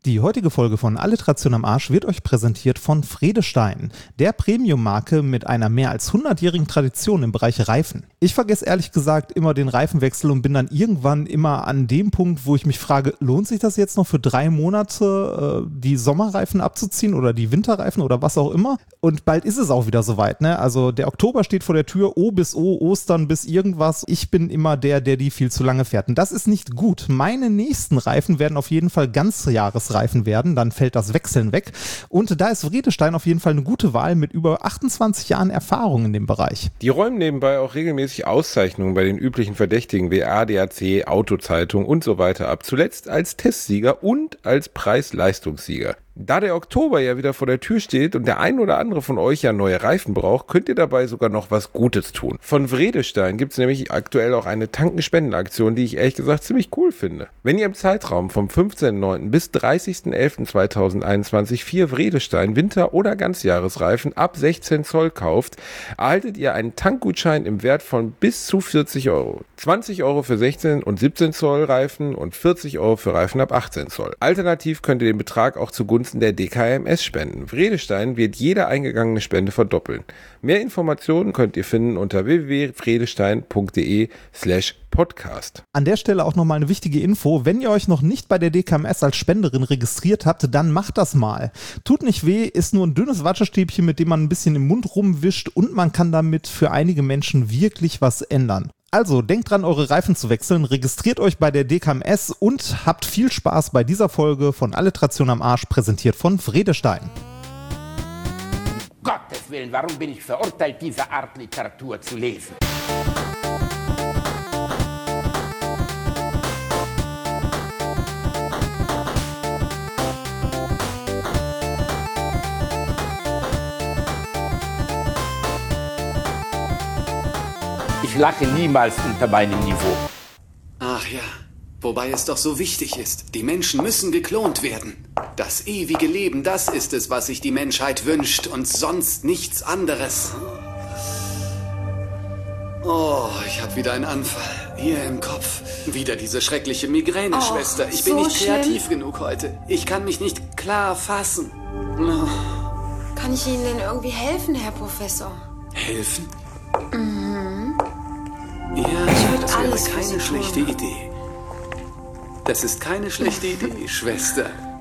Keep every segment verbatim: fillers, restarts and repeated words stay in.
Die heutige Folge von Alliteration am Arsch wird euch präsentiert von Vredestein, der Premium-Marke mit einer mehr als hundertjährigen Tradition im Bereich Reifen. Ich vergesse ehrlich gesagt immer den Reifenwechsel und bin dann irgendwann immer an dem Punkt, wo ich mich frage, lohnt sich das jetzt noch für drei Monate äh, die Sommerreifen abzuziehen oder die Winterreifen oder was auch immer? Und bald ist es auch wieder soweit, ne? Also der Oktober steht vor der Tür, O bis O, Ostern bis irgendwas. Ich bin immer der, der die viel zu lange fährt. Und das ist nicht gut. Meine nächsten Reifen werden auf jeden Fall Ganzjahresreifen werden, dann fällt das Wechseln weg. Und da ist Vredestein auf jeden Fall eine gute Wahl mit über achtundzwanzig Jahren Erfahrung in dem Bereich. Die räumen nebenbei auch regelmäßig Auszeichnungen bei den üblichen Verdächtigen wie A D A C, Autozeitung und so weiter ab. Zuletzt als Testsieger und als Preis-Leistungssieger. Da der Oktober ja wieder vor der Tür steht und der ein oder andere von euch ja neue Reifen braucht, könnt ihr dabei sogar noch was Gutes tun. Von Vredestein gibt es nämlich aktuell auch eine Tankenspendenaktion, die ich ehrlich gesagt ziemlich cool finde. Wenn ihr im Zeitraum vom fünfzehnten neunten bis dreißigsten elften zweitausendeinundzwanzig vier Vredestein Winter- oder Ganzjahresreifen ab sechzehn Zoll kauft, erhaltet ihr einen Tankgutschein im Wert von bis zu vierzig Euro. zwanzig Euro für sechzehn und siebzehn Zoll Reifen und vierzig Euro für Reifen ab achtzehn Zoll. Alternativ könnt ihr den Betrag auch zugunsten der D K M S spenden. Vredestein wird jede eingegangene Spende verdoppeln. Mehr Informationen könnt ihr finden unter w w w punkt vredestein punkt de slash podcast. An der Stelle auch nochmal eine wichtige Info. Wenn ihr euch noch nicht bei der D K M S als Spenderin registriert habt, dann macht das mal. Tut nicht weh, ist nur ein dünnes Wattestäbchen, mit dem man ein bisschen im Mund rumwischt und man kann damit für einige Menschen wirklich was ändern. Also, denkt dran, eure Reifen zu wechseln, registriert euch bei der D K M S und habt viel Spaß bei dieser Folge von Alliteration am Arsch, präsentiert von Vredestein. Gottes Willen, warum bin ich verurteilt, diese Art Literatur zu lesen? Ich lache niemals unter meinem Niveau. Ach ja, wobei es doch so wichtig ist. Die Menschen müssen geklont werden. Das ewige Leben, das ist es, was sich die Menschheit wünscht und sonst nichts anderes. Oh, ich habe wieder einen Anfall. Hier im Kopf. Wieder diese schreckliche Migräne, oh, Schwester. Ich bin so nicht kreativ schlimm. genug heute. Ich kann mich nicht klar fassen. Oh. Kann ich Ihnen denn irgendwie helfen, Herr Professor? Helfen? Mhm. Ja, das wäre keine schlechte Idee. Das ist keine schlechte Idee, Schwester.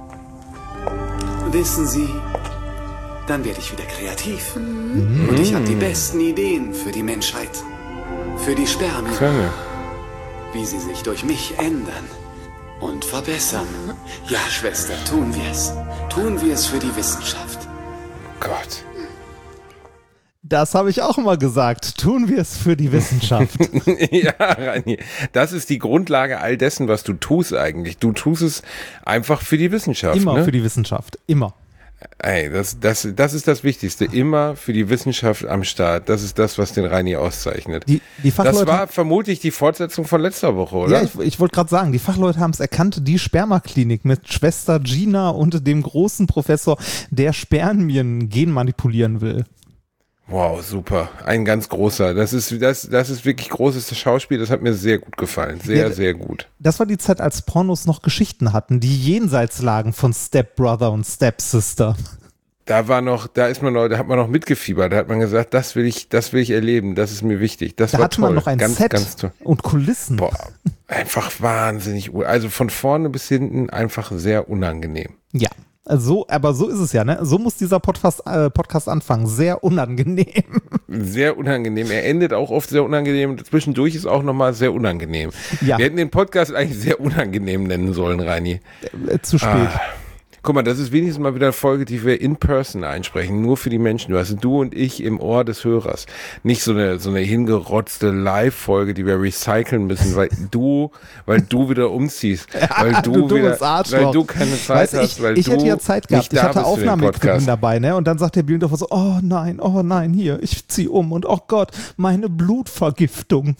Wissen Sie, dann werde ich wieder kreativ. Mhm. Und ich habe die besten Ideen für die Menschheit. Für die Spermien. Schöne. Wie sie sich durch mich ändern und verbessern. Ja, Schwester, tun wir es. Tun wir es für die Wissenschaft. Gott. Das habe ich auch immer gesagt. Tun wir es für die Wissenschaft. Ja, Reini, das ist die Grundlage all dessen, was du tust eigentlich. Du tust es einfach für die Wissenschaft. Immer ne? für die Wissenschaft. Immer. Ey, das, das, das ist das Wichtigste. Immer für die Wissenschaft am Start. Das ist das, was den Reini auszeichnet. Die, die Fachleute, das war vermutlich die Fortsetzung von letzter Woche, oder? Ja, ich, ich wollte gerade sagen, die Fachleute haben es erkannt, die Spermaklinik mit Schwester Gina und dem großen Professor, der Spermien genmanipulieren will. Wow, super. Ein ganz großer. Das ist, das, das ist wirklich großes Schauspiel. Das hat mir sehr gut gefallen. Sehr, ja, sehr gut. Das war die Zeit, als Pornos noch Geschichten hatten, die jenseits lagen von Stepbrother und Stepsister. Da war noch, da ist man noch, da hat man noch mitgefiebert. Da hat man gesagt, das will ich, das will ich erleben. Das ist mir wichtig. Das da war hatte toll. Man noch ein ganz, Set ganz toll. Und Kulissen. Boah, einfach wahnsinnig. Also von vorne bis hinten einfach sehr unangenehm. Ja. So, aber so ist es ja, ne? So muss dieser Podcast, äh, Podcast anfangen. Sehr unangenehm. Sehr unangenehm. Er endet auch oft sehr unangenehm. Zwischendurch ist auch nochmal sehr unangenehm. Ja. Wir hätten den Podcast eigentlich sehr unangenehm nennen sollen, Reini. Äh, zu spät. Ah. Guck mal, das ist wenigstens mal wieder eine Folge, die wir in person einsprechen, nur für die Menschen. Du hast du und ich im Ohr des Hörers. Nicht so eine, so eine hingerotzte Live-Folge, die wir recyceln müssen, weil du, weil du wieder umziehst, weil du, du wieder, weil du keine Zeit weißt, hast, ich, weil ich du hätte ja Zeit gehabt. Ich hatte Aufnahmeequipment dabei, ne? Und dann sagt der Bielendorfer so, oh nein, oh nein, hier, ich zieh um und oh Gott, meine Blutvergiftung.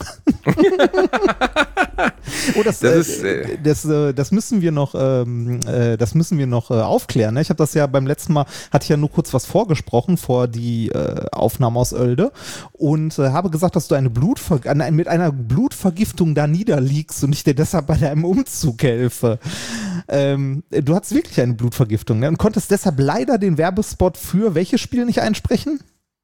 oh, das, das, ist, äh, das, äh, das müssen wir noch, ähm, äh, das müssen wir noch äh, aufklären. Ne? Ich habe das ja beim letzten Mal, hatte ich ja nur kurz was vorgesprochen vor die äh, Aufnahme aus Oelde und äh, habe gesagt, dass du eine Blutver- mit einer Blutvergiftung da niederliegst und ich dir deshalb bei deinem Umzug helfe. Ähm, du hattest wirklich eine Blutvergiftung, ne? Und konntest deshalb leider den Werbespot für welches Spiel nicht einsprechen?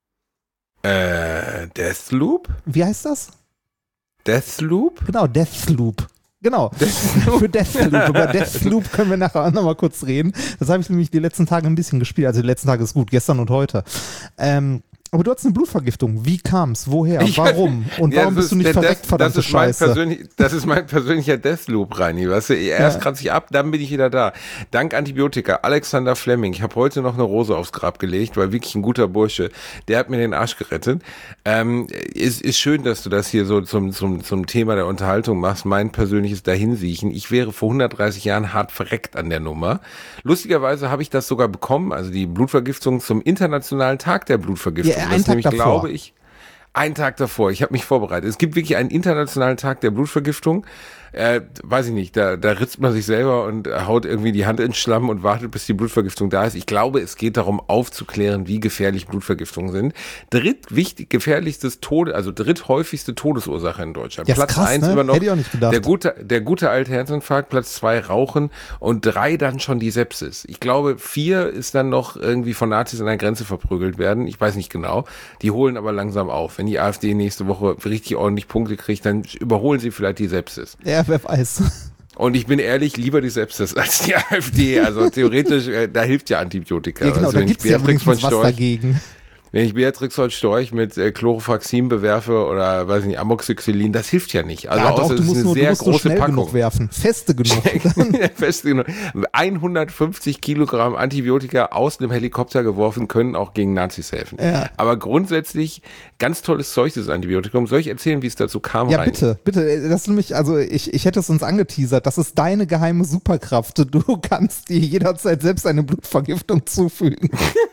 Äh, Deathloop? Wie heißt das? Deathloop? Genau, Deathloop. Genau, Deathloop. Für Deathloop. Über Deathloop können wir nachher auch nochmal kurz reden. Das habe ich nämlich die letzten Tage ein bisschen gespielt. Also die letzten Tage ist gut, gestern und heute. Ähm, aber du hattest eine Blutvergiftung. Wie kam's? Woher? Ich, Warum? Und ja, warum bist ist, du nicht verreckt, das, verdammte das ist mein Scheiße? persönlich, das ist mein persönlicher Deathloop, Reini. Weißt du, erst Ja. kratze ich ab, dann bin ich wieder da. Dank Antibiotika, Alexander Fleming. Ich habe heute noch eine Rose aufs Grab gelegt, weil wirklich ein guter Bursche. Der hat mir den Arsch gerettet. Ähm, ist, ist schön, dass du das hier so zum, zum, zum Thema der Unterhaltung machst. Mein persönliches Dahinsiechen. Ich wäre vor hundertdreißig Jahren hart verreckt an der Nummer. Lustigerweise habe ich das sogar bekommen, also die Blutvergiftung zum Internationalen Tag der Blutvergiftung. Ja, einen das Tag nämlich, davor. glaube ich, einen Tag davor. Ich habe mich vorbereitet. Es gibt wirklich einen internationalen Tag der Blutvergiftung. Äh, weiß ich nicht, da, da ritzt man sich selber und haut irgendwie die Hand in den Schlamm und wartet, bis die Blutvergiftung da ist. Ich glaube, es geht darum, aufzuklären, wie gefährlich Blutvergiftungen sind. Drittwichtig, gefährlichstes Tode, also dritthäufigste Todesursache in Deutschland. Ja, ist Platz krass, eins ne? immer noch Hätte ich auch nicht gedacht. der gute, der gute alte Herzinfarkt, Platz zwei Rauchen und drei dann schon die Sepsis. Ich glaube, vier ist dann noch irgendwie von Nazis an der Grenze verprügelt werden. Ich weiß nicht genau. Die holen aber langsam auf. Wenn die AfD nächste Woche richtig ordentlich Punkte kriegt, dann überholen sie vielleicht die Sepsis. Ja, wer weiß. Und ich bin ehrlich, lieber die Sepsis als die AfD. Also theoretisch, äh, da hilft ja Antibiotika. Ja, genau, also da gibt's ja Beatrix von wenigstens was Storch, dagegen. wenn ich Beatrix von Storch mit äh, Chlorofaxin bewerfe oder, weiß ich nicht, Amoxicillin, das hilft ja nicht. Also Ja, außer doch, es du ist musst eine nur, du sehr musst nur große schnell Packung. genug werfen. Feste genug. Fest genug. hundertfünfzig Kilogramm Antibiotika aus einem Helikopter geworfen können auch gegen Nazis helfen. Ja. Aber grundsätzlich ganz tolles Zeug, dieses Antibiotikum. Soll ich erzählen, wie es dazu kam? Ja, rein? bitte, bitte. Das ist nämlich, also ich, ich hätte es uns angeteasert. Das ist deine geheime Superkraft. Du kannst dir jederzeit selbst eine Blutvergiftung zufügen.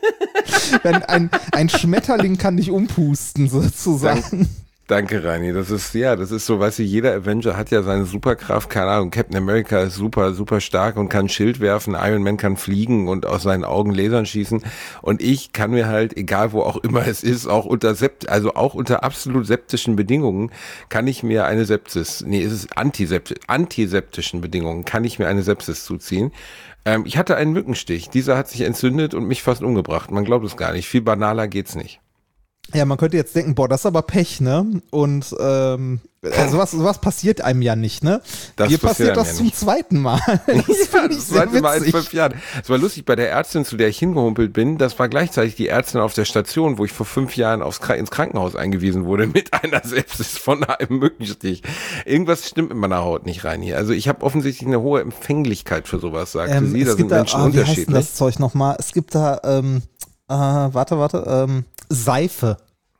Wenn ein, ein Schmetterling kann dich umpusten, sozusagen. Danke, Reini. Das ist, ja, das ist so, weißt du, jeder Avenger hat ja seine Superkraft, keine Ahnung, Captain America ist super, super stark und kann Schild werfen, Iron Man kann fliegen und aus seinen Augen Lasern schießen und ich kann mir halt, egal wo auch immer es ist, auch unter Sept, also auch unter absolut septischen Bedingungen, kann ich mir eine Sepsis, nee, es ist antiseptisch, antiseptischen Bedingungen, kann ich mir eine Sepsis zuziehen. Ähm, ich hatte einen Mückenstich, dieser hat sich entzündet und mich fast umgebracht, man glaubt es gar nicht, viel banaler geht's nicht. Ja, man könnte jetzt denken, boah, das ist aber Pech, ne? Und ähm, also sowas, sowas passiert einem ja nicht, ne? Das Dir passiert passiert einem das ja zum nicht. zweiten Mal. Das Ja, finde ich das sehr zweite Mal in witzig. fünf Jahren. Es war lustig, bei der Ärztin, zu der ich hingehumpelt bin, das war gleichzeitig die Ärztin auf der Station, wo ich vor fünf Jahren aufs, Kra- ins Krankenhaus eingewiesen wurde mit einer Sepsis von einem Mückenstich. Irgendwas stimmt in meiner Haut nicht rein hier. Also ich habe offensichtlich eine hohe Empfänglichkeit für sowas, sagte Ähm, sie. es Da sind gibt da, Menschen ah, wie heißt denn unterschiedlich. das Zeug nochmal? Es gibt da, ähm, äh, warte, warte, ähm, Seife.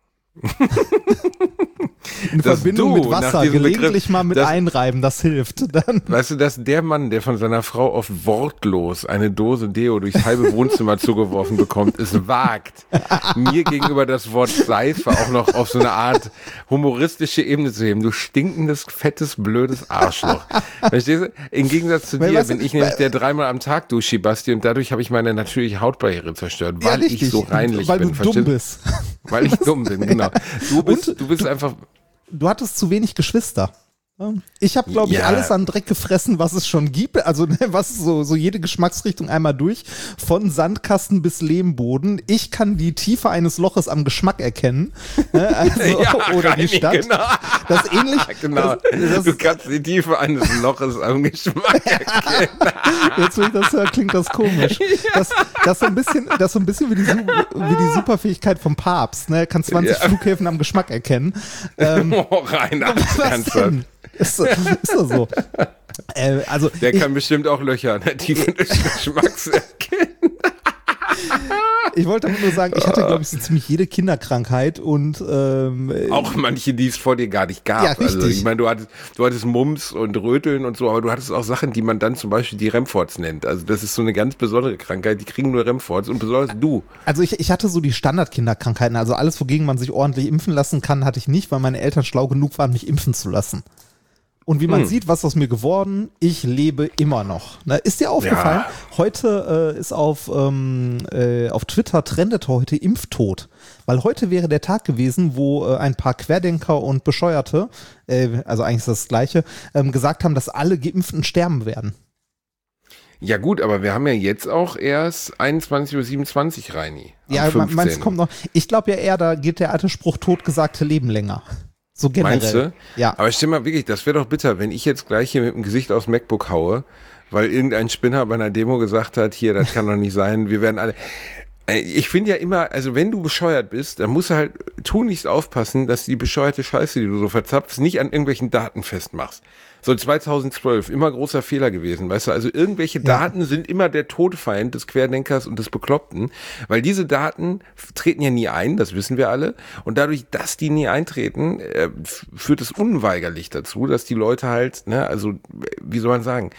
In Dass Verbindung du mit nach Wasser, diesem gelegentlich Begriff- mal mit das- einreiben, das hilft. Dann. Weißt du, dass der Mann, der von seiner Frau oft wortlos eine Dose Deo durchs halbe Wohnzimmer zugeworfen bekommt, es wagt, mir gegenüber das Wort Seife auch noch auf so eine Art humoristische Ebene zu heben. Du stinkendes, fettes, blödes Arschloch. Verstehst du? Im Gegensatz zu Weil, dir weißt du, bin ich nämlich weil- der dreimal am Tag Duschi, Basti, und dadurch habe ich meine natürliche Hautbarriere zerstört, Ja, weil richtig, ich so reinlich weil bin. du verstehst dumm bist. Weil ich dumm bin, genau. Du bist, du bist einfach... Du hattest zu wenig Geschwister. Ich habe, glaube ich, Ja. alles an Dreck gefressen, was es schon gibt. Also ne, was so, so jede Geschmacksrichtung einmal durch. Von Sandkasten bis Lehmboden. Ich kann die Tiefe eines Loches am Geschmack erkennen. Ne, also, Ja, oder die Reini, Stadt. genau. Das ist ähnlich. Genau. Das, das, Du kannst die Tiefe eines Loches am Geschmack erkennen. jetzt, wo ich das höre, klingt das komisch. Das, das, ist so ein bisschen, das ist so ein bisschen wie die, Su- wie die Superfähigkeit vom Papst. Ne? Kann zwanzig Ja. Flughäfen am Geschmack erkennen. Ähm, Oh, Rainer, was ernsthaft. denn? Ist, so- ist das so? Äh, also Der ich, kann bestimmt auch Löcher an der Tiefe des Geschmacks erkennen. ich wollte damit nur sagen, ich hatte, glaube ich, so ziemlich jede Kinderkrankheit und ähm, Auch manche, die es vor dir gar nicht gab. Ja, also richtig. ich meine, du hattest, du hattest Mumps und Röteln und so, aber du hattest auch Sachen, die man dann zum Beispiel die Remforts nennt. Also das ist so eine ganz besondere Krankheit, die kriegen nur Remforts und besonders du. also ich, ich hatte so die Standardkinderkrankheiten, also alles, wogegen man sich ordentlich impfen lassen kann, hatte ich nicht, weil meine Eltern schlau genug waren, mich impfen zu lassen. Und wie man Hm. sieht, was aus mir geworden, ich lebe immer noch. Na, ist dir aufgefallen? Ja. Heute äh, ist auf, ähm, äh, auf Twitter trendet heute Impftod. Weil heute wäre der Tag gewesen, wo äh, ein paar Querdenker und Bescheuerte, äh, also eigentlich ist das Gleiche, ähm, gesagt haben, dass alle Geimpften sterben werden. Ja gut, aber wir haben ja jetzt auch erst einundzwanzig Uhr siebenundzwanzig, Reini. Ja, meinst kommt noch. Ich glaube ja eher, da geht der alte Spruch, totgesagte Leben länger. So generell. Meinst du? Ja. Aber stell mal wirklich, das wäre doch bitter, wenn ich jetzt gleich hier mit dem Gesicht aufs MacBook haue, weil irgendein Spinner bei einer Demo gesagt hat, hier, das kann doch nicht sein, wir werden alle... Ich finde ja immer, also wenn du bescheuert bist, dann musst du halt tunlichst aufpassen, dass die bescheuerte Scheiße, die du so verzapfst, nicht an irgendwelchen Daten festmachst. So zweitausendzwölf, immer großer Fehler gewesen, weißt du, also irgendwelche ja. Daten sind immer der Todfeind des Querdenkers und des Bekloppten, weil diese Daten treten ja nie ein, das wissen wir alle, und dadurch, dass die nie eintreten, äh, führt es unweigerlich dazu, dass die Leute halt, ne, also, wie soll man sagen,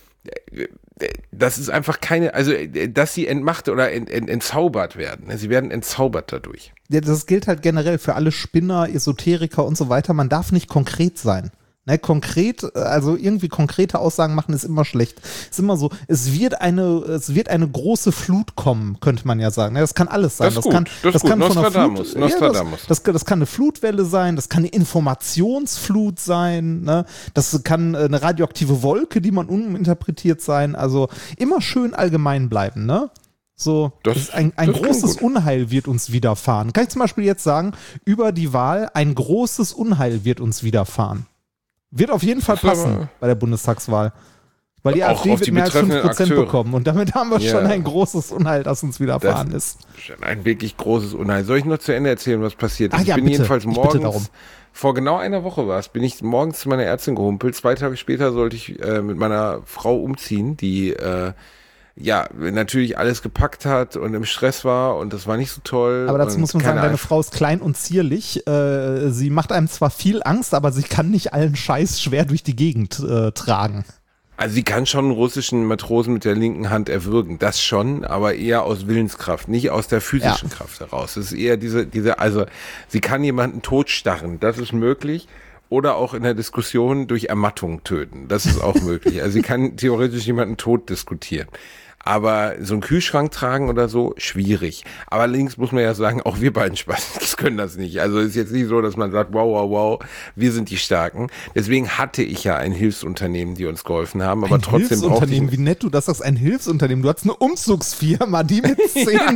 das ist einfach keine, also dass sie entmacht oder ent, ent, entzaubert werden. Sie werden entzaubert dadurch. Ja, das gilt halt generell für alle Spinner, Esoteriker und so weiter. Man darf nicht konkret sein. Ne, konkret, also irgendwie konkrete Aussagen machen ist immer schlecht. Ist immer so, es wird eine, es wird eine große Flut kommen, könnte man ja sagen. Ne, das kann alles sein. Das, das gut. kann, das, das gut. kann von einer Nostradamus. Flut, Nostradamus. Ja, das, das, das kann eine Flutwelle sein, das kann eine Informationsflut sein, ne? Das kann eine radioaktive Wolke, die man uminterpretiert sein. Also immer schön allgemein bleiben, ne? So, das, das ein, ein großes Unheil wird uns widerfahren. Kann ich zum Beispiel jetzt sagen, über die Wahl, ein großes Unheil wird uns widerfahren. Wird auf jeden Fall passen bei der Bundestagswahl. Weil die AfD wird mehr als fünf Prozent bekommen. Und damit haben wir ja. schon ein großes Unheil, das uns widerfahren das ist. Schon ein wirklich großes Unheil. Soll ich noch zu Ende erzählen, was passiert ist? Ach ja, ich bin bitte. jedenfalls ich morgens, vor genau einer Woche war es, bin ich morgens zu meiner Ärztin gehumpelt. Zwei Tage später sollte ich äh, mit meiner Frau umziehen, die äh, ja, natürlich alles gepackt hat und im Stress war und das war nicht so toll. Aber dazu muss man sagen, deine Frau ist klein und zierlich. Äh, sie macht einem zwar viel Angst, aber sie kann nicht allen Scheiß schwer durch die Gegend äh, tragen. Also sie kann schon einen russischen Matrosen mit der linken Hand erwürgen, das schon, aber eher aus Willenskraft, nicht aus der physischen ja. Kraft heraus. Es ist eher diese, diese, also sie kann jemanden totstarren, das ist möglich. Oder auch in der Diskussion durch Ermattung töten. Das ist auch möglich. Also sie kann theoretisch jemanden tot diskutieren. Aber so einen Kühlschrank tragen oder so, schwierig. Aber allerdings muss man ja sagen, auch wir beiden Spaß können das nicht. Also es ist jetzt nicht so, dass man sagt, wow, wow, wow, wir sind die Starken. Deswegen hatte ich ja ein Hilfsunternehmen, die uns geholfen haben. Aber ein trotzdem Hilfsunternehmen, wie nett du das sagst, ein Hilfsunternehmen. Du hast eine Umzugsfirma, die mit zehn...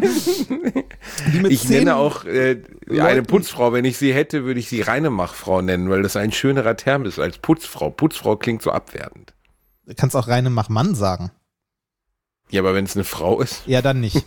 die mit ich zehn nenne auch äh, eine Putzfrau. Wenn ich sie hätte, würde ich sie Reinemachfrau nennen, weil das ein schönerer Term ist als Putzfrau. Putzfrau klingt so abwertend. Du kannst auch Reinemachmann sagen. Ja, aber wenn es eine Frau ist? Ja, dann nicht.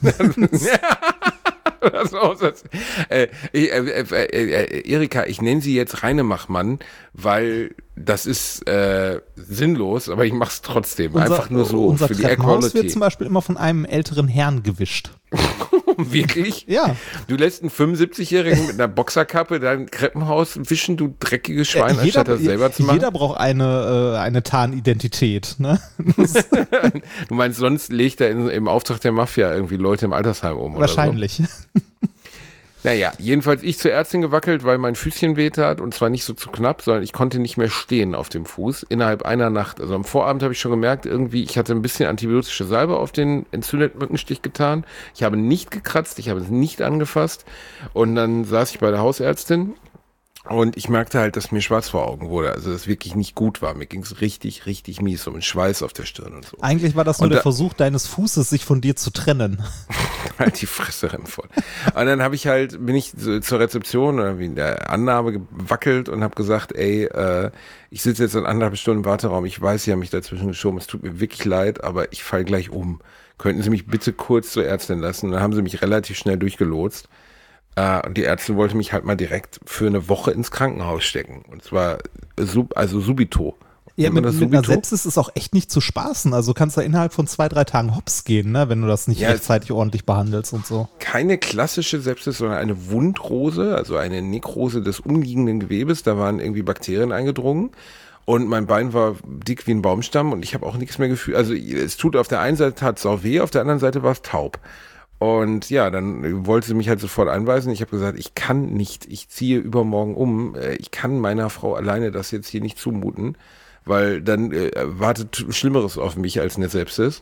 das auch, das, äh, äh, äh, äh, Erika, ich nenne sie jetzt Reinemachmann, weil das ist äh, sinnlos, aber ich mach's trotzdem. Unser, Einfach nur so unser für die Treppenhaus Equality. Wird zum Beispiel immer von einem älteren Herrn gewischt. Wirklich? Ja. Du lässt einen fünfundsiebzigjährigen mit einer Boxerkappe dein Treppenhaus wischen, du dreckiges Schwein, ja, jeder, anstatt das selber zu machen? Jeder braucht eine, äh, eine Tarnidentität, ne? Du meinst, sonst legt er in, im Auftrag der Mafia irgendwie Leute im Altersheim um Wahrscheinlich. Oder so? Naja, jedenfalls ich zur Ärztin gewackelt, weil mein Füßchen wehtat und zwar nicht so zu knapp, sondern ich konnte nicht mehr stehen auf dem Fuß innerhalb einer Nacht. Also am Vorabend habe ich schon gemerkt, irgendwie, ich hatte ein bisschen antibiotische Salbe auf den entzündeten Mückenstich getan. Ich habe nicht gekratzt, ich habe es nicht angefasst und dann saß ich bei der Hausärztin und ich merkte halt, dass mir schwarz vor Augen wurde, also dass es wirklich nicht gut war. Mir ging es richtig, richtig mies, so mit Schweiß auf der Stirn und so. Eigentlich war das nur und der da, Versuch deines Fußes, sich von dir zu trennen. Halt die Fresse rennen voll. Und dann habe ich halt, bin ich so zur Rezeption oder wie in der Annahme gewackelt und habe gesagt, ey, äh, ich sitze jetzt in anderthalb Stunden im Warteraum, ich weiß, Sie haben mich dazwischen geschoben, es tut mir wirklich leid, aber ich falle gleich um. Könnten Sie mich bitte kurz zur Ärztin lassen? Und dann haben sie mich relativ schnell durchgelotst. Uh, und die Ärztin wollte mich halt mal direkt für eine Woche ins Krankenhaus stecken. Und zwar sub, also subito. Ja, mit, mit einer Sepsis ist auch echt nicht zu spaßen. Also kannst du innerhalb von zwei, drei Tagen hops gehen, ne, wenn du das nicht ja, rechtzeitig ordentlich behandelst und so. Keine klassische Sepsis, sondern eine Wundrose, also eine Nekrose des umliegenden Gewebes. Da waren irgendwie Bakterien eingedrungen. Und mein Bein war dick wie ein Baumstamm und ich habe auch nichts mehr gefühlt. Also es tut auf der einen Seite tat es sau weh, auf der anderen Seite war es taub. Und ja, dann wollte sie mich halt sofort einweisen. Ich habe gesagt, ich kann nicht, ich ziehe übermorgen um. Ich kann meiner Frau alleine das jetzt hier nicht zumuten, weil dann äh, wartet Schlimmeres auf mich als eine Sepsis.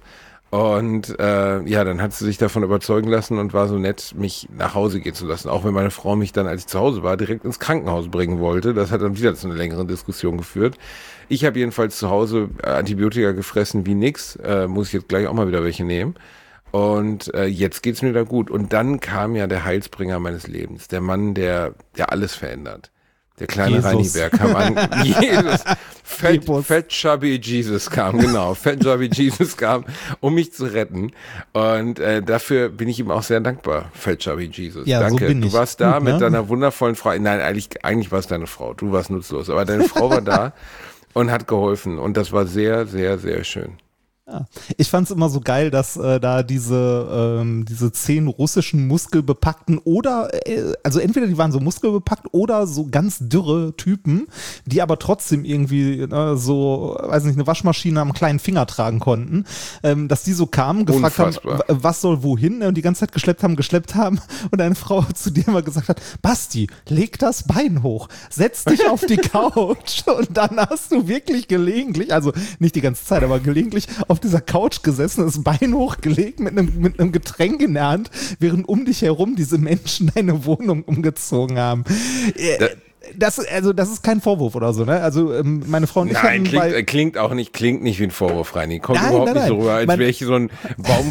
Und äh, ja, dann hat sie sich davon überzeugen lassen und war so nett, mich nach Hause gehen zu lassen. Auch wenn meine Frau mich dann, als ich zu Hause war, direkt ins Krankenhaus bringen wollte. Das hat dann wieder zu einer längeren Diskussion geführt. Ich habe jedenfalls zu Hause Antibiotika gefressen wie nix. Äh, muss ich jetzt gleich auch mal wieder welche nehmen. Und äh, jetzt geht's mir da gut. Und dann kam ja der Heilsbringer meines Lebens. Der Mann, der, der alles verändert. Der kleine Jesus. Reiniberg kam an. Jesus. Fat, Fat Chubby Jesus kam, genau. Fat Chubby Jesus kam, um mich zu retten. Und äh, dafür bin ich ihm auch sehr dankbar, Fat Chubby Jesus. Ja, Danke. So bin du ich. warst da Gut, mit ne? deiner wundervollen Frau. Nein, eigentlich, eigentlich war es deine Frau. Du warst nutzlos. Aber deine Frau war da und hat geholfen. Und das war sehr, sehr, sehr schön. Ja. Ich fand es immer so geil, dass äh, da diese, ähm, diese zehn russischen muskelbepackten oder, äh, also entweder die waren so muskelbepackt oder so ganz dürre Typen, die aber trotzdem irgendwie äh, so, weiß nicht, eine Waschmaschine am kleinen Finger tragen konnten, ähm, dass die so kamen, gefragt Unfassbar. haben, was soll wohin, und die ganze Zeit geschleppt haben, geschleppt haben und eine Frau zu dir mal gesagt hat, Basti, leg das Bein hoch, setz dich auf die Couch und dann hast du wirklich gelegentlich, also nicht die ganze Zeit, aber gelegentlich auf dieser Couch gesessen, das Bein hochgelegt mit einem, mit einem Getränk in der Hand, während um dich herum diese Menschen deine Wohnung umgezogen haben. Das, also das ist kein Vorwurf oder so, ne? Also ähm, meine Frau und ich Nein, hatten klingt, bei äh, klingt auch nicht, klingt nicht wie ein Vorwurf, Reini. Kommt Nein, überhaupt nein, nicht so nein. rüber, als Man- wäre ich so ein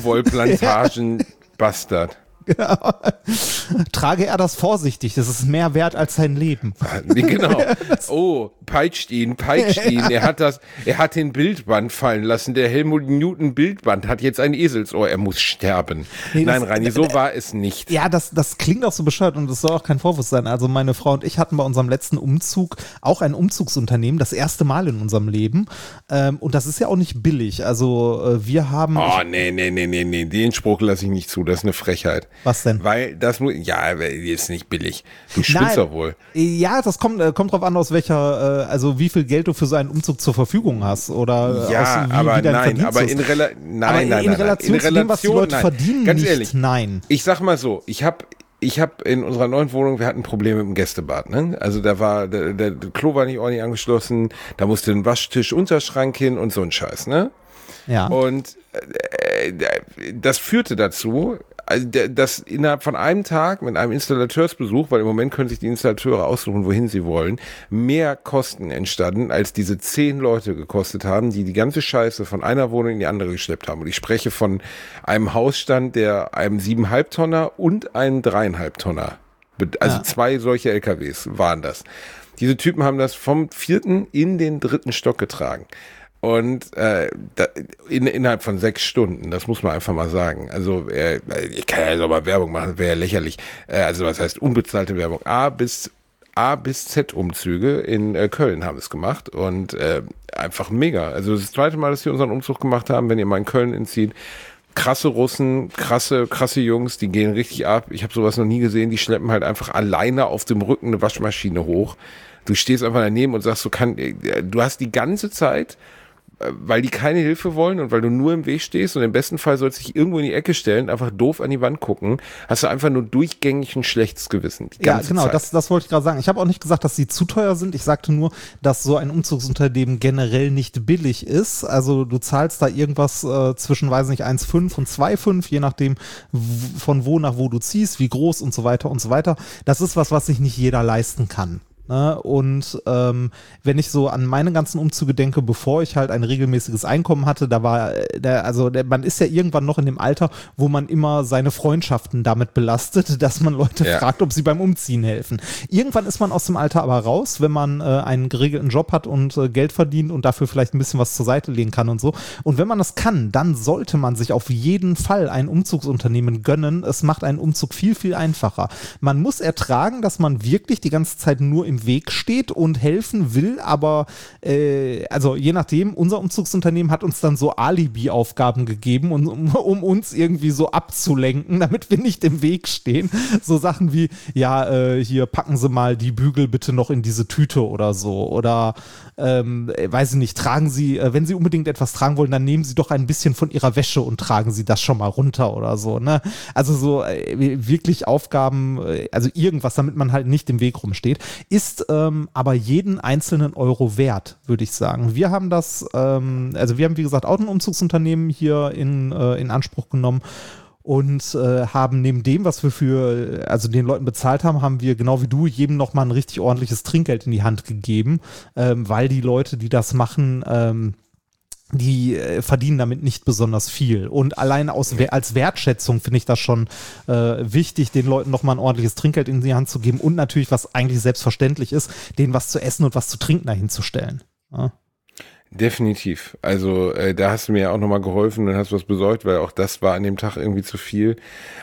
Baumwollplantagen-Bastard. Genau. Trage er das vorsichtig, das ist mehr wert als sein Leben. Genau. Oh, peitscht ihn, peitscht ihn. Er hat das, er hat den Bildband fallen lassen. Der Helmut Newton Bildband hat jetzt ein Eselsohr. Er muss sterben. Nee, das- Nein, Reini, so war es nicht. Ja, das, das klingt auch so bescheuert und das soll auch kein Vorwurf sein. Also meine Frau und ich hatten bei unserem letzten Umzug auch ein Umzugsunternehmen, das erste Mal in unserem Leben. Ähm, und das ist ja auch nicht billig. Also äh, wir haben... Oh, nee, nee, nee, nee, nee. Den Spruch lasse ich nicht zu. Das ist eine Frechheit. Was denn? Weil das muss, ja, ist nicht billig. Du schwitzt doch wohl. Ja, das kommt, äh, kommt drauf an, aus welcher, äh, also wie viel Geld du für so einen Umzug zur Verfügung hast oder Ja, aus, wie, aber wie dein nein, Verdienst aber ist. in, Rela nein, aber nein, nein, in nein, Relation in zu dem, was die Leute nein. verdienen, Ganz nicht, ehrlich, nein. Ich sag mal so, ich habe ich hab in unserer neuen Wohnung, wir hatten Probleme mit dem Gästebad, ne? Also da war, der, der Klo war nicht ordentlich angeschlossen, da musste ein Waschtisch, Unterschrank hin und so ein Scheiß, ne? Ja. Und äh, das führte dazu, also dass innerhalb von einem Tag mit einem Installateursbesuch, weil im Moment können sich die Installateure aussuchen, wohin sie wollen, mehr Kosten entstanden, als diese zehn Leute gekostet haben, die die ganze Scheiße von einer Wohnung in die andere geschleppt haben. Und ich spreche von einem Hausstand, der einem siebeneinhalb Tonner und einem dreieinhalb Tonner, also Ja. zwei solche L K Ws waren das. Diese Typen haben das vom vierten in den dritten Stock getragen. Und äh, da, in, innerhalb von sechs Stunden, das muss man einfach mal sagen. Also äh, ich kann ja so mal Werbung machen, das wäre ja lächerlich. Äh, also was heißt unbezahlte Werbung? A bis A bis Z Umzüge in äh, Köln haben es gemacht und äh, einfach mega. Also das zweite Mal, dass wir unseren Umzug gemacht haben, wenn ihr mal in Köln entzieht. Krasse Russen, krasse, krasse Jungs, die gehen richtig ab. Ich habe sowas noch nie gesehen. Die schleppen halt einfach alleine auf dem Rücken eine Waschmaschine hoch. Du stehst einfach daneben und sagst, du kann, du hast die ganze Zeit, weil die keine Hilfe wollen und weil du nur im Weg stehst und im besten Fall sollst du dich irgendwo in die Ecke stellen, einfach doof an die Wand gucken, hast du einfach nur durchgängig ein schlechtes Gewissen. Die Ja, ganze genau, Zeit. das, das wollte ich gerade sagen. Ich habe auch nicht gesagt, dass sie zu teuer sind. Ich sagte nur, dass so ein Umzugsunternehmen generell nicht billig ist. Also du zahlst da irgendwas äh, zwischen, weiß nicht, eins Komma fünf und zwei Komma fünf, je nachdem w- von wo nach wo du ziehst, wie groß und so weiter und so weiter. Das ist was, was sich nicht jeder leisten kann. Ne? Und ähm, wenn ich so an meine ganzen Umzüge denke, bevor ich halt ein regelmäßiges Einkommen hatte, da war, äh, der, also der, man ist ja irgendwann noch in dem Alter, wo man immer seine Freundschaften damit belastet, dass man Leute Ja. fragt, ob sie beim Umziehen helfen. Irgendwann ist man aus dem Alter aber raus, wenn man äh, einen geregelten Job hat und äh, Geld verdient und dafür vielleicht ein bisschen was zur Seite legen kann und so. Und wenn man das kann, dann sollte man sich auf jeden Fall ein Umzugsunternehmen gönnen. Es macht einen Umzug viel, viel einfacher. Man muss ertragen, dass man wirklich die ganze Zeit nur im Weg steht und helfen will, aber äh, also je nachdem, unser Umzugsunternehmen hat uns dann so Alibi-Aufgaben gegeben, und, um, um uns irgendwie so abzulenken, damit wir nicht im Weg stehen. So Sachen wie, ja, äh, hier packen Sie mal die Bügel bitte noch in diese Tüte oder so, oder ähm, weiß ich nicht, tragen Sie, äh, wenn Sie unbedingt etwas tragen wollen, dann nehmen Sie doch ein bisschen von Ihrer Wäsche und tragen Sie das schon mal runter oder so, ne? Also so äh, wirklich Aufgaben, äh, also irgendwas, damit man halt nicht im Weg rumsteht. Ist ist ähm, aber jeden einzelnen Euro wert, würde ich sagen. Wir haben das, ähm, also wir haben wie gesagt auch ein Umzugsunternehmen hier in, äh, in Anspruch genommen und äh, haben neben dem, was wir für, also den Leuten bezahlt haben, haben wir genau wie du jedem nochmal ein richtig ordentliches Trinkgeld in die Hand gegeben, ähm, weil die Leute, die das machen, ähm, die äh, verdienen damit nicht besonders viel. Und allein aus, als Wertschätzung finde ich das schon äh, wichtig, den Leuten nochmal ein ordentliches Trinkgeld in die Hand zu geben und natürlich, was eigentlich selbstverständlich ist, denen was zu essen und was zu trinken dahin zu stellen. Ja. Definitiv. Also äh, da hast du mir ja auch nochmal geholfen und hast was besorgt, weil auch das war an dem Tag irgendwie zu viel.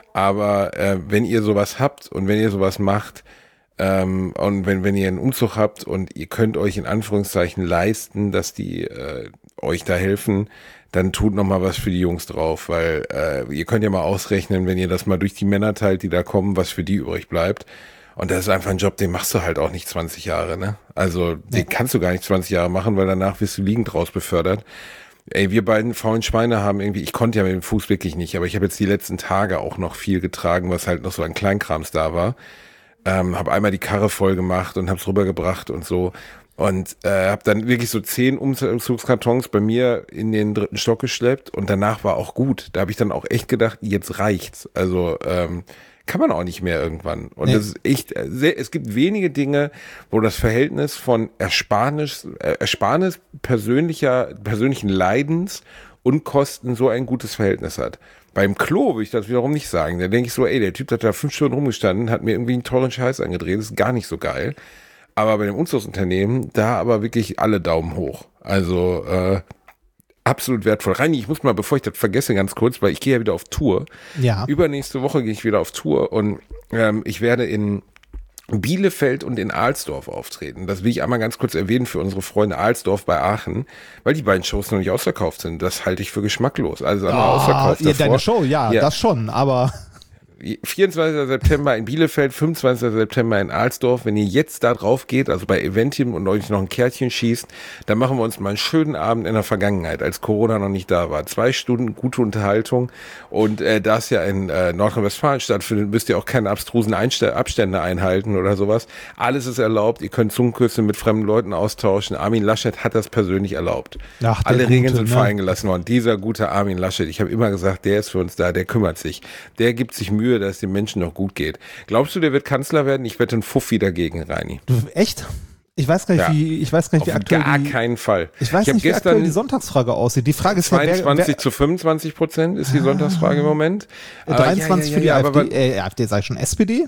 Aber äh, wenn ihr sowas habt und wenn ihr sowas macht, ähm, und wenn, wenn ihr einen Umzug habt und ihr könnt euch in Anführungszeichen leisten, dass die äh, euch da helfen, dann tut noch mal was für die Jungs drauf, weil äh, ihr könnt ja mal ausrechnen, wenn ihr das mal durch die Männer teilt, die da kommen, was für die übrig bleibt. Und das ist einfach ein Job, den machst du halt auch nicht zwanzig Jahre, ne? Also den ja. kannst du gar nicht zwanzig Jahre machen, weil danach wirst du liegend raus befördert. Ey, wir beiden faulen Schweine haben irgendwie, ich konnte ja mit dem Fuß wirklich nicht, aber ich habe jetzt die letzten Tage auch noch viel getragen, was halt noch so an Kleinkrams da war. Ähm, habe einmal die Karre voll gemacht und hab's rübergebracht und so. Und äh, habe dann wirklich so zehn Umzugskartons bei mir in den dritten Stock geschleppt und danach war auch gut. Da habe ich dann auch echt gedacht, jetzt reicht's. Also ähm, kann man auch nicht mehr irgendwann. Und nee. Das ist echt sehr, es gibt wenige Dinge, wo das Verhältnis von Ersparnis, äh, Ersparnis persönlicher, persönlichen Leidens und Kosten so ein gutes Verhältnis hat. Beim Klo würde ich das wiederum nicht sagen. Da denke ich so, ey, der Typ hat da fünf Stunden rumgestanden, hat mir irgendwie einen tollen Scheiß angedreht, das ist gar nicht so geil. Aber bei dem Umzugsunternehmen, da aber wirklich alle Daumen hoch. Also äh, absolut wertvoll. Reini, ich muss mal, bevor ich das vergesse, ganz kurz, weil ich gehe ja wieder auf Tour. Ja. Übernächste Woche gehe ich wieder auf Tour und ähm, ich werde in Bielefeld und in Alsdorf auftreten. Das will ich einmal ganz kurz erwähnen für unsere Freunde Alsdorf bei Aachen, weil die beiden Shows noch nicht ausverkauft sind. Das halte ich für geschmacklos. Also einmal oh, ausverkauft ja, davor. Deine Show, ja, ja, das schon, aber... vierundzwanzigster September in Bielefeld, fünfundzwanzigster September in Alsdorf. Wenn ihr jetzt da drauf geht, also bei Eventim und euch noch ein Kärtchen schießt, dann machen wir uns mal einen schönen Abend in der Vergangenheit, als Corona noch nicht da war. Zwei Stunden gute Unterhaltung und äh, da es ja in äh, Nordrhein-Westfalen stattfindet, müsst ihr auch keine abstrusen Einste- Abstände einhalten oder sowas. Alles ist erlaubt, ihr könnt Zungenküsse mit fremden Leuten austauschen. Armin Laschet hat das persönlich erlaubt. Ach, alle Regeln Gute, sind ne? fallen gelassen worden. Dieser gute Armin Laschet, ich habe immer gesagt, der ist für uns da, der kümmert sich. Der gibt sich Mühe, dass es den Menschen noch gut geht. Glaubst du, der wird Kanzler werden? Ich wette einen Fuffi dagegen, Reini. Du, echt? Ich weiß gar nicht, ja. wie, ich weiß gar nicht, wie Auf aktuell gar die, keinen Fall. Ich weiß ich nicht, wie aktuell die Sonntagsfrage aussieht. Die Frage ist zweiundzwanzig ja, wer, wer, zu fünfundzwanzig Prozent ist die Sonntagsfrage im Moment. dreiundzwanzig ja, ja, ja, für die ja, AfD, äh, AfD sag ich schon, S P D?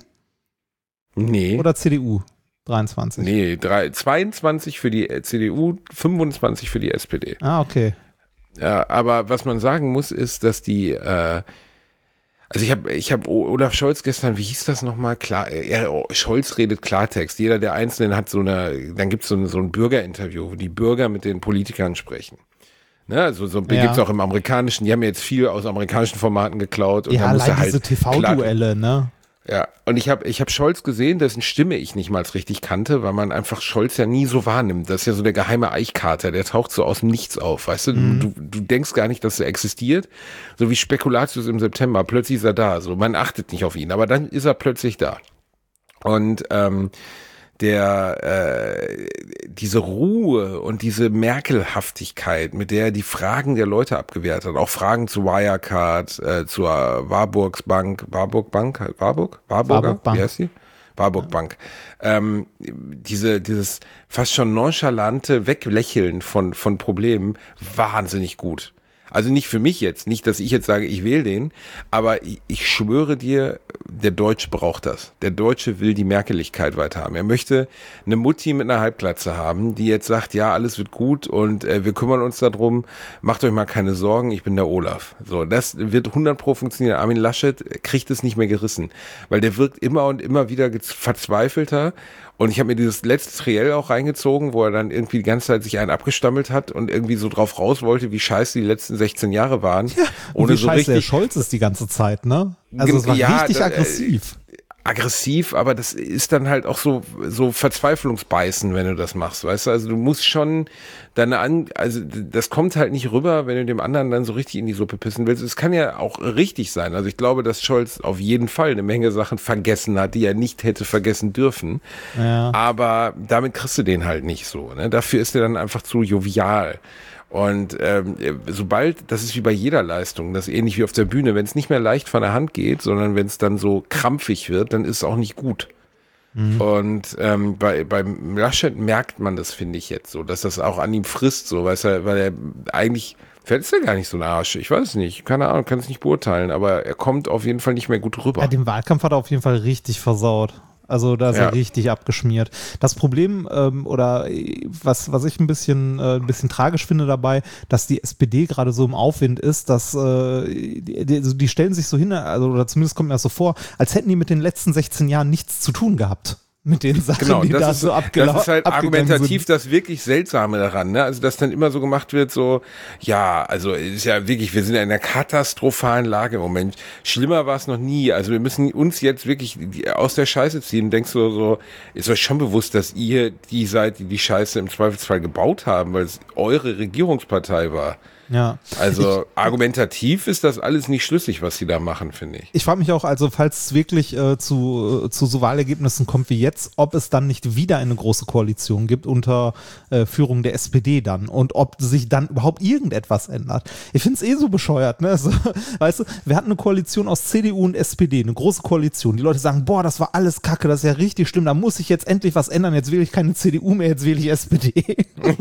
Nee. Oder C D U? dreiundzwanzig. Nee, drei, zweiundzwanzig für die C D U, fünfundzwanzig für die S P D. Ah, okay. Ja, aber was man sagen muss, ist, dass die, äh, also ich habe ich hab Olaf Scholz gestern, wie hieß das nochmal? Klar, er, Scholz redet Klartext. Jeder der Einzelnen hat so eine, dann gibt es so, ein, so ein Bürgerinterview, wo die Bürger mit den Politikern sprechen. Ne, also so ja. gibt's auch im amerikanischen, die haben jetzt viel aus amerikanischen Formaten geklaut. Und ja, da muss er halt diese T V-Duelle, ne? Ja, und ich habe ich hab Scholz gesehen, dessen Stimme ich nicht mal richtig kannte, weil man einfach Scholz ja nie so wahrnimmt. Das ist ja so der geheime Eichkater, der taucht so aus dem Nichts auf, weißt du? Mhm. Du, du denkst gar nicht, dass er existiert. So wie Spekulatius im September, plötzlich ist er da. So, man achtet nicht auf ihn, aber dann ist er plötzlich da. Und ähm, der äh, diese Ruhe und diese Merkelhaftigkeit, mit der er die Fragen der Leute abgewehrt hat, auch Fragen zu Wirecard, äh, zur Warburgs Bank, Warburg Bank, Warburg? Warburger? Warburg Bank. Wie heißt die? Warburg ja. Bank. Ähm, diese, dieses fast schon nonchalante Weglächeln von, von Problemen, wahnsinnig gut. Also nicht für mich jetzt, nicht, dass ich jetzt sage, ich wähle den, aber ich, ich schwöre dir, der Deutsche braucht das. Der Deutsche will die Merkeligkeit weiter haben. Er möchte eine Mutti mit einer Halbglatze haben, die jetzt sagt, ja, alles wird gut und äh, wir kümmern uns darum, macht euch mal keine Sorgen, ich bin der Olaf. So, das wird hundert Pro funktionieren. Armin Laschet kriegt es nicht mehr gerissen, weil der wirkt immer und immer wieder verzweifelter. Und ich habe mir dieses letzte Triell auch reingezogen, wo er dann irgendwie die ganze Zeit sich einen abgestammelt hat und irgendwie so drauf raus wollte, wie scheiße die letzten sechzehn Jahre waren. Ja, und ohne wie so scheiße richtig, der Scholz ist die ganze Zeit, ne? Also es war ja, richtig da, aggressiv. aggressiv, aber das ist dann halt auch so, so Verzweiflungsbeißen, wenn du das machst, weißt du, also du musst schon deine An, also das kommt halt nicht rüber, wenn du dem anderen dann so richtig in die Suppe pissen willst. Es kann ja auch richtig sein, also ich glaube, dass Scholz auf jeden Fall eine Menge Sachen vergessen hat, die er nicht hätte vergessen dürfen, ja. aber damit kriegst du den halt nicht so, ne? Dafür ist er dann einfach zu jovial. Und ähm, sobald, das ist wie bei jeder Leistung, das ist ähnlich wie auf der Bühne, wenn es nicht mehr leicht von der Hand geht, sondern wenn es dann so krampfig wird, dann ist es auch nicht gut. Mhm. Und ähm, bei beim Laschet merkt man das, finde ich jetzt so, dass das auch an ihm frisst, so, weißt du, weil er eigentlich, vielleicht ist er gar nicht so ein Arsch, ich weiß es nicht, keine Ahnung, kann es nicht beurteilen, aber er kommt auf jeden Fall nicht mehr gut rüber. Ja, den Wahlkampf hat er auf jeden Fall richtig versaut. Also da ist ja. er richtig abgeschmiert. Das Problem ähm, oder was was ich ein bisschen äh, ein bisschen tragisch finde dabei, dass die S P D gerade so im Aufwind ist, dass äh, die, die, die stellen sich so hin, also oder zumindest kommt mir das so vor, als hätten die mit den letzten sechzehn Jahren nichts zu tun gehabt. Mit den Sachen, genau, die das da ist, so abgelaufen sind. Das ist halt argumentativ sind. Das wirklich Seltsame daran, ne? Also, dass dann immer so gemacht wird, so, ja, also, ist ja wirklich, wir sind ja in einer katastrophalen Lage im Moment. Schlimmer war es noch nie. Also, wir müssen uns jetzt wirklich aus der Scheiße ziehen. Denkst du so, ist euch schon bewusst, dass ihr die seid, die die Scheiße im Zweifelsfall gebaut haben, weil es eure Regierungspartei war? Ja. Also ich, argumentativ ist das alles nicht schlüssig, was sie da machen, finde ich. Ich frage mich auch, also falls es wirklich äh, zu, äh, zu so Wahlergebnissen kommt wie jetzt, ob es dann nicht wieder eine große Koalition gibt unter äh, Führung der S P D dann und ob sich dann überhaupt irgendetwas ändert. Ich finde es eh so bescheuert, ne? Also, weißt du, wir hatten eine Koalition aus C D U und S P D, eine große Koalition. Die Leute sagen, boah, das war alles Kacke, das ist ja richtig schlimm, da muss ich jetzt endlich was ändern, jetzt wähle ich keine C D U mehr, jetzt wähle ich S P D.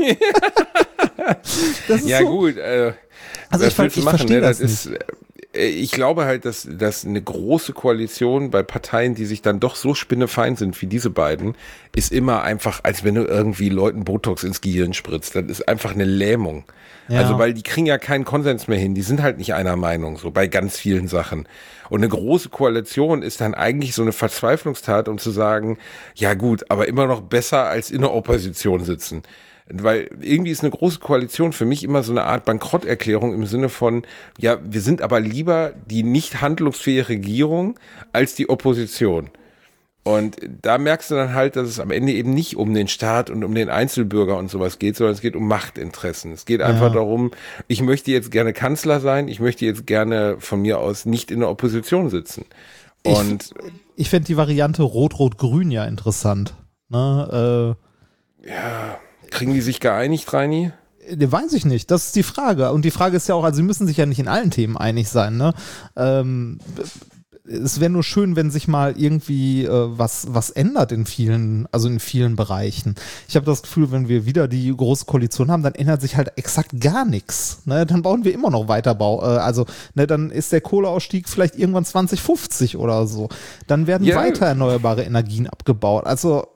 Das ist ja so. Gut, äh, also ich, ich machen, verstehe ne? das, das nicht. Ist, äh, ich glaube halt, dass, dass eine große Koalition bei Parteien, die sich dann doch so spinnefeind sind wie diese beiden, ist immer einfach, als wenn du irgendwie Leuten Botox ins Gehirn spritzt. Das ist einfach eine Lähmung. Ja. Also weil die kriegen ja keinen Konsens mehr hin, die sind halt nicht einer Meinung, so bei ganz vielen Sachen. Und eine große Koalition ist dann eigentlich so eine Verzweiflungstat, um zu sagen, ja gut, aber immer noch besser als in der Opposition sitzen. Weil irgendwie ist eine große Koalition für mich immer so eine Art Bankrotterklärung im Sinne von, ja, wir sind aber lieber die nicht handlungsfähige Regierung als die Opposition. Und da merkst du dann halt, dass es am Ende eben nicht um den Staat und um den Einzelbürger und sowas geht, sondern es geht um Machtinteressen. Es geht einfach ja. darum, ich möchte jetzt gerne Kanzler sein, ich möchte jetzt gerne von mir aus nicht in der Opposition sitzen. Und ich, ich fände die Variante Rot-Rot-Grün ja interessant. Ne, äh, ja... Kriegen die sich geeinigt, Reini? Weiß ich nicht, das ist die Frage. Und die Frage ist ja auch, also sie müssen sich ja nicht in allen Themen einig sein, ne? Ähm, es wäre nur schön, wenn sich mal irgendwie äh, was, was ändert in vielen, also in vielen Bereichen. Ich habe das Gefühl, wenn wir wieder die große Koalition haben, dann ändert sich halt exakt gar nichts. Ne? Dann bauen wir immer noch weiter Bau. Äh, also ne, dann ist der Kohleausstieg vielleicht irgendwann zwanzig fünfzig oder so. Dann werden ja. weiter erneuerbare Energien abgebaut. Also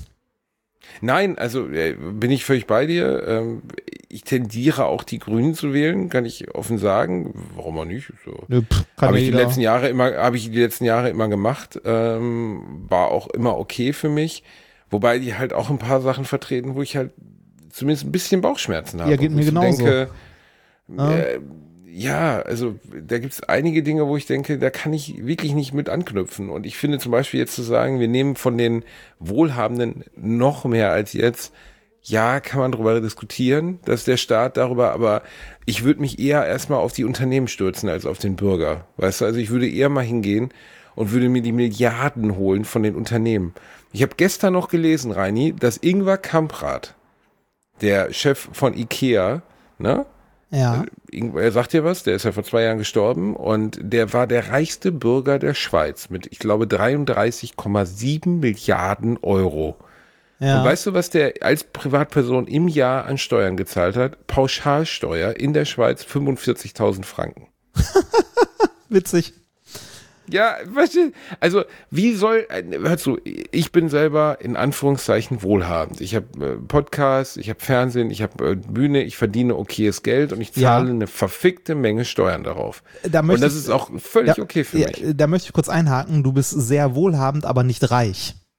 Nein, also äh, bin ich völlig bei dir. Ähm, ich tendiere auch die Grünen zu wählen, kann ich offen sagen. Warum auch nicht? So. Nö, habe ich die letzten Jahre immer, habe ich die letzten Jahre immer gemacht. Ähm, war auch immer okay für mich. Wobei die halt auch ein paar Sachen vertreten, wo ich halt zumindest ein bisschen Bauchschmerzen habe. Ja, geht mir genauso. Denke, ja. Äh, ja, also da gibt es einige Dinge, wo ich denke, da kann ich wirklich nicht mit anknüpfen. Und ich finde zum Beispiel jetzt zu sagen, wir nehmen von den Wohlhabenden noch mehr als jetzt, ja, kann man darüber diskutieren, dass der Staat darüber, aber ich würde mich eher erstmal auf die Unternehmen stürzen als auf den Bürger. Weißt du, also ich würde eher mal hingehen und würde mir die Milliarden holen von den Unternehmen. Ich habe gestern noch gelesen, Reini, dass Ingvar Kamprad, der Chef von Ikea, ne? Ja. Er sagt dir was, der ist ja vor zwei Jahren gestorben und der war der reichste Bürger der Schweiz mit, ich glaube, dreiunddreißig Komma sieben Milliarden Euro. Ja. Und weißt du, was der als Privatperson im Jahr an Steuern gezahlt hat? Pauschalsteuer in der Schweiz fünfundvierzigtausend Franken. Witzig. Ja, weißt du, also wie soll, hör zu, ich bin selber in Anführungszeichen wohlhabend. Ich habe äh, Podcasts, ich habe Fernsehen, ich habe äh, Bühne, ich verdiene okayes Geld und ich zahle ja. eine verfickte Menge Steuern darauf. Da und das ich, ist auch völlig ja, okay für ja, mich. Da möchte ich kurz einhaken, du bist sehr wohlhabend, aber nicht reich.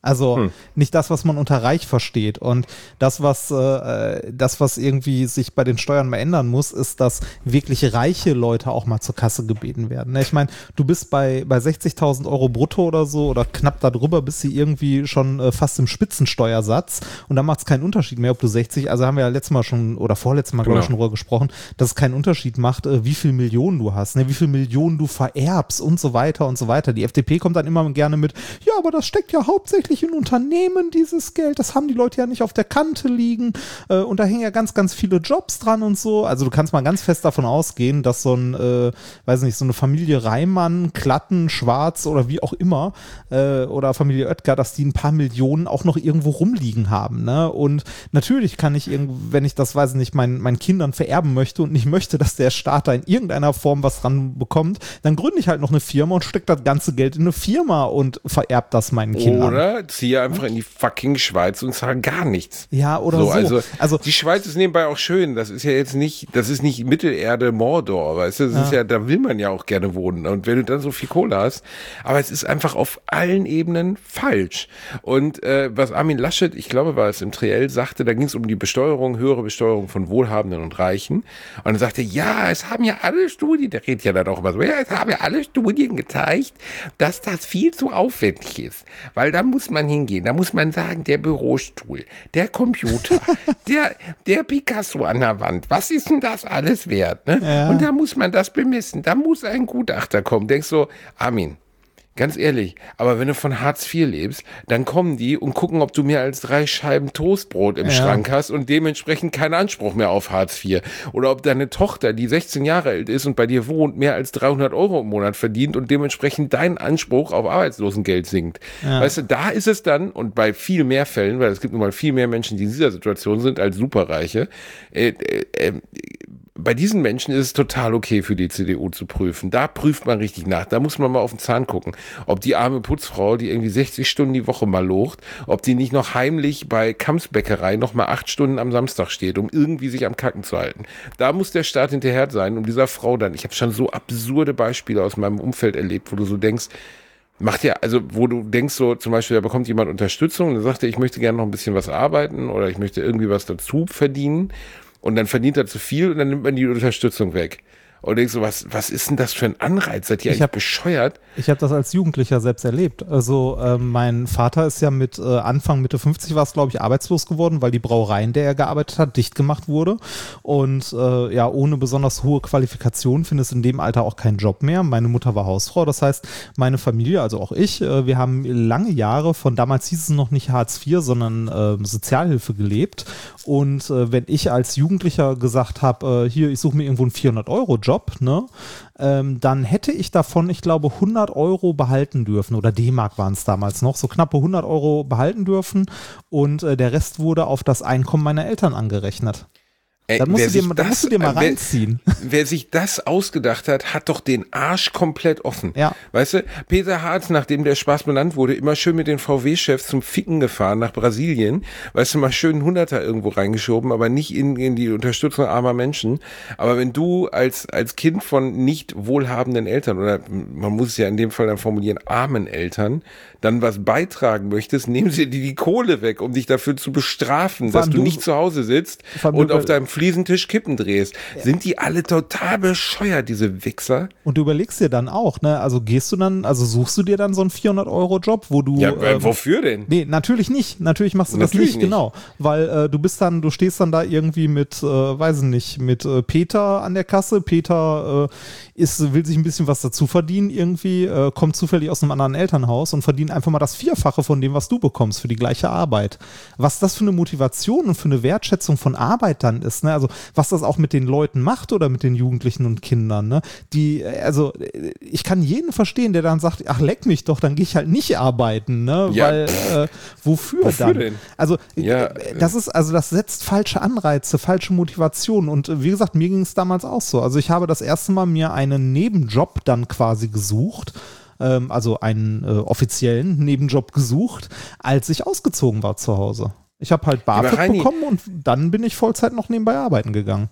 Also hm. nicht das, was man unter reich versteht. Und das, was äh, das, was irgendwie sich bei den Steuern mal ändern muss, ist, dass wirklich reiche Leute auch mal zur Kasse gebeten werden. Ne? Ich meine, du bist bei, bei sechzigtausend Euro brutto oder so oder knapp darüber, bist du irgendwie schon äh, fast im Spitzensteuersatz und da macht es keinen Unterschied mehr, ob du sechzig, also haben wir ja letztes Mal schon oder vorletztes Mal, glaube ich, schon drüber gesprochen, dass es keinen Unterschied macht, äh, wie viel Millionen du hast, ne? Wie viel Millionen du vererbst und so weiter und so weiter. Die F D P kommt dann immer gerne mit, ja, aber das steckt ja hauptsächlich in Unternehmen, dieses Geld, das haben die Leute ja nicht auf der Kante liegen äh, und da hängen ja ganz, ganz viele Jobs dran und so. Also du kannst mal ganz fest davon ausgehen, dass so ein, äh, weiß nicht, so eine Familie Reimann, Klatten, Schwarz oder wie auch immer äh, oder Familie Oetker, dass die ein paar Millionen auch noch irgendwo rumliegen haben, ne? Und natürlich kann ich, irgend, wenn ich das, weiß nicht, meinen, meinen Kindern vererben möchte und nicht möchte, dass der Staat da in irgendeiner Form was dran bekommt, dann gründe ich halt noch eine Firma und stecke das ganze Geld in eine Firma und vererb das meinen Kindern. Oder ziehe einfach in die fucking Schweiz und zahle gar nichts. Ja, oder so. so. Also, also die Schweiz ist nebenbei auch schön. Das ist ja jetzt nicht, das ist nicht Mittelerde Mordor, weißt du? Das ja. ist ja, da will man ja auch gerne wohnen. Und wenn du dann so viel Kohle hast, aber es ist einfach auf allen Ebenen falsch. Und äh, was Armin Laschet, ich glaube, war es im Triell, sagte, da ging es um die Besteuerung, höhere Besteuerung von Wohlhabenden und Reichen. Und er sagte, ja, es haben ja alle Studien, der redet ja dann auch immer so, ja, es haben ja alle Studien gezeigt, dass das viel zu aufwendig ist. Weil da muss man hingehen, da muss man sagen, der Bürostuhl, der Computer, der, der Picasso an der Wand, was ist denn das alles wert? Ne? Ja. Und da muss man das bemessen, da muss ein Gutachter kommen. Denkst so, Armin, ganz ehrlich, aber wenn du von Hartz vier lebst, dann kommen die und gucken, ob du mehr als drei Scheiben Toastbrot im ja. Schrank hast und dementsprechend keinen Anspruch mehr auf Hartz vier. Oder ob deine Tochter, die sechzehn Jahre alt ist und bei dir wohnt, mehr als dreihundert Euro im Monat verdient und dementsprechend dein Anspruch auf Arbeitslosengeld sinkt. Ja. Weißt du, da ist es dann, und bei viel mehr Fällen, weil es gibt nun mal viel mehr Menschen, die in dieser Situation sind als Superreiche, äh, äh, äh, bei diesen Menschen ist es total okay für die C D U zu prüfen. Da prüft man richtig nach. Da muss man mal auf den Zahn gucken. Ob die arme Putzfrau, die irgendwie sechzig Stunden die Woche mal locht, ob die nicht noch heimlich bei Kamps Bäckerei noch mal acht Stunden am Samstag steht, um irgendwie sich am Kacken zu halten. Da muss der Staat hinterher sein, um dieser Frau dann, ich habe schon so absurde Beispiele aus meinem Umfeld erlebt, wo du so denkst, macht ja, also wo du denkst so, zum Beispiel, da bekommt jemand Unterstützung und dann sagt er, ich möchte gerne noch ein bisschen was arbeiten oder ich möchte irgendwie was dazu verdienen. Und dann verdient er zu viel und dann nimmt man die Unterstützung weg. Und denkst so, was, was ist denn das für ein Anreiz? Seid ihr eigentlich hab, bescheuert? Ich habe das als Jugendlicher selbst erlebt. Also äh, mein Vater ist ja mit äh, Anfang, Mitte fünfzig war es, glaube ich, arbeitslos geworden, weil die Brauerei, in der er gearbeitet hat, dicht gemacht wurde. Und äh, ja, ohne besonders hohe Qualifikation findest du in dem Alter auch keinen Job mehr. Meine Mutter war Hausfrau. Das heißt, meine Familie, also auch ich, äh, wir haben lange Jahre, von damals hieß es noch nicht Hartz vier, sondern äh, Sozialhilfe gelebt. Und äh, wenn ich als Jugendlicher gesagt habe, äh, hier, ich suche mir irgendwo einen vierhundert-Euro-Job, ne, ähm, dann hätte ich davon, ich glaube, hundert Euro behalten dürfen oder D-Mark waren es damals noch, so knappe hundert Euro behalten dürfen und äh, der Rest wurde auf das Einkommen meiner Eltern angerechnet. Ey, da musst, du dir, das, da musst du dir mal wer, reinziehen. Wer sich das ausgedacht hat, hat doch den Arsch komplett offen. Ja. Weißt du, Peter Hartz, nachdem der Spaß benannt wurde, immer schön mit den V W-Chefs zum Ficken gefahren nach Brasilien. Weißt du, mal schön einen Hunderter irgendwo reingeschoben, aber nicht in, in die Unterstützung armer Menschen. Aber wenn du als, als Kind von nicht wohlhabenden Eltern, oder man muss es ja in dem Fall dann formulieren, armen Eltern, dann was beitragen möchtest, nehmen sie dir die Kohle weg, um dich dafür zu bestrafen, dass du, du nicht zu Hause sitzt und auf deinem Fliesentisch Kippen drehst. Ja. Sind die alle total bescheuert, diese Wichser? Und du überlegst dir dann auch, ne, also gehst du dann, also suchst du dir dann so einen vierhundert-Euro-Job, wo du... Ja, ähm, wofür denn? Nee, natürlich nicht. Natürlich machst du natürlich das nicht, nicht, genau. Weil äh, du bist dann, du stehst dann da irgendwie mit, äh, weiß ich nicht, mit äh, Peter an der Kasse. Peter äh, ist, will sich ein bisschen was dazu verdienen irgendwie, äh, kommt zufällig aus einem anderen Elternhaus und verdient einfach mal das Vierfache von dem, was du bekommst für die gleiche Arbeit. Was das für eine Motivation und für eine Wertschätzung von Arbeit dann ist, ne? Also was das auch mit den Leuten macht oder mit den Jugendlichen und Kindern, ne? Die, also ich kann jeden verstehen, der dann sagt, ach leck mich doch, dann gehe ich halt nicht arbeiten, ne? Ja. Weil äh, wofür, wofür dann? Denn? Also ja. das ist, also das setzt falsche Anreize, falsche Motivationen und wie gesagt, mir ging es damals auch so. Also ich habe das erste Mal mir einen Nebenjob dann quasi gesucht, ähm, also einen äh, offiziellen Nebenjob gesucht, als ich ausgezogen war zu Hause. Ich habe halt BAföG ja, bekommen und dann bin ich Vollzeit noch nebenbei arbeiten gegangen.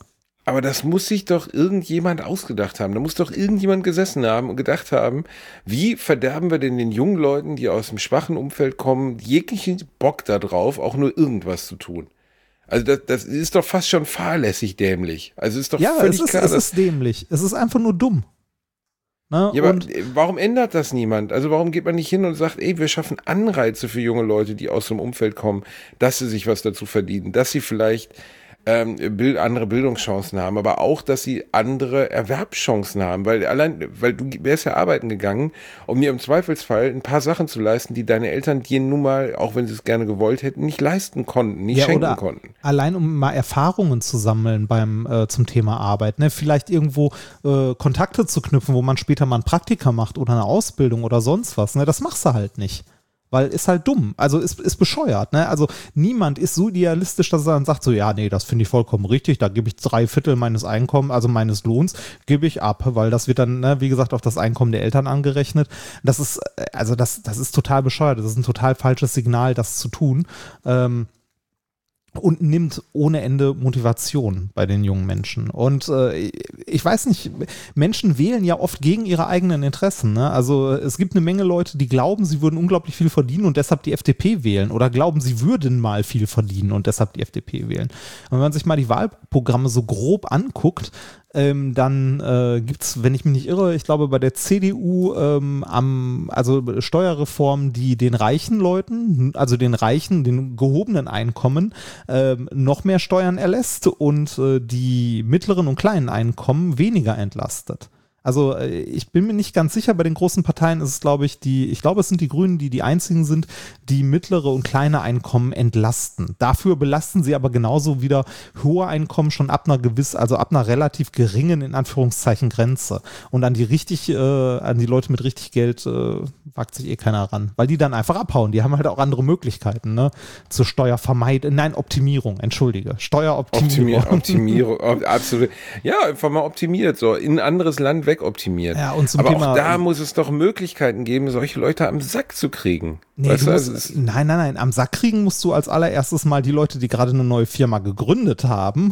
Aber das muss sich doch irgendjemand ausgedacht haben. Da muss doch irgendjemand gesessen haben und gedacht haben, wie verderben wir denn den jungen Leuten, die aus dem schwachen Umfeld kommen, jeglichen Bock da drauf, auch nur irgendwas zu tun. Also das, das ist doch fast schon fahrlässig dämlich. Also ist doch ja, völlig es ist, klar. es ist dämlich. Es ist einfach nur dumm. Ne? Ja, aber und warum ändert das niemand? Also warum geht man nicht hin und sagt, ey, wir schaffen Anreize für junge Leute, die aus dem Umfeld kommen, dass sie sich was dazu verdienen, dass sie vielleicht ähm, Bild, andere Bildungschancen haben, aber auch, dass sie andere Erwerbschancen haben, weil allein, weil du wärst ja arbeiten gegangen, um dir im Zweifelsfall ein paar Sachen zu leisten, die deine Eltern dir nun mal, auch wenn sie es gerne gewollt hätten, nicht leisten konnten, nicht ja, schenken oder konnten. Allein um mal Erfahrungen zu sammeln beim äh, zum Thema Arbeit, ne? Vielleicht irgendwo äh, Kontakte zu knüpfen, wo man später mal ein Praktika macht oder eine Ausbildung oder sonst was, ne? Das machst du halt nicht. Weil ist halt dumm, also ist, ist bescheuert, ne? Also niemand ist so idealistisch, dass er dann sagt so, ja, nee, das finde ich vollkommen richtig, da gebe ich drei Viertel meines Einkommens, also meines Lohns, gebe ich ab, weil das wird dann, ne, wie gesagt, auf das Einkommen der Eltern angerechnet. Das ist, also das, das ist total bescheuert, das ist ein total falsches Signal, das zu tun. Ähm, und nimmt ohne Ende Motivation bei den jungen Menschen. Und äh, ich weiß nicht, Menschen wählen ja oft gegen ihre eigenen Interessen. Ne? Also es gibt eine Menge Leute, die glauben, sie würden unglaublich viel verdienen und deshalb die F D P wählen oder glauben, sie würden mal viel verdienen und deshalb die F D P wählen. Und wenn man sich mal die Wahlprogramme so grob anguckt, Ähm, dann äh, gibt es, wenn ich mich nicht irre, ich glaube bei der C D U ähm, am, also Steuerreformen, die den reichen Leuten, also den reichen, den gehobenen Einkommen ähm, noch mehr Steuern erlässt und äh, die mittleren und kleinen Einkommen weniger entlastet. Also ich bin mir nicht ganz sicher, bei den großen Parteien ist es, glaube ich, die, ich glaube, es sind die Grünen, die die einzigen sind, die mittlere und kleine Einkommen entlasten. Dafür belasten sie aber genauso wieder hohe Einkommen schon ab einer gewiss, also ab einer relativ geringen, in Anführungszeichen, Grenze. Und an die richtig, äh, an die Leute mit richtig Geld äh, wagt sich eh keiner ran, weil die dann einfach abhauen. Die haben halt auch andere Möglichkeiten, ne? Zur Steuervermeidung, nein, Optimierung, entschuldige, Steueroptimierung. Optimierung, Optimierung, absolut. Ja, einfach mal optimiert, so in ein anderes Land weg optimiert. Ja, und zum aber Thema, auch da muss es doch Möglichkeiten geben, solche Leute am Sack zu kriegen. Nee, weißt du, musst, also nein, nein, nein. Am Sack kriegen musst du als allererstes mal die Leute, die gerade eine neue Firma gegründet haben.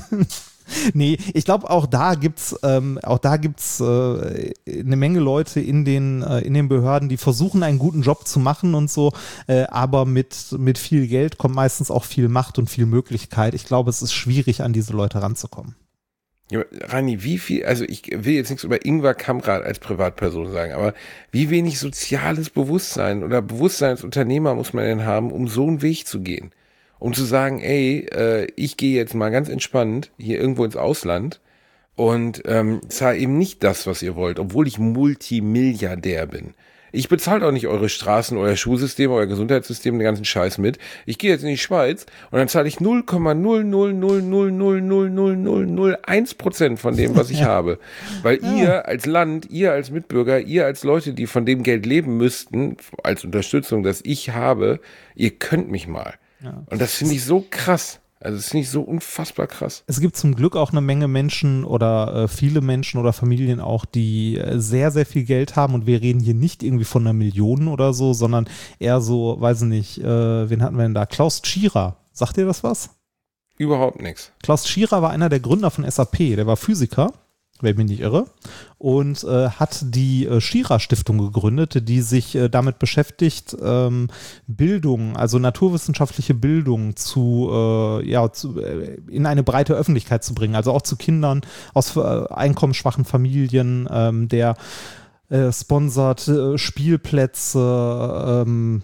Nee, ich glaube, auch da gibt's, ähm, auch da gibt's äh, eine Menge Leute in den, äh, in den Behörden, die versuchen, einen guten Job zu machen und so, äh, aber mit, mit viel Geld kommt meistens auch viel Macht und viel Möglichkeit. Ich glaube, es ist schwierig, an diese Leute ranzukommen. Ja, Rani, wie viel, also ich will jetzt nichts über Ingvar Kamprad als Privatperson sagen, aber wie wenig soziales Bewusstsein oder Bewusstsein als Unternehmer muss man denn haben, um so einen Weg zu gehen? Um zu sagen, ey, äh, ich gehe jetzt mal ganz entspannt hier irgendwo ins Ausland und ähm, zahle eben nicht das, was ihr wollt, obwohl ich Multimilliardär bin. Ich bezahle auch nicht eure Straßen, euer Schulsystem, euer Gesundheitssystem, den ganzen Scheiß mit. Ich gehe jetzt in die Schweiz und dann zahle ich null Komma null null null null null null null null null eins Prozent von dem, was ich ja. habe. Weil ja. ihr als Land, ihr als Mitbürger, ihr als Leute, die von dem Geld leben müssten, als Unterstützung, das ich habe, ihr könnt mich mal. Ja. Und das finde ich so krass. Also das finde ich so unfassbar krass. Es gibt zum Glück auch eine Menge Menschen oder äh, viele Menschen oder Familien auch, die äh, sehr, sehr viel Geld haben und wir reden hier nicht irgendwie von einer Million oder so, sondern eher so, weiß ich nicht, äh, wen hatten wir denn da? Klaus Tschira. Sagt ihr das was? Überhaupt nichts. Klaus Tschira war einer der Gründer von S A P, der war Physiker, wenn ich mich nicht irre, und äh, hat die äh, Schira-Stiftung gegründet, die sich äh, damit beschäftigt, ähm, Bildung, also naturwissenschaftliche Bildung zu, äh, ja, zu, äh, in eine breite Öffentlichkeit zu bringen, also auch zu Kindern aus äh, einkommensschwachen Familien, ähm, der äh, sponsert äh, Spielplätze, ähm,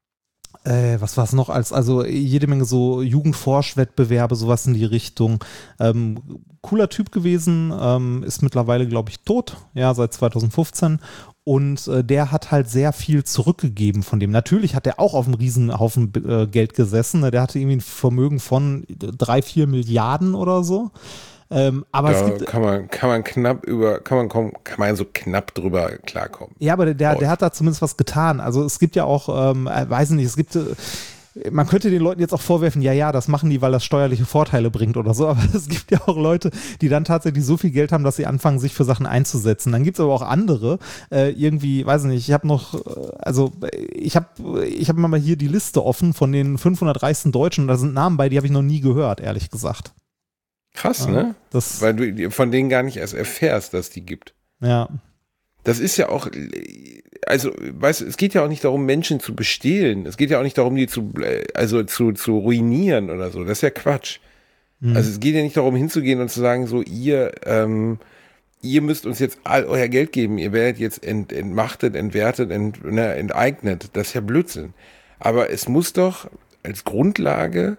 Äh, was war es noch als, also jede Menge so Jugendforschwettbewerbe, sowas in die Richtung. Ähm, cooler Typ gewesen, ähm, ist mittlerweile, glaube ich, tot, ja, seit zwanzig fünfzehn. Und äh, der hat halt sehr viel zurückgegeben von dem. Natürlich hat er auch auf einem Riesenhaufen äh, Geld gesessen. Ne? Der hatte irgendwie ein Vermögen von drei, vier Milliarden oder so. Ähm, aber da es gibt, kann man, kann man knapp über, kann man kommen, kann man so knapp drüber klarkommen. Ja, aber der, der hat da zumindest was getan. Also es gibt ja auch, ähm, weiß nicht, es gibt, äh, man könnte den Leuten jetzt auch vorwerfen, ja, ja, das machen die, weil das steuerliche Vorteile bringt oder so, aber es gibt ja auch Leute, die dann tatsächlich so viel Geld haben, dass sie anfangen, sich für Sachen einzusetzen. Dann gibt es aber auch andere, äh, irgendwie, weiß nicht, ich habe noch, also ich habe ich hab mal hier die Liste offen von den fünfhundert reichsten Deutschen und da sind Namen bei, die habe ich noch nie gehört, ehrlich gesagt. Krass, ja, ne? Das, Weil du von denen gar nicht erst erfährst, dass die gibt. Ja. Das ist ja auch, also, weißt du, es geht ja auch nicht darum, Menschen zu bestehlen. Es geht ja auch nicht darum, die zu, also zu, zu ruinieren oder so. Das ist ja Quatsch. Mhm. Also es geht ja nicht darum, hinzugehen und zu sagen, so, ihr, ähm, ihr müsst uns jetzt all euer Geld geben. Ihr werdet jetzt ent, entmachtet, entwertet, ent, ne, enteignet. Das ist ja Blödsinn. Aber es muss doch als Grundlage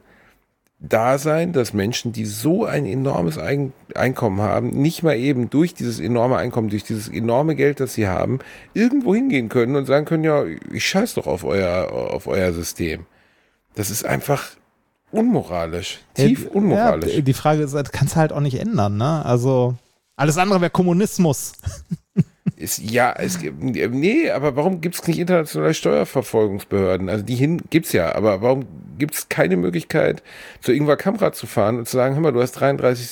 da sein, dass Menschen, die so ein enormes Ein- Einkommen haben, nicht mal eben durch dieses enorme Einkommen, durch dieses enorme Geld, das sie haben, irgendwo hingehen können und sagen können, ja, ich scheiß doch auf euer, auf euer System. Das ist einfach unmoralisch, tief ja, unmoralisch. Ja, die Frage ist, das kannst du halt auch nicht ändern, ne? Also, alles andere wäre Kommunismus. Ist, ja, es gibt, nee, aber warum gibt es nicht internationale Steuerverfolgungsbehörden? Also die hin gibt's ja, aber warum gibt es keine Möglichkeit, zu Ingvar Kamprad zu fahren und zu sagen, hör mal, du hast dreiunddreißig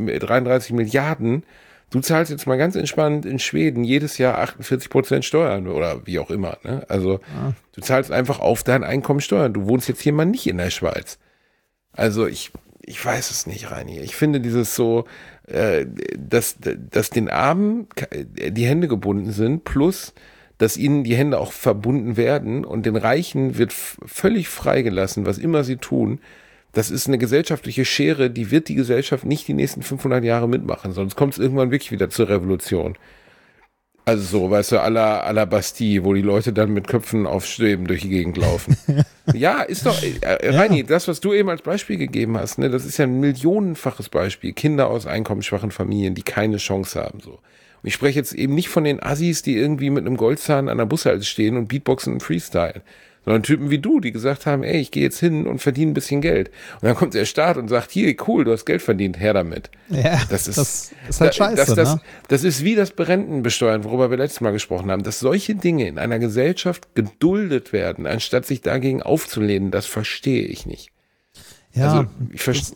Milliarden, du zahlst jetzt mal ganz entspannt in Schweden jedes Jahr achtundvierzig Prozent Steuern oder wie auch immer. Ne? Also ja. Du zahlst einfach auf dein Einkommen Steuern. Du wohnst jetzt hier mal nicht in der Schweiz. Also ich, ich weiß es nicht, Reini. Ich finde dieses so, äh, dass, dass den Armen die Hände gebunden sind, plus dass ihnen die Hände auch verbunden werden und den Reichen wird f- völlig freigelassen, was immer sie tun. Das ist eine gesellschaftliche Schere, die wird die Gesellschaft nicht die nächsten fünfhundert Jahre mitmachen, sonst kommt es irgendwann wirklich wieder zur Revolution. Also so, weißt du, à la, à la Bastille, wo die Leute dann mit Köpfen auf Stäben durch die Gegend laufen. Ja, ist doch, äh, Reini, ja. Das, was du eben als Beispiel gegeben hast, ne, das ist ja ein millionenfaches Beispiel. Kinder aus einkommensschwachen Familien, die keine Chance haben, so. Und ich spreche jetzt eben nicht von den Assis, die irgendwie mit einem Goldzahn an der Bushalte stehen und Beatboxen und Freestyle, sondern Typen wie du, die gesagt haben, ey, ich gehe jetzt hin und verdiene ein bisschen Geld. Und dann kommt der Staat und sagt, hier, cool, du hast Geld verdient, her damit. Ja, das ist, das ist halt scheiße, das, das, ne? Das ist wie das Berentenbesteuern, worüber wir letztes Mal gesprochen haben, dass solche Dinge in einer Gesellschaft geduldet werden, anstatt sich dagegen aufzulehnen, das verstehe ich nicht. Ja, also, ich verstehe.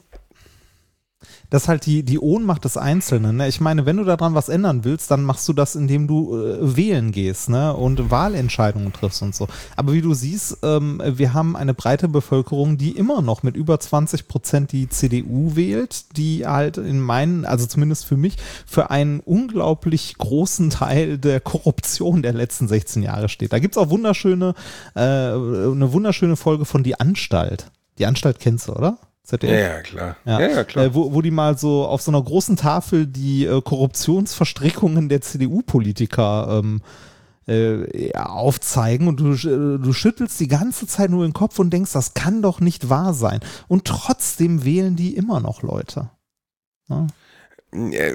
Das ist halt die, die Ohnmacht des Einzelnen. Ne? Ich meine, wenn du daran was ändern willst, dann machst du das, indem du äh, wählen gehst, ne? Und Wahlentscheidungen triffst und so. Aber wie du siehst, ähm, wir haben eine breite Bevölkerung, die immer noch mit über zwanzig Prozent die C D U wählt, die halt in meinen, also zumindest für mich, für einen unglaublich großen Teil der Korruption der letzten sechzehn Jahre steht. Da gibt es auch wunderschöne, äh, eine wunderschöne Folge von Die Anstalt. Die Anstalt kennst du, oder? Z D F? Ja, ja, klar. Ja, ja, ja klar. Äh, wo, wo die mal so auf so einer großen Tafel die äh, Korruptionsverstrickungen der C D U-Politiker ähm, äh, aufzeigen und du, äh, du schüttelst die ganze Zeit nur den Kopf und denkst, das kann doch nicht wahr sein. Und trotzdem wählen die immer noch Leute. Ja. Ja.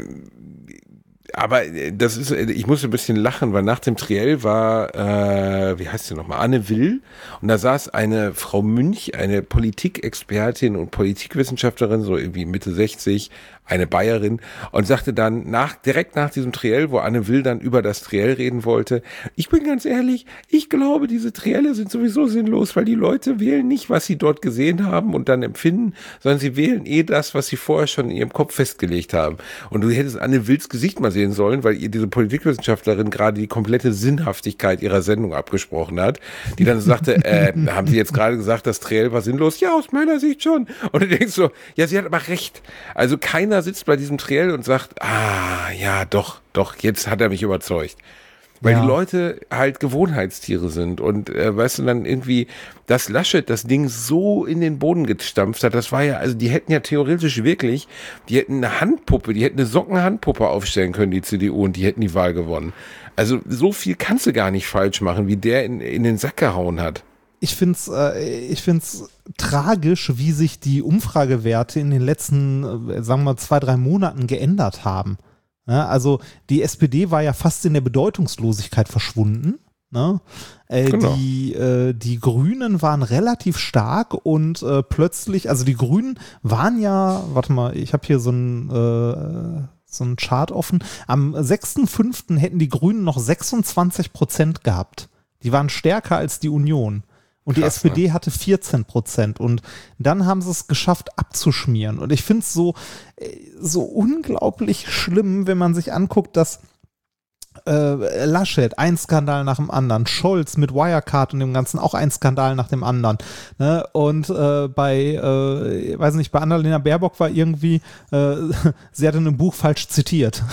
Aber das ist, ich musste ein bisschen lachen, weil nach dem Triell war, äh, wie heißt sie nochmal, Anne Will, und da saß eine Frau Münch, eine Politikexpertin und Politikwissenschaftlerin, so irgendwie Mitte sechzig, eine Bayerin, und sagte dann nach, direkt nach diesem Triell, wo Anne Will dann über das Triell reden wollte, ich bin ganz ehrlich, ich glaube, diese Trielle sind sowieso sinnlos, weil die Leute wählen nicht, was sie dort gesehen haben und dann empfinden, sondern sie wählen eh das, was sie vorher schon in ihrem Kopf festgelegt haben. Und du hättest Anne Wills Gesicht mal sehen sollen, weil ihr diese Politikwissenschaftlerin gerade die komplette Sinnhaftigkeit ihrer Sendung abgesprochen hat, die dann sagte, äh, haben Sie jetzt gerade gesagt, das Triell war sinnlos? Ja, aus meiner Sicht schon. Und du denkst so, ja, sie hat aber recht. Also keiner sitzt bei diesem Triell und sagt, ah, ja, doch, doch, jetzt hat er mich überzeugt. Weil ja. die Leute halt Gewohnheitstiere sind und äh, weißt du, dann irgendwie, dass Laschet das Ding so in den Boden gestampft hat, das war ja, also die hätten ja theoretisch wirklich, die hätten eine Handpuppe, die hätten eine Sockenhandpuppe aufstellen können, die C D U, und die hätten die Wahl gewonnen. Also so viel kannst du gar nicht falsch machen, wie der in, in den Sack gehauen hat. Ich finde es äh, ich find's tragisch, wie sich die Umfragewerte in den letzten, äh, sagen wir mal, zwei, drei Monaten geändert haben. Ja, also die S P D war ja fast in der Bedeutungslosigkeit verschwunden. Ne? Äh, genau. die, äh, die Grünen waren relativ stark und äh, plötzlich, also die Grünen waren ja, warte mal, ich habe hier so ein äh, so ein Chart offen, am sechster fünfter hätten die Grünen noch sechsundzwanzig Prozent gehabt. Die waren stärker als die Union. Und die Krass, S P D ne? hatte vierzehn Prozent. Und dann haben sie es geschafft, abzuschmieren. Und ich finde es so, so unglaublich schlimm, wenn man sich anguckt, dass Äh, Laschet, ein Skandal nach dem anderen. Scholz mit Wirecard und dem Ganzen auch ein Skandal nach dem anderen. Ne? Und äh, bei, äh, weiß nicht, bei Annalena Baerbock war irgendwie, äh, sie hatte in einem Buch falsch zitiert.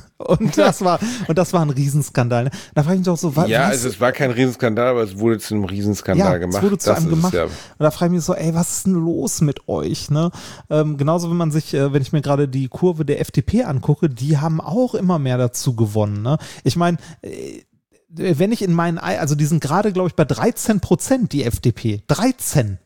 Und das war, und das war ein Riesenskandal. Ne? Da frage ich mich doch so, was? Ja, also es war kein Riesenskandal, aber es wurde zu einem Riesenskandal ja, gemacht. Es wurde zu das einem gemacht. Ja. Und da frage ich mich so, ey, was ist denn los mit euch? Ne? Ähm, genauso, wenn man sich, äh, wenn ich mir gerade die Kurve der F D P angucke, die haben auch immer mehr dazu gewonnen. Ne? Ich meine, äh, wenn ich in meinen, also die sind gerade, glaube ich, bei dreizehn Prozent, die F D P. dreizehn.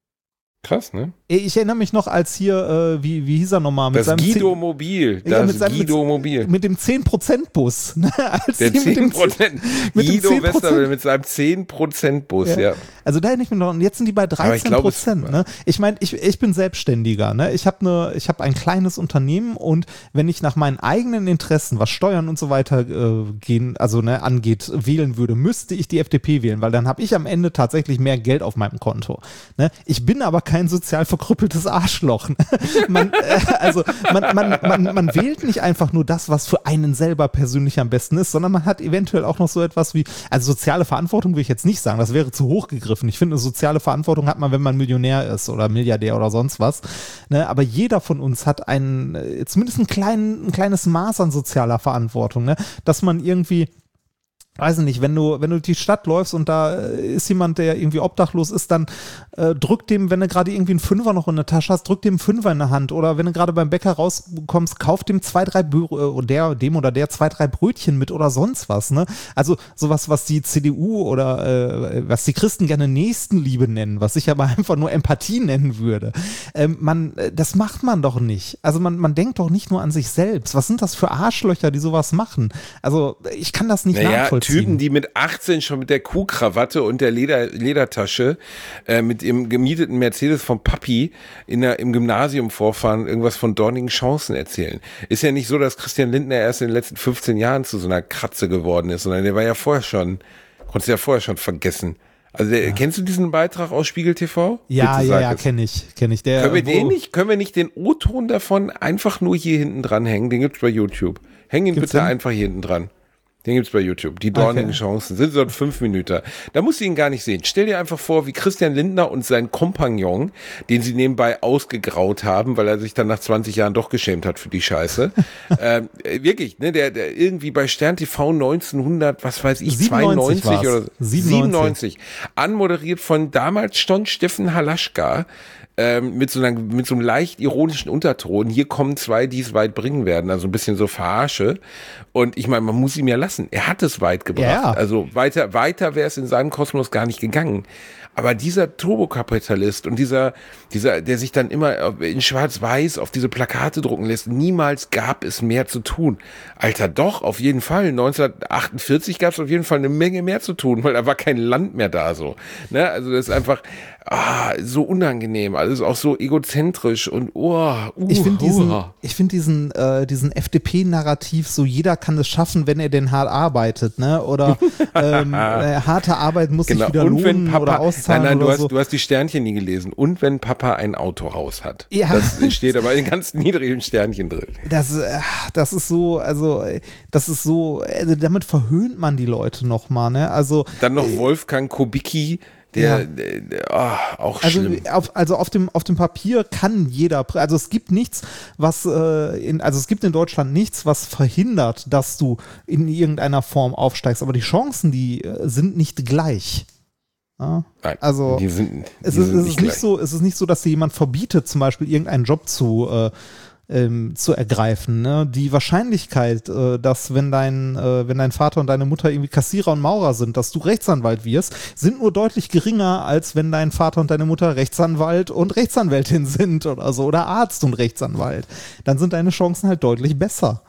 Krass, ne? Ich erinnere mich noch, als hier, äh, wie, wie hieß er nochmal? Mit das seinem Guido-Mobil, das ja, mit seinem, Guido-Mobil. Mit, mit dem zehn Prozent Bus. Ne? Als Der zehn Prozent. Guido Westerwelle mit seinem zehn Prozent Bus, ja. ja. Also da erinnere ich mich noch, und jetzt sind die bei dreizehn Prozent. Ne? Ich meine, ich, ich bin Selbstständiger. Ne? Ich habe ne, ich hab ein kleines Unternehmen und wenn ich nach meinen eigenen Interessen, was Steuern und so weiter äh, gehen, also ne, angeht, wählen würde, müsste ich die F D P wählen, weil dann habe ich am Ende tatsächlich mehr Geld auf meinem Konto. Ne? Ich bin aber kein sozial verkrüppeltes Arschloch. Ne? Man, äh, also man, man, man, man wählt nicht einfach nur das, was für einen selber persönlich am besten ist, sondern man hat eventuell auch noch so etwas wie, also soziale Verantwortung will ich jetzt nicht sagen, das wäre zu hoch gegriffen. Ich finde, eine soziale Verantwortung hat man, wenn man Millionär ist oder Milliardär oder sonst was. Ne? Aber jeder von uns hat einen, zumindest ein, klein, ein kleines Maß an sozialer Verantwortung, ne? Dass man irgendwie, weiß ich nicht, wenn du, wenn du durch die Stadt läufst und da ist jemand, der irgendwie obdachlos ist, dann äh, drück dem, wenn du gerade irgendwie einen Fünfer noch in der Tasche hast, drück dem einen Fünfer in der Hand. Oder wenn du gerade beim Bäcker rauskommst, kauf dem zwei, drei Bö- der, dem oder der zwei, drei Brötchen mit oder sonst was. Ne? Also sowas, was die C D U oder äh, was die Christen gerne Nächstenliebe nennen, was ich aber einfach nur Empathie nennen würde. Ähm, man, das macht man doch nicht. Also man, man denkt doch nicht nur an sich selbst. Was sind das für Arschlöcher, die sowas machen? Also ich kann das nicht naja, nachvollziehen. Typen, die mit achtzehn schon mit der Kuhkrawatte und der Leder, Ledertasche äh, mit dem gemieteten Mercedes vom Papi in der, im Gymnasium vorfahren, irgendwas von dornigen Chancen erzählen. Ist ja nicht so, dass Christian Lindner erst in den letzten fünfzehn Jahren zu so einer Kratze geworden ist, sondern der war ja vorher schon, konntest du ja vorher schon vergessen. Also der, ja. Kennst du diesen Beitrag aus Spiegel T V? Ja, Bitte ja, ja, kenne ich, kenne ich. Der, können wir den nicht, können wir nicht den O-Ton davon einfach nur hier hinten dran hängen? Den gibt's bei YouTube. Häng ihn gibt's bitte den? einfach hier hinten dran. Den gibt's bei YouTube. Die dornigen okay. Chancen sind so ein fünf Minuten. Da musst du ihn gar nicht sehen. Stell dir einfach vor, wie Christian Lindner und sein Kompagnon, den sie nebenbei ausgegraut haben, weil er sich dann nach zwanzig Jahren doch geschämt hat für die Scheiße. ähm, wirklich, ne, der, der irgendwie bei Stern T V neunzehnhundert, was weiß ich, siebenundneunzig zweiundneunzig oder siebenundneunzig. siebenundneunzig, anmoderiert von damals schon Steffen Halaschka, Ähm, mit so einer, mit so einem leicht ironischen Unterton. Hier kommen zwei, die es weit bringen werden. Also ein bisschen so Verarsche. Und ich meine, man muss ihm ja lassen. Er hat es weit gebracht. Ja. Also weiter, weiter wäre es in seinem Kosmos gar nicht gegangen. Aber dieser Turbokapitalist und dieser, dieser, der sich dann immer in Schwarz-Weiß auf diese Plakate drucken lässt, niemals gab es mehr zu tun. Alter, doch, auf jeden Fall. neunzehnhundertachtundvierzig gab es auf jeden Fall eine Menge mehr zu tun, weil da war kein Land mehr da, so. Ne? Also das ist einfach, ah, so unangenehm, alles auch so egozentrisch und oh, uh, ich finde diesen, uh. ich finde diesen, äh, diesen F D P-Narrativ, so jeder kann es schaffen, wenn er denn hart arbeitet, ne? Oder ähm, äh, harte Arbeit muss genau. sich wieder und lohnen wenn Papa, oder auszahlen. Nein, nein, oder du hast, so. du hast die Sternchen nie gelesen. Und wenn Papa ein Autohaus hat. Ja. Das steht aber in ganz niedrigen Sternchen drin. Das, äh, das ist so, also das ist so, also damit verhöhnt man die Leute nochmal, ne? Also dann noch äh, Wolfgang Kubicki. Der, ja. der, der oh, auch also schlimm. Auf, also auf dem, auf dem Papier kann jeder, also es gibt nichts, was, äh, in, also es gibt in Deutschland nichts, was verhindert, dass du in irgendeiner Form aufsteigst, aber die Chancen, die äh, sind nicht gleich. Ja? Nein, also die sind, die es, ist, sind es, nicht ist nicht so, es ist nicht so, dass dir jemand verbietet, zum Beispiel irgendeinen Job zu äh, Ähm, zu ergreifen. Ne? Die Wahrscheinlichkeit, äh, dass wenn dein, äh, wenn dein Vater und deine Mutter irgendwie Kassierer und Maurer sind, dass du Rechtsanwalt wirst, sind nur deutlich geringer, als wenn dein Vater und deine Mutter Rechtsanwalt und Rechtsanwältin sind oder so, oder Arzt und Rechtsanwalt. Dann sind deine Chancen halt deutlich besser.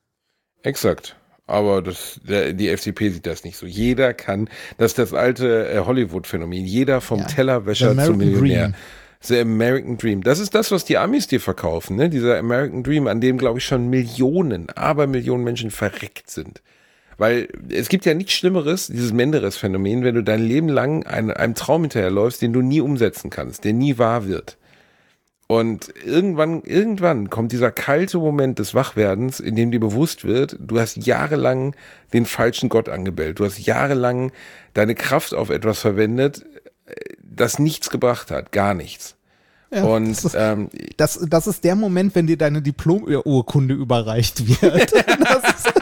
Exakt. Aber das, der, die F D P sieht das nicht so. Jeder kann, das ist das alte äh, Hollywood-Phänomen, jeder vom ja, Tellerwäscher zum Millionär. Dream. The American Dream. Das ist das, was die Amis dir verkaufen, ne? Dieser American Dream, an dem, glaube ich, schon Millionen, aber Millionen Menschen verreckt sind. Weil es gibt ja nichts Schlimmeres, dieses Menderes-Phänomen, wenn du dein Leben lang einem, einem Traum hinterherläufst, den du nie umsetzen kannst, der nie wahr wird. Und irgendwann, irgendwann kommt dieser kalte Moment des Wachwerdens, in dem dir bewusst wird, du hast jahrelang den falschen Gott angebellt. Du hast jahrelang deine Kraft auf etwas verwendet, das nichts gebracht hat, gar nichts. Ja, und das, ist, ähm, das, das ist der Moment, wenn dir deine Diplom-Urkunde überreicht wird. Das ist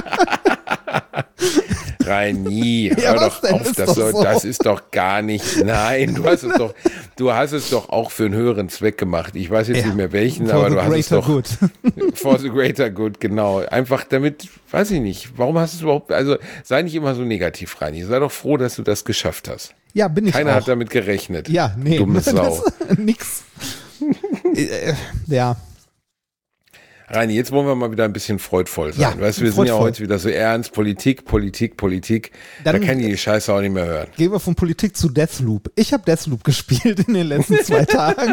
Reini, hör ja, doch denn? auf, Ist das, doch soll, so. das ist doch gar nicht, nein, du hast es doch, du hast es doch auch für einen höheren Zweck gemacht. Ich weiß jetzt ja, nicht mehr welchen, for aber the du hast es doch, good. for the greater good, genau. Einfach damit, weiß ich nicht, warum hast du es überhaupt, also sei nicht immer so negativ, Reini, sei doch froh, dass du das geschafft hast. Ja, bin ich Keiner auch. hat damit gerechnet. Ja, nee. Dumme Sau. Das, nix. äh, ja. Reini, jetzt wollen wir mal wieder ein bisschen freudvoll sein. Ja, weißt du, wir sind ja freudvoll. heute wieder so ernst. Politik, Politik, Politik. Dann- da kann ich die Scheiße auch nicht mehr hören. Gehen wir von Politik zu Deathloop. Ich habe Deathloop gespielt in den letzten zwei Tagen.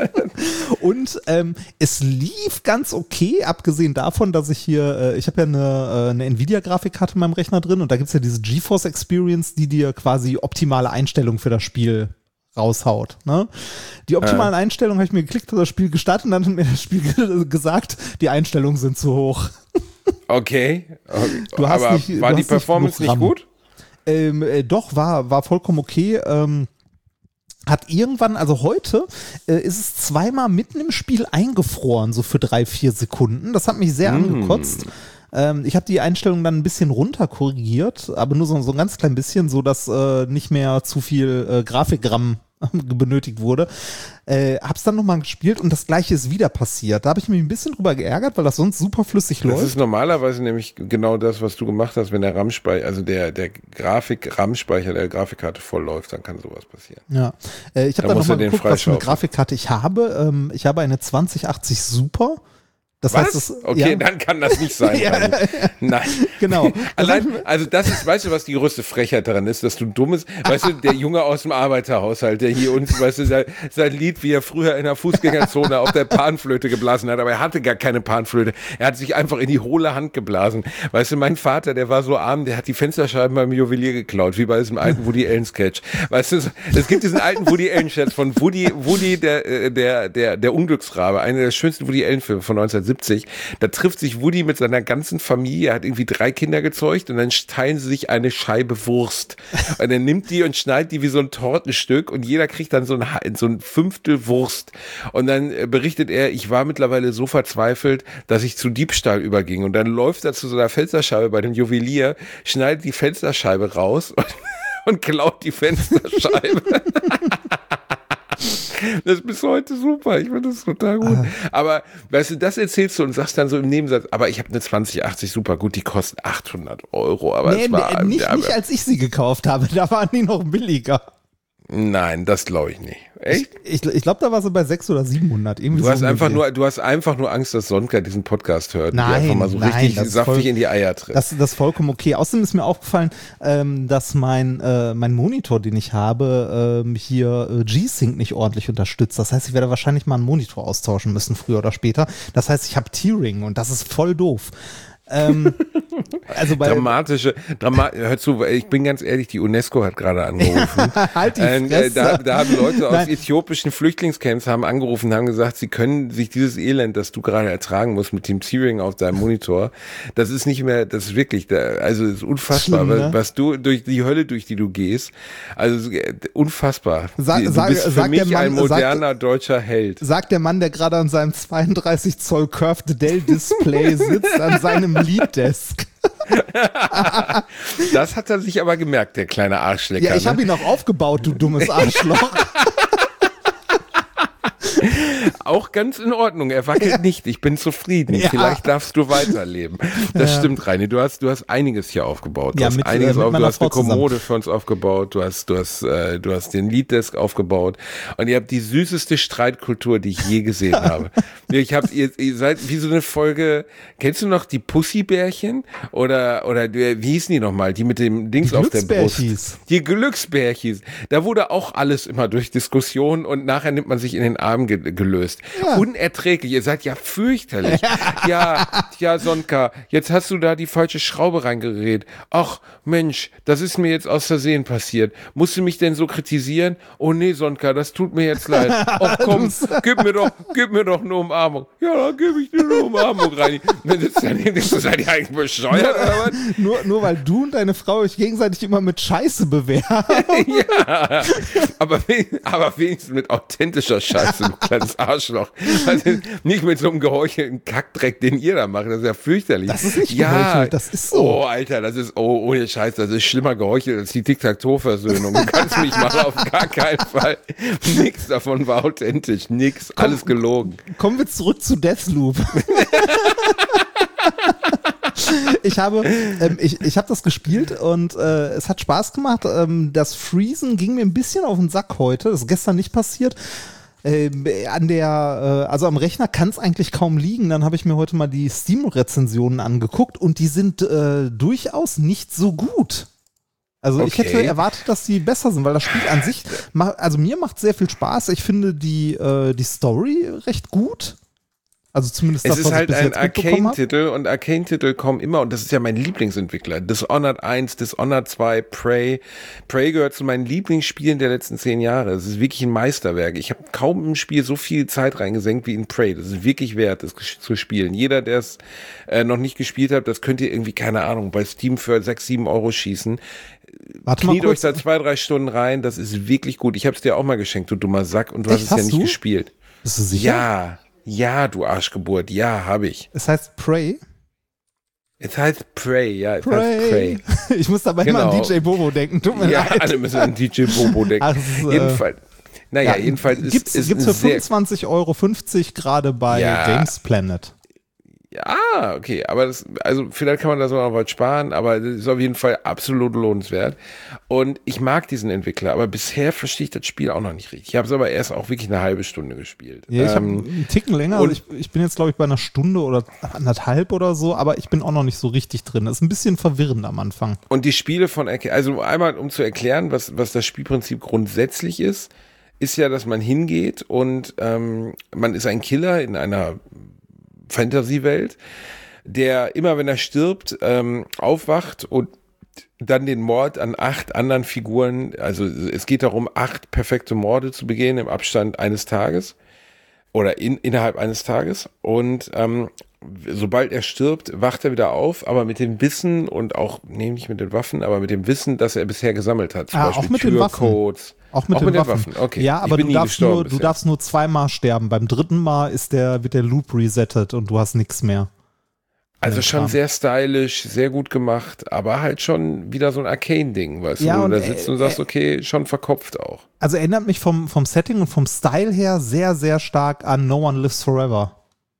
Und ähm, es lief ganz okay, abgesehen davon, dass ich hier, äh, ich habe ja eine, äh, eine Nvidia-Grafikkarte in meinem Rechner drin und da gibt's ja diese GeForce Experience, die dir quasi optimale Einstellungen für das Spiel raushaut. Ne? Die optimalen Einstellungen habe ich mir geklickt, habe das Spiel gestartet und dann hat mir das Spiel ge- gesagt, die Einstellungen sind zu hoch. Okay. okay. Du hast Aber nicht- war du die hast nicht Performance genug nicht RAM. gut? Ähm, äh, doch, war, war vollkommen okay. Ähm, hat irgendwann, also heute, äh, ist es zweimal mitten im Spiel eingefroren, so für drei, vier Sekunden. Das hat mich sehr angekotzt. Ähm, ich habe die Einstellung dann ein bisschen runter korrigiert, aber nur so, so ein ganz klein bisschen, so dass äh, nicht mehr zu viel äh, Grafikram benötigt wurde. Äh, hab's dann nochmal gespielt und das gleiche ist wieder passiert. Da habe ich mich ein bisschen drüber geärgert, weil das sonst super flüssig Das läuft. ist normalerweise nämlich genau das, was du gemacht hast, wenn der RAM-Speicher, also der, der Grafik-RAM-Speicher der Grafikkarte voll läuft, dann kann sowas passieren. Ja, äh, ich habe Da dann musst du nochmal den geguckt, was für eine freischaufeln. Grafikkarte ich habe. Ähm, ich habe eine zwanzig achtzig Super. Das Was? heißt, es, okay, ja, dann kann das nicht sein. Ja, Reini. Nein. genau. Allein, also das ist, weißt du, was die größte Frechheit daran ist, dass du dummes, weißt du, der Junge aus dem Arbeiterhaushalt, der hier uns, weißt du, sein, sein Lied, wie er früher in der Fußgängerzone auf der Panflöte geblasen hat, aber er hatte gar keine Panflöte. Er hat sich einfach in die hohle Hand geblasen. Weißt du, mein Vater, der war so arm, der hat die Fensterscheiben beim Juwelier geklaut, wie bei diesem alten Woody Allen Sketch. Weißt du, es gibt diesen alten Woody Allen Sketch von Woody, Woody, der, der, der, der Unglücksrabe, einer der schönsten Woody Allen Filme von neunzehnhundertsiebzig. Da trifft sich Woody mit seiner ganzen Familie, er hat irgendwie drei Kinder gezeugt und dann teilen sie sich eine Scheibe Wurst. Und er nimmt die und schneidet die wie so ein Tortenstück und jeder kriegt dann so ein, so ein Fünftel Wurst. Und dann berichtet er, ich war mittlerweile so verzweifelt, dass ich zu Diebstahl überging. Und dann läuft er zu so einer Fensterscheibe bei dem Juwelier, schneidet die Fensterscheibe raus und, und klaut die Fensterscheibe. Das ist bis heute super, ich finde das total gut. Aber, weißt du, das erzählst du und sagst dann so im Nebensatz, aber ich habe eine zwanzig achtzig super gut, die kostet achthundert Euro. Aber nee, es war, nicht, ja, nicht als ich sie gekauft habe, da waren die noch billiger. nein, das glaube ich nicht. Echt? Ich, ich glaube, da war sie bei sechshundert oder siebenhundert. Irgendwie Du so hast einfach ungefähr. nur, du hast einfach nur Angst, dass Sonka diesen Podcast hört. Nein, und die einfach mal so nein, richtig das ist saftig voll- in die Eier tritt. Das, das ist vollkommen okay. Außerdem ist mir aufgefallen, ähm, dass mein, äh, mein Monitor, den ich habe, ähm, hier äh, G-Sync nicht ordentlich unterstützt. Das heißt, ich werde wahrscheinlich mal einen Monitor austauschen müssen, früher oder später. Das heißt, ich habe T-Ring und das ist voll doof. ähm, also bei Dramatische, Drama hör zu, ich bin ganz ehrlich, die UNESCO hat gerade angerufen. Halt die Ähm, äh, Fresse. da, da haben Leute aus Nein. äthiopischen Flüchtlingscamps haben angerufen und haben gesagt, sie können sich dieses Elend, das du gerade ertragen musst mit dem T-Ring auf deinem Monitor, das ist nicht mehr, das ist wirklich, da, also es ist unfassbar, Schlimm, ne? was, was du durch die Hölle, durch die du gehst, also äh, unfassbar. Sag- du sag- bist für sagt der mich ein Mann- sagt- moderner deutscher Held. sagt der Mann, der gerade an seinem zweiunddreißig Zoll Curved Dell Display sitzt, an seinem Lead-Desk. Das hat er sich aber gemerkt, der kleine Arschlecker. Ja, ich ne? habe ihn auch aufgebaut, du dummes Arschloch. Auch ganz in Ordnung. Er wackelt Ja. nicht. Ich bin zufrieden. Ja. Vielleicht darfst du weiterleben. Das Ja. stimmt, Reini. Du hast, du hast einiges hier aufgebaut. Du Ja, hast mit, einiges äh, mit auf, du meiner hast eine Frau zusammen. Kommode für uns aufgebaut. Du hast, du hast, äh, du hast den Leaddesk aufgebaut. Und ihr habt die süßeste Streitkultur, die ich je gesehen habe. Ich hab, ihr, ihr seid wie so eine Folge. Kennst du noch die Pussybärchen? Oder, oder wie hießen die nochmal? Die mit dem Dings Die auf der Brust. Glücksbärchis. Die Glücksbärchis. Da wurde auch alles immer durch Diskussion und nachher nimmt man sich in den Arm ge gelöst gelöst. Ja. Unerträglich, ihr seid ja fürchterlich. Ja, ja, Sonka, jetzt hast du da die falsche Schraube reingeredet. Ach, Mensch, das ist mir jetzt aus Versehen passiert. Musst du mich denn so kritisieren? Oh nee, Sonka, das tut mir jetzt leid. Ach komm, gib mir doch, gib mir doch eine Umarmung. Ja, dann gebe ich dir eine Umarmung rein. Wenn das dann denkst du, seid ihr eigentlich bescheuert oder was? Nur, nur weil du und deine Frau euch gegenseitig immer mit Scheiße bewerben. Ja, aber, aber wenigstens mit authentischer Scheiße, du kleines Arschloch. Also nicht mit so einem geheuchelten Kackdreck, den ihr da macht. Das ist ja fürchterlich. Das ist nicht ja, geheuchelt, das ist so. Oh, Alter, das ist, oh, ohne Scheiß, das ist schlimmer geheuchelt als die Tic-Tac-Toe-Versöhnung. Du kannst mich mal auf gar keinen Fall. Nix davon war authentisch, nix, Komm, alles gelogen. Kommen wir zurück zu Deathloop. Ich habe, ähm, ich, ich habe das gespielt und äh, es hat Spaß gemacht. Ähm, das Freezen ging mir ein bisschen auf den Sack heute. Das ist gestern nicht passiert. Äh, an der, äh, also am Rechner kann es eigentlich kaum liegen. Dann habe ich mir heute mal die Steam-Rezensionen angeguckt und die sind äh, durchaus nicht so gut. Also okay. Ich hätte erwartet, dass die besser sind, weil das Spiel an sich, also mir macht sehr viel Spaß. Ich finde die, äh, die Story recht gut. Also zumindest das, es ist was halt ich bis ein jetzt mitbekommen habe. Arcane-Titel und Arcane-Titel kommen immer, und das ist ja mein Lieblingsentwickler. Dishonored eins, Dishonored zwei, Prey. Prey gehört zu meinen Lieblingsspielen der letzten zehn Jahre. Es ist wirklich ein Meisterwerk. Ich habe kaum im Spiel so viel Zeit reingesenkt wie in Prey. Das ist wirklich wert, das zu spielen. Jeder, der es äh, noch nicht gespielt hat, das könnt ihr irgendwie, keine Ahnung, bei Steam für sechs, sieben Euro schießen. Warte Kniet mal kurz. euch da zwei, drei Stunden rein. Das ist wirklich gut. Ich habe es dir auch mal geschenkt, du dummer Sack, und du Echt, hast es ja hast nicht du? gespielt. Bist du sicher? Ja. Ja, du Arschgeburt, ja, habe ich. Es heißt Prey. Es heißt Prey, ja, es Prey. heißt Prey. Ich muss dabei Genau. immer an D J Bobo denken, tut mir Ja, leid. alle müssen an D J Bobo denken. Ach, es ist, jedenfalls, naja, ja, jedenfalls ist gibt's, ist gibt's ein für sehr, fünfundzwanzig Euro fünfzig gerade bei Ja. Games Planet. Ja, okay, aber das, also vielleicht kann man da so noch was sparen, aber das ist auf jeden Fall absolut lohnenswert. Und ich mag diesen Entwickler, aber bisher verstehe ich das Spiel auch noch nicht richtig. Ich habe es aber erst auch wirklich eine halbe Stunde gespielt. Ja, ich ähm, habe einen Ticken länger, also ich, ich bin jetzt glaube ich bei einer Stunde oder anderthalb oder so, aber ich bin auch noch nicht so richtig drin. Das ist ein bisschen verwirrend am Anfang. Und die Spiele von, also einmal um zu erklären, was, was das Spielprinzip grundsätzlich ist, ist ja, dass man hingeht und ähm, man ist ein Killer in einer Fantasy-Welt, der immer, wenn er stirbt, ähm, aufwacht und dann den Mord an acht anderen Figuren, also es geht darum, acht perfekte Morde zu begehen im Abstand eines Tages oder in, innerhalb eines Tages, und ähm, sobald er stirbt, wacht er wieder auf, aber mit dem Wissen und auch, nee, nicht mit den Waffen, aber mit dem Wissen, das er bisher gesammelt hat. Zum Ah, Beispiel auch mit den Waffen. Türcodes. Auch mit, auch den, mit den Waffen. Waffen. Okay. Ja, Ich aber bin du nie darfst, nur, du bisher. darfst nur zweimal sterben. Beim dritten Mal ist der, wird der Loop resettet und du hast nichts mehr. Also Ja, schon klar. sehr stylisch, sehr gut gemacht, aber halt schon wieder so ein Arcane-Ding, weißt Ja, du, wo und, du da sitzt und äh, sagst, okay, schon verkopft auch. Also erinnert mich vom, vom Setting und vom Style her sehr, sehr stark an No One Lives Forever.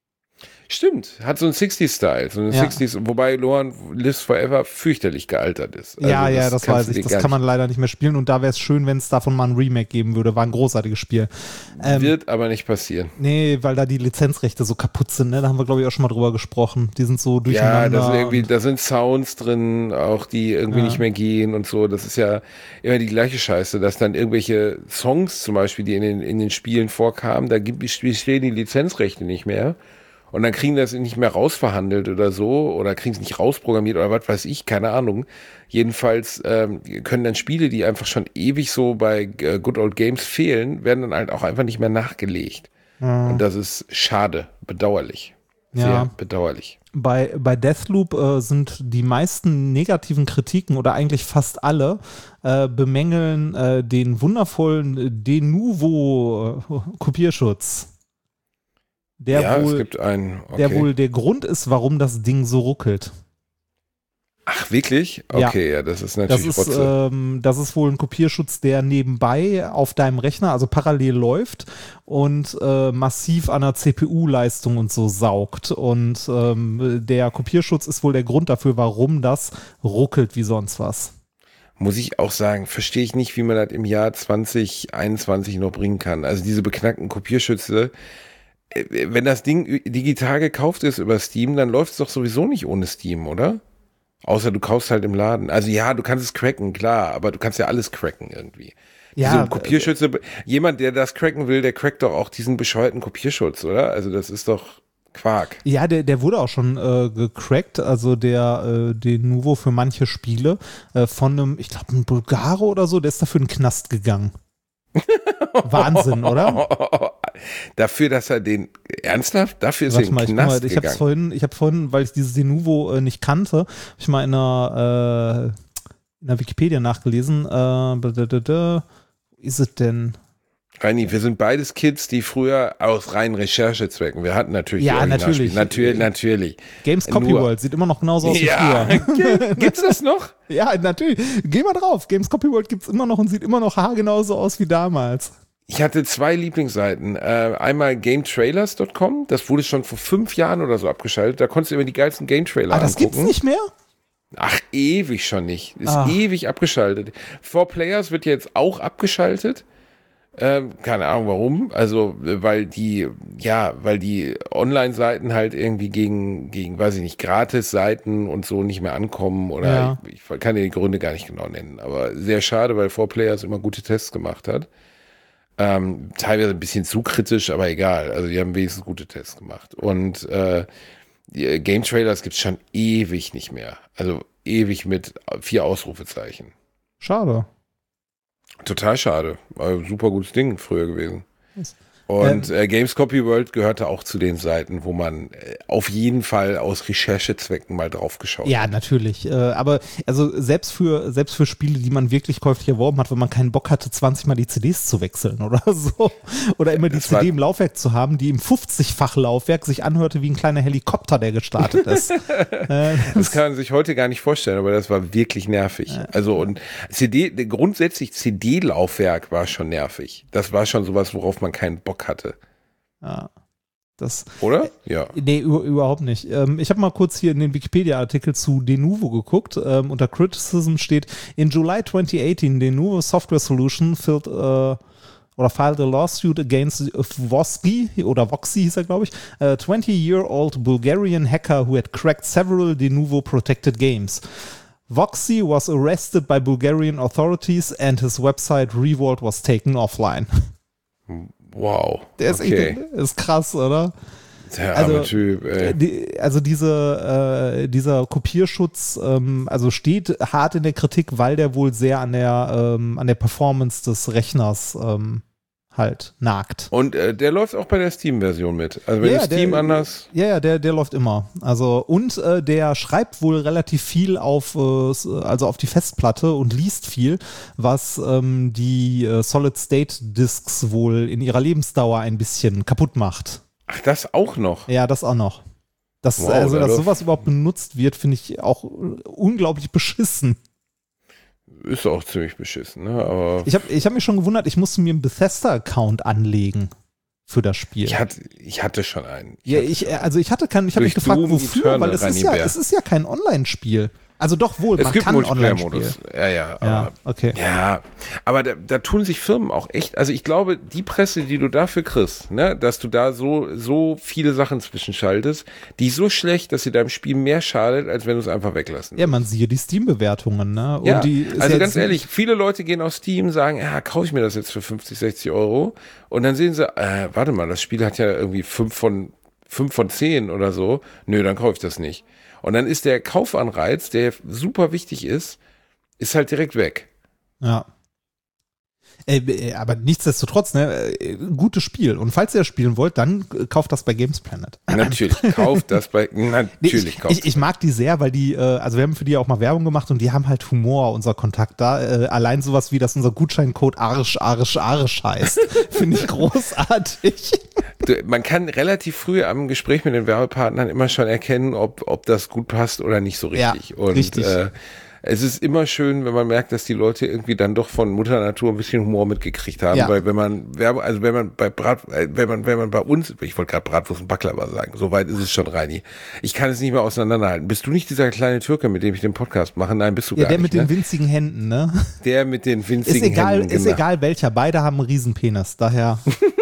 Stimmt, hat so einen sixties-Style, so einen Ja. sixties, wobei Lohan Lives Forever fürchterlich gealtert ist. Also ja, ja, das kannst weiß du ich. dir Das gar kann man leider nicht mehr spielen und da wäre es schön, wenn es davon mal ein Remake geben würde. War ein großartiges Spiel. nicht, Ähm, wird aber nicht passieren. nee, weil da die Lizenzrechte so kaputt sind, ne? Da haben wir, glaube ich, auch schon mal drüber gesprochen. Die sind so durcheinander. Ja, da sind irgendwie, und- da sind Sounds drin, auch die irgendwie Ja. nicht mehr gehen und so. Das ist ja immer die gleiche Scheiße, dass dann irgendwelche Songs zum Beispiel, die in den, in den Spielen vorkamen, da gibt, stehen die Lizenzrechte nicht mehr. Und dann kriegen das nicht mehr rausverhandelt oder so, oder kriegen es nicht rausprogrammiert oder was weiß ich, keine Ahnung. Jedenfalls ähm, können dann Spiele, die einfach schon ewig so bei äh, Good Old Games fehlen, werden dann halt auch einfach nicht mehr nachgelegt. Ja. Und das ist schade, bedauerlich. Sehr Ja. bedauerlich. Bei, bei Deathloop äh, sind die meisten negativen Kritiken oder eigentlich fast alle äh, bemängeln äh, den wundervollen Denuvo-Kopierschutz. Der, ja, es wohl, gibt einen. Okay. der wohl der Grund ist, warum das Ding so ruckelt. Ach, wirklich? Ja. Okay, ja, das ist Das natürlich ist, Rotze. ähm, das ist wohl ein Kopierschutz, der nebenbei auf deinem Rechner, also parallel läuft und äh, massiv an der C P U-Leistung und so saugt. Und ähm, der Kopierschutz ist wohl der Grund dafür, warum das ruckelt wie sonst was. Muss ich auch sagen, verstehe ich nicht, wie man das im Jahr zwanzig einundzwanzig noch bringen kann. Also diese beknackten Kopierschütze, äh, wenn das Ding digital gekauft ist über Steam, dann läuft es doch sowieso nicht ohne Steam, oder? Außer du kaufst halt im Laden. Also ja, du kannst es cracken, klar, aber du kannst ja alles cracken irgendwie. Ja, so ein Kopierschütze, jemand, der das cracken will, der crackt doch auch diesen bescheuerten Kopierschutz, oder? Also das ist doch Quark. Ja, der, der wurde auch schon äh, gecrackt, also der äh, Denuvo für manche Spiele äh, von einem, ich glaube, ein Bulgare oder so, der ist dafür in den Knast gegangen. Wahnsinn, oder? Dafür, dass er den, ernsthaft? Dafür ist Warte er in mal, den ich, guck Knast mal, ich gegangen. hab's vorhin, ich habe vorhin, weil ich dieses Denuvo äh, nicht kannte, habe ich mal in einer, äh, in der Wikipedia nachgelesen. Äh, Wo ist es denn? Reini, wir sind beides Kids, die früher aus reinen Recherchezwecken, wir hatten natürlich Ja, die Originalspiele. natürlich. Natürlich, natürlich. Games Copy Nur- World sieht immer noch genauso aus wie Ja, früher. gibt's das noch? Ja, natürlich. Geh mal drauf. Games Copy World gibt's immer noch und sieht immer noch haargenauso aus wie damals. Ich hatte zwei Lieblingsseiten. Äh, einmal game trailers Punkt com, das wurde schon vor fünf Jahren oder so abgeschaltet. Da konntest du immer die geilsten Game-Trailer Ah, das angucken. gibt's nicht mehr? Ach, ewig schon nicht. Ist Ah. ewig abgeschaltet. four Players wird jetzt auch abgeschaltet. Ähm, keine Ahnung warum. Also, äh, weil die, ja, weil die Online-Seiten halt irgendwie gegen, gegen, weiß ich nicht, Gratis-Seiten und so nicht mehr ankommen oder Ja. ich, ich kann dir die Gründe gar nicht genau nennen. Aber sehr schade, weil four Players immer gute Tests gemacht hat. Ähm, teilweise ein bisschen zu kritisch, aber egal. Also, die haben wenigstens gute Tests gemacht. Und, äh, die Game Trailers gibt's schon ewig nicht mehr. Also, ewig mit vier Ausrufezeichen. Schade. Total schade. War super gutes Ding früher gewesen. Und äh, Games Copy World gehörte auch zu den Seiten, wo man äh, auf jeden Fall aus Recherchezwecken mal drauf geschaut Ja, hat. natürlich. Äh, aber also selbst für selbst für Spiele, die man wirklich käuflich erworben hat, wenn man keinen Bock hatte, zwanzig Mal die C Ds zu wechseln oder so. Oder immer die Das C war- D im Laufwerk zu haben, die im fünfzig-fach Laufwerk sich anhörte wie ein kleiner Helikopter, der gestartet ist. äh, Das kann man sich heute gar nicht vorstellen, aber das war wirklich nervig. Also und C D, grundsätzlich C D-Laufwerk war schon nervig. Das war schon sowas, worauf man keinen Bock hatte. ja, das Oder? Ja. Nee, über, überhaupt nicht. Ähm, ich habe mal kurz hier in den Wikipedia-Artikel zu Denuvo geguckt. Ähm, unter Criticism steht, in July twenty eighteen, Denuvo Software Solution filled, äh, oder filed a lawsuit against Voxy, oder Voxy hieß er, glaube ich, a twenty-year-old Bulgarian hacker who had cracked several Denuvo protected games. Voxy was arrested by Bulgarian authorities and his website Revolt was taken offline. Wow. Der ist okay. echt, ist krass, oder? Der also, arme Typ, ey. Die, also diese, äh, dieser Kopierschutz ähm, also steht hart in der Kritik, weil der wohl sehr an der, ähm, an der Performance des Rechners ähm, halt nagt. Und äh, der läuft auch bei der Steam-Version mit. Also wenn Ja, du Steam der- anders... Ja, ja, der, der läuft immer. Also und äh, der schreibt wohl relativ viel auf, äh, s- also auf die Festplatte und liest viel, was ähm, die äh, Solid-State-Disks wohl in ihrer Lebensdauer ein bisschen kaputt macht. Ach, das auch noch? Ja, das auch noch. Das, Wow, also, da dass läuft- sowas überhaupt benutzt wird, finde ich auch unglaublich beschissen. Ist auch ziemlich beschissen, ne? Aber Ich habe ich hab mich schon gewundert, ich musste mir einen Bethesda-Account anlegen für das Spiel. ich hatte, ich hatte schon einen. Ich ja, hatte ich, schon einen. also ich hatte keinen, ich habe mich Durch gefragt, Doom wofür, Eternal, weil es ist, Rani ja, Bär. es ist ja kein Online-Spiel. Also doch wohl, Es man gibt kann Online-Spiel. Multiplayer-Modus. Ja, ja. Ja, Aber, okay. ja, aber da, da tun sich Firmen auch echt, also ich glaube, die Presse, die du dafür kriegst, ne, dass du da so, so viele Sachen zwischenschaltest, die ist so schlecht, dass sie deinem Spiel mehr schadet, als wenn du es einfach weglassen Ja, man sieht die Steam-Bewertungen, ne? Und Ja, die ist also jetzt ganz nicht- ehrlich, viele Leute gehen auf Steam, sagen, ja, kaufe ich mir das jetzt für fünfzig, sechzig Euro und dann sehen sie, äh, warte mal, das Spiel hat ja irgendwie fünf von, fünf von zehn oder so, nö, dann kaufe ich das nicht. Und dann ist der Kaufanreiz, der super wichtig ist, ist halt direkt weg. Ja. Äh, äh, aber nichtsdestotrotz, ne, äh, gutes Spiel. Und falls ihr das spielen wollt, dann äh, kauft das bei Games Planet. Natürlich, kauft das bei, Nee, natürlich ich, kauft ich, ich mag die sehr, weil die, äh, also wir haben für die auch mal Werbung gemacht und die haben halt Humor, unser Kontakt da. Äh, allein sowas wie, dass unser Gutscheincode Arsch, Arsch, Arsch heißt. Finde ich großartig. Du, man kann relativ früh am Gespräch mit den Werbepartnern immer schon erkennen, ob, ob das gut passt oder nicht so richtig. Ja, und richtig. Äh, es ist immer schön, wenn man merkt, dass die Leute irgendwie dann doch von Mutter Natur ein bisschen Humor mitgekriegt haben, Ja. weil wenn man Werbung, also wenn man bei Brat, äh, wenn man, wenn man bei uns, ich wollte gerade Bratwurst und Baklava sagen, so weit ist es schon, Reini. Ich kann es nicht mehr auseinanderhalten. Bist du nicht dieser kleine Türke, mit dem ich den Podcast mache? Nein, bist du Ja, gar der nicht. mit den ne? winzigen Händen, ne? Der mit den Ist winzigen egal, Händen. ist genau. egal welcher. Beide haben einen Riesenpenis, daher.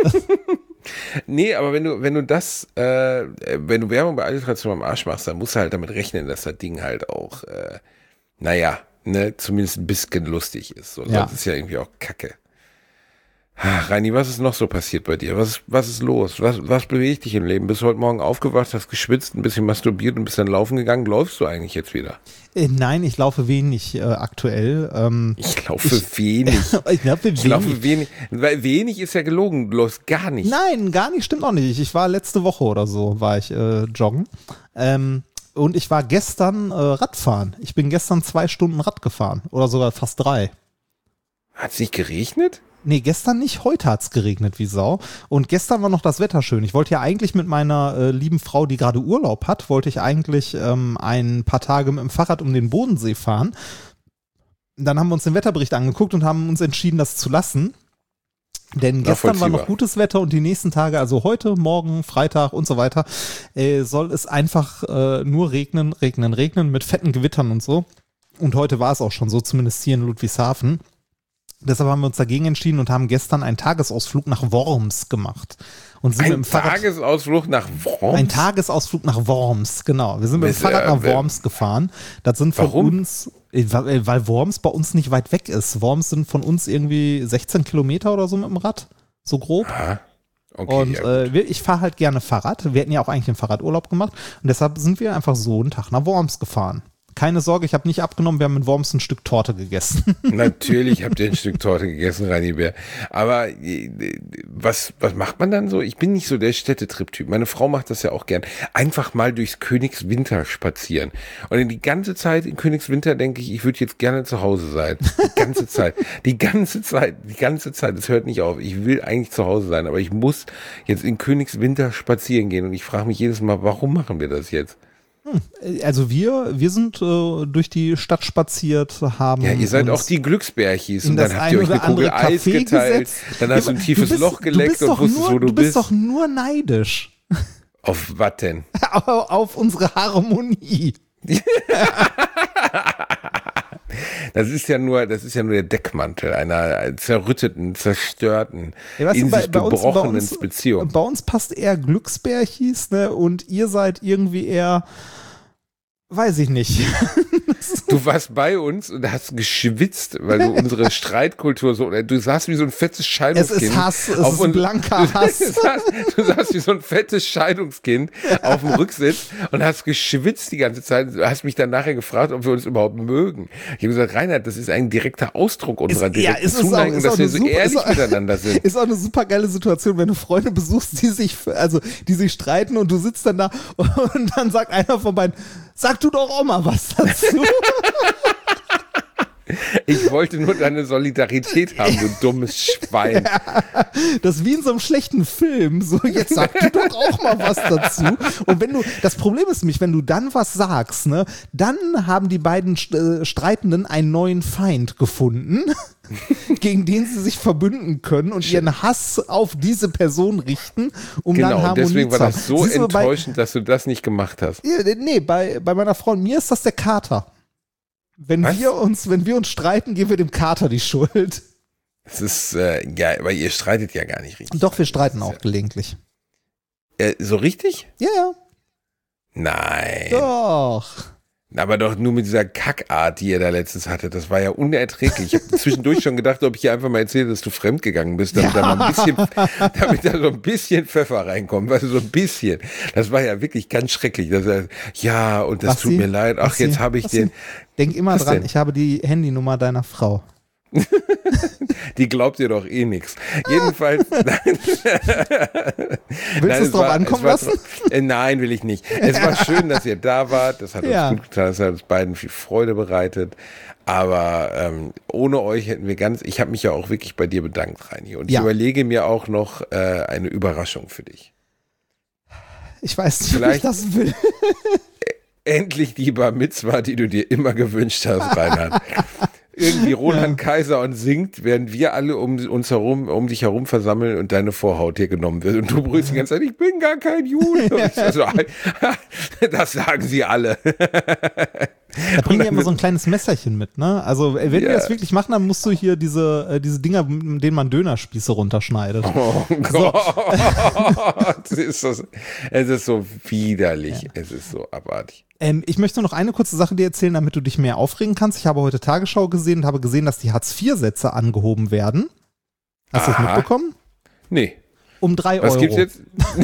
Nee, aber wenn du, wenn du das, äh, wenn du Werbung bei Alliteration am Arsch machst, dann musst du halt damit rechnen, dass das Ding halt auch, äh, naja, ne, zumindest ein bisschen lustig ist. Und Ja. sonst ist ja irgendwie auch Kacke. Ach, Reini, was ist noch so passiert bei dir? Was, was ist los? Was, was bewegt dich im Leben? Bist du heute Morgen aufgewacht, hast geschwitzt, ein bisschen masturbiert und bist dann laufen gegangen? Läufst du eigentlich jetzt wieder? Äh, nein, ich laufe wenig äh, aktuell. Ähm, ich laufe ich, wenig. ich laufe wenig. Ich laufe wenig. Weil wenig ist ja gelogen. Du läufst gar nicht. Nein, gar nicht, stimmt auch nicht. Ich war letzte Woche oder so, war ich äh, joggen. Ähm, und ich war gestern äh, Radfahren. Ich bin gestern zwei Stunden Rad gefahren. Oder sogar fast drei. Hat es nicht geregnet? Nee, gestern nicht, heute hat's geregnet wie Sau. Und gestern war noch das Wetter schön. Ich wollte ja eigentlich mit meiner äh, lieben Frau, die gerade Urlaub hat, wollte ich eigentlich ähm, ein paar Tage mit dem Fahrrad um den Bodensee fahren. Dann haben wir uns den Wetterbericht angeguckt und haben uns entschieden, das zu lassen. Denn gestern war noch gutes Wetter und die nächsten Tage, also heute, morgen, Freitag und so weiter, äh, soll es einfach äh, nur regnen, regnen, regnen mit fetten Gewittern und so. Und heute war es auch schon so, zumindest hier in Ludwigshafen. Deshalb haben wir uns dagegen entschieden und haben gestern einen Tagesausflug nach Worms gemacht. Und sind ein mit dem Fahrrad, Tagesausflug nach Worms? Ein Tagesausflug nach Worms, genau. Wir sind mit dem Fahrrad nach Worms gefahren. Das sind von Warum? uns, weil Worms bei uns nicht weit weg ist. Worms sind von uns irgendwie sechzehn Kilometer oder so mit dem Rad, so grob. Ah, okay, und ja äh, ich fahre halt gerne Fahrrad. Wir hätten ja auch eigentlich einen Fahrradurlaub gemacht. Und deshalb sind wir einfach so einen Tag nach Worms gefahren. Keine Sorge, ich habe nicht abgenommen, wir haben in Worms ein Stück Torte gegessen. Natürlich habt ihr ein Stück Torte gegessen, Reini Bär. Aber was, was macht man dann so? Ich bin nicht so der Städtetrip-Typ. Meine Frau macht das ja auch gern. Einfach mal durchs Königswinter spazieren. Und die ganze Zeit in Königswinter denke ich, ich würde jetzt gerne zu Hause sein. Die ganze Zeit. Die ganze Zeit. Die ganze Zeit. Es hört nicht auf. Ich will eigentlich zu Hause sein, aber ich muss jetzt in Königswinter spazieren gehen. Und ich frage mich jedes Mal, warum machen wir das jetzt? Also wir, wir sind äh, durch die Stadt spaziert, haben. Ja, ihr seid auch die Glücksbärchis und dann habt ihr euch eine Kugel Eis geteilt, gesetzt. Dann hast ja, du ein tiefes bist, Loch geleckt und wusstest, nur, wo du, du bist. Du bist doch nur neidisch. Auf was denn? Auf unsere Harmonie. Das ist ja nur, das ist ja nur der Deckmantel einer zerrütteten, zerstörten, ja, weißt in du, bei, sich bei gebrochenen uns, bei uns, Beziehung. Bei uns passt eher Glücksbärchis, ne? Und ihr seid irgendwie eher, weiß ich nicht. Du warst bei uns und hast geschwitzt, weil du unsere Streitkultur so, du saßt wie so ein fettes Scheidungskind. Es ist Hass, es ist ein blanker Hass. Du saßt, du saßt wie so ein fettes Scheidungskind auf dem Rücksitz und hast geschwitzt die ganze Zeit. Du hast mich dann nachher gefragt, ob wir uns überhaupt mögen. Ich habe gesagt, Reinhard, das ist ein direkter Ausdruck unserer direkten ja, Zuneigung, dass wir so super, ehrlich auch, miteinander sind. Ist auch eine super geile Situation, wenn du Freunde besuchst, die sich, also, die sich streiten und du sitzt dann da und dann sagt einer von beiden, sag du doch auch mal was dazu. Ich wollte nur deine Solidarität haben, du dummes Schwein. Ja, das ist wie in so einem schlechten Film. So, jetzt sag du doch auch mal was dazu. Und wenn du, das Problem ist nämlich, wenn du dann was sagst, ne, dann haben die beiden äh, Streitenden einen neuen Feind gefunden, gegen den sie sich verbünden können und ihren Hass auf diese Person richten, um genau, dann Harmonie deswegen war das so Siehst du, enttäuschend, bei, dass du das nicht gemacht hast. Nee, bei, bei meiner Frau und mir ist das der Kater. Wenn Was? wir uns, wenn wir uns streiten, geben wir dem Kater die Schuld. Das ist, äh, ja, aber ihr streitet ja gar nicht richtig. Doch, wir streiten auch ja. gelegentlich. Äh, so richtig? Ja, ja. Nein. Doch. Aber doch nur mit dieser Kackart, die ihr da letztens hattet. Das war ja unerträglich. Ich habe zwischendurch schon gedacht, ob ich hier einfach mal erzähle, dass du fremdgegangen bist, damit, ja. da mal ein bisschen, damit da so ein bisschen Pfeffer reinkommt. Weißt du, so ein bisschen. Das war ja wirklich ganz schrecklich. Das, ja, und das Was tut sie? mir leid. Ach, Was jetzt sie? habe ich Was den. Sie? Denk immer Was dran, denn? ich habe die Handynummer deiner Frau. Die glaubt dir doch eh nichts. Jedenfalls. Nein. Willst du es drauf ankommen war, lassen? Äh, nein, will ich nicht. Es war schön, dass ihr da wart. Das hat Ja. uns gut getan. Das hat uns beiden viel Freude bereitet. Aber ähm, ohne euch hätten wir ganz. Ich habe mich ja auch wirklich bei dir bedankt, Reini. Und Ja. ich überlege mir auch noch äh, eine Überraschung für dich. Ich weiß nicht, Vielleicht- ob ich das will. Endlich die Bar Mitzwa, die du dir immer gewünscht hast, Reinhard. Irgendwie Roland Kaiser und singt, während wir alle um uns herum, um dich herum versammeln und deine Vorhaut hier genommen wird. Und du brüllst die ganze Zeit, ich bin gar kein Jude. Und ich so, das sagen sie alle. Da bringen ja immer so ein kleines Messerchen mit, ne? Also wenn Ja. wir das wirklich machen, dann musst du hier diese, äh, diese Dinger, mit denen man Dönerspieße runterschneidet. Oh Gott, ist das, es ist so widerlich, ja. Es ist so abartig. Ähm, ich möchte noch eine kurze Sache dir erzählen, damit du dich mehr aufregen kannst. Ich habe heute Tagesschau gesehen und habe gesehen, dass die Hartz vier Sätze angehoben werden. Hast du das mitbekommen? Nee. Um drei Was Euro. gibt's jetzt?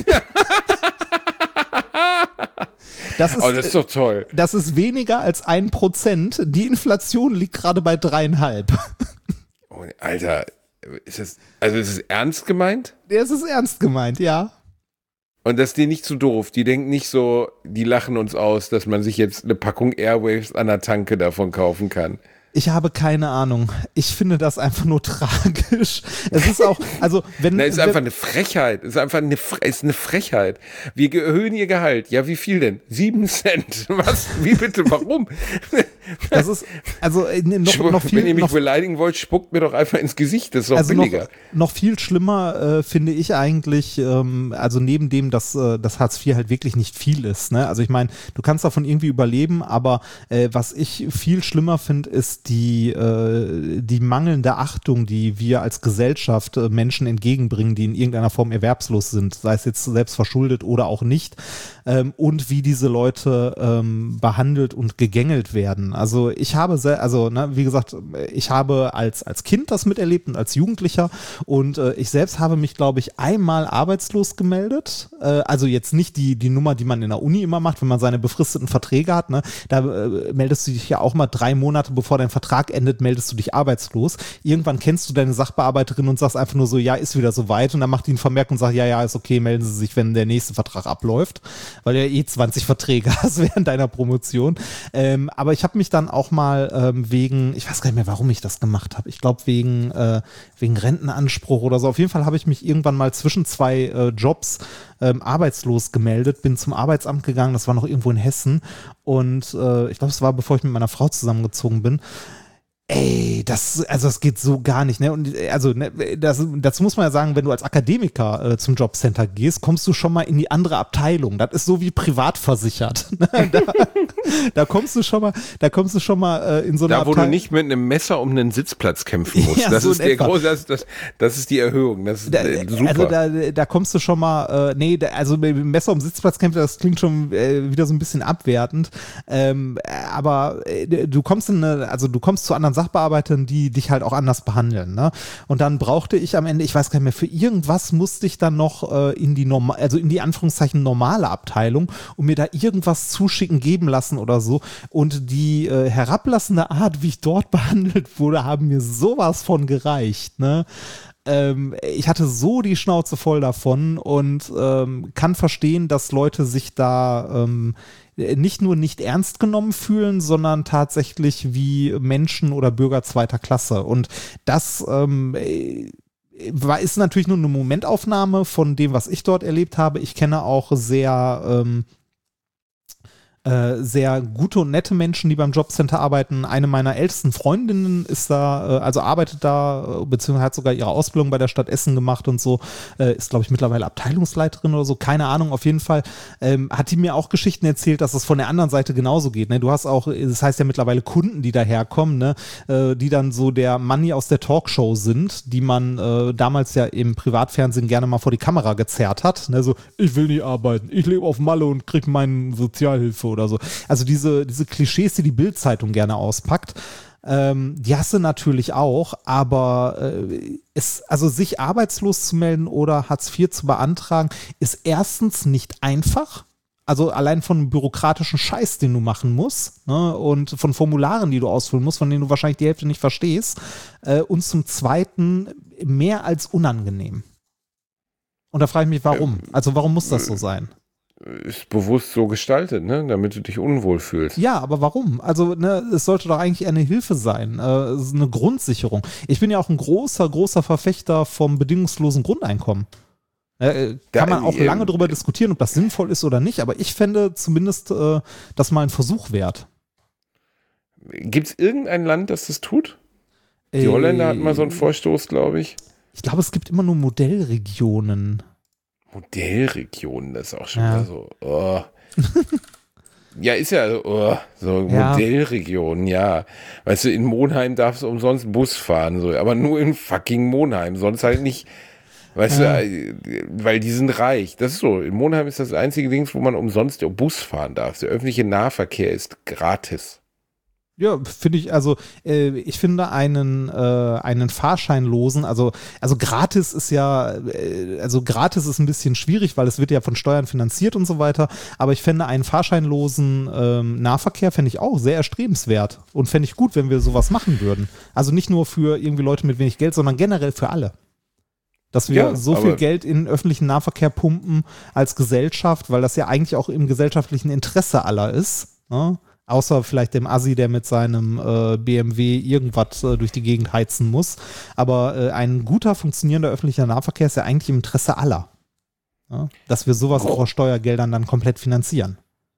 Das ist, oh, das ist doch toll. Das ist weniger als ein Prozent. Die Inflation liegt gerade bei dreieinhalb. Oh, Alter, ist das, also ist es ernst gemeint? Es ist ernst gemeint, ja. Und das ist denen nicht zu doof. Die denken nicht so, die lachen uns aus, dass man sich jetzt eine Packung Airwaves an der Tanke davon kaufen kann. Ich habe keine Ahnung. Ich finde das einfach nur tragisch. Es ist auch, also wenn... Na, ist wenn, einfach eine Frechheit. Ist einfach eine, ist eine Frechheit. Wir erhöhen ihr Gehalt. Ja, wie viel denn? Sieben Cent. Was? Wie bitte? Warum? Das ist, also äh, noch, noch viel... Wenn ihr mich noch, beleidigen wollt, spuckt mir doch einfach ins Gesicht. Das ist doch also billiger. Noch, noch viel schlimmer äh, finde ich eigentlich, ähm, also neben dem, dass äh, das Hartz vier halt wirklich nicht viel ist. Ne? Also ich meine, du kannst davon irgendwie überleben, aber äh, was ich viel schlimmer finde, ist die, äh, die mangelnde Achtung, die wir als Gesellschaft äh, Menschen entgegenbringen, die in irgendeiner Form erwerbslos sind, sei es jetzt selbst verschuldet oder auch nicht, ähm, und wie diese Leute ähm, behandelt und gegängelt werden. Also ich habe, sehr, also ne, wie gesagt, ich habe als, als Kind das miterlebt und als Jugendlicher und äh, ich selbst habe mich, glaube ich, einmal arbeitslos gemeldet. Äh, also jetzt nicht die, die Nummer, die man in der Uni immer macht, wenn man seine befristeten Verträge hat. Ne? Da äh, meldest du dich ja auch mal drei Monate, bevor dein Vertrag endet, meldest du dich arbeitslos. Irgendwann kennst du deine Sachbearbeiterin und sagst einfach nur so, ja, ist wieder soweit. Und dann macht die einen Vermerk und sagt, ja, ja, ist okay, melden Sie sich, wenn der nächste Vertrag abläuft. Weil du ja eh zwanzig Verträge hast während deiner Promotion. Ähm, aber ich habe mich dann auch mal ähm, wegen, ich weiß gar nicht mehr, warum ich das gemacht habe. Ich glaube wegen, äh, wegen Rentenanspruch oder so. Auf jeden Fall habe ich mich irgendwann mal zwischen zwei äh, Jobs ähm, arbeitslos gemeldet, bin zum Arbeitsamt gegangen, das war noch irgendwo in Hessen. Und äh, ich glaube, es war, bevor ich mit meiner Frau zusammengezogen bin. Ey, das, also das geht so gar nicht, ne? Und also ne, das, dazu muss man ja sagen, wenn du als Akademiker äh, zum Jobcenter gehst, kommst du schon mal in die andere Abteilung. Das ist so wie privat versichert. da, da kommst du schon mal, da kommst du schon mal äh, in so eine Da, wo Abteilung. du nicht mit einem Messer um einen Sitzplatz kämpfen musst. Ja, das so ist in der etwa. große, das, das, das ist die Erhöhung. Das ist Da, äh, super. also da, da kommst du schon mal, äh, nee, da, also mit dem Messer um Sitzplatz kämpfen, das klingt schon äh, wieder so ein bisschen abwertend. Ähm, aber äh, du kommst in eine, also du kommst zu anderen Sachbearbeitern, die dich halt auch anders behandeln, ne? Und dann brauchte ich am Ende, ich weiß gar nicht mehr, für irgendwas musste ich dann noch äh, in die normal, also in die Anführungszeichen normale Abteilung und mir da irgendwas zuschicken, geben lassen oder so. Und die äh, herablassende Art, wie ich dort behandelt wurde, haben mir sowas von gereicht, ne? Ähm, ich hatte so die Schnauze voll davon und ähm, kann verstehen, dass Leute sich da ähm, nicht nur nicht ernst genommen fühlen, sondern tatsächlich wie Menschen oder Bürger zweiter Klasse. Und das ähm, war, ist natürlich nur eine Momentaufnahme von dem, was ich dort erlebt habe. Ich kenne auch sehr ähm, Äh, sehr gute und nette Menschen, die beim Jobcenter arbeiten. Eine meiner ältesten Freundinnen ist da, äh, also arbeitet da, äh, beziehungsweise hat sogar ihre Ausbildung bei der Stadt Essen gemacht und so, äh, ist, glaube ich, mittlerweile Abteilungsleiterin oder so, keine Ahnung, auf jeden Fall. Ähm, hat die mir auch Geschichten erzählt, dass es von der anderen Seite genauso geht. Ne? Du hast auch, das heißt ja mittlerweile Kunden, die daherkommen, ne? äh, die dann so der Manni aus der Talkshow sind, die man äh, damals ja im Privatfernsehen gerne mal vor die Kamera gezerrt hat. Ne? So, ich will nie arbeiten, ich lebe auf Malle und kriege meine Sozialhilfe oder so. Also diese, diese Klischees, die die Bild-Zeitung gerne auspackt, ähm, die hast du natürlich auch, aber äh, es, also sich arbeitslos zu melden oder Hartz vier zu beantragen, ist erstens nicht einfach. Also allein von bürokratischen Scheiß, den du machen musst, ne, und von Formularen, die du ausfüllen musst, von denen du wahrscheinlich die Hälfte nicht verstehst. Äh, und zum Zweiten mehr als unangenehm. Und da frage ich mich, warum? Also warum muss das so sein? Ist bewusst so gestaltet, ne, damit du dich unwohl fühlst. Ja, aber warum? Also, ne, es sollte doch eigentlich eher eine Hilfe sein, äh, es ist eine Grundsicherung. Ich bin ja auch ein großer, großer Verfechter vom bedingungslosen Grundeinkommen. Äh, kann man auch äh, lange darüber diskutieren, ob das sinnvoll ist oder nicht, aber ich fände zumindest äh, das mal ein Versuch wert. Gibt es irgendein Land, das das tut? Die Äh, Holländer hatten mal so einen Vorstoß, glaube ich. Ich glaube, es gibt immer nur Modellregionen. Modellregionen, das ist auch schon Ja. wieder so. Oh. Ja, ist ja oh, so Ja. Modellregionen, ja. Weißt du, in Monheim darfst du umsonst Bus fahren, so, aber nur in fucking Monheim, sonst halt nicht. Weißt Ja. du, weil die sind reich. Das ist so. In Monheim ist das einzige Ding, wo man umsonst Bus fahren darf. Der öffentliche Nahverkehr ist gratis. Ja, finde ich, also äh, ich finde einen, äh, einen Fahrscheinlosen, also, also gratis ist ja, äh, also gratis ist ein bisschen schwierig, weil es wird ja von Steuern finanziert und so weiter, aber ich fände einen fahrscheinlosen ähm, Nahverkehr fände ich auch sehr erstrebenswert und fände ich gut, wenn wir sowas machen würden. Also nicht nur für irgendwie Leute mit wenig Geld, sondern generell für alle. Dass wir Ja, so viel Geld in öffentlichen Nahverkehr pumpen als Gesellschaft, weil das ja eigentlich auch im gesellschaftlichen Interesse aller ist, ne? Außer vielleicht dem Assi, der mit seinem äh, B M W irgendwas äh, durch die Gegend heizen muss. Aber äh, ein guter, funktionierender öffentlicher Nahverkehr ist ja eigentlich im Interesse aller. Ja? Dass wir sowas auch aus Steuergeldern dann komplett finanzieren.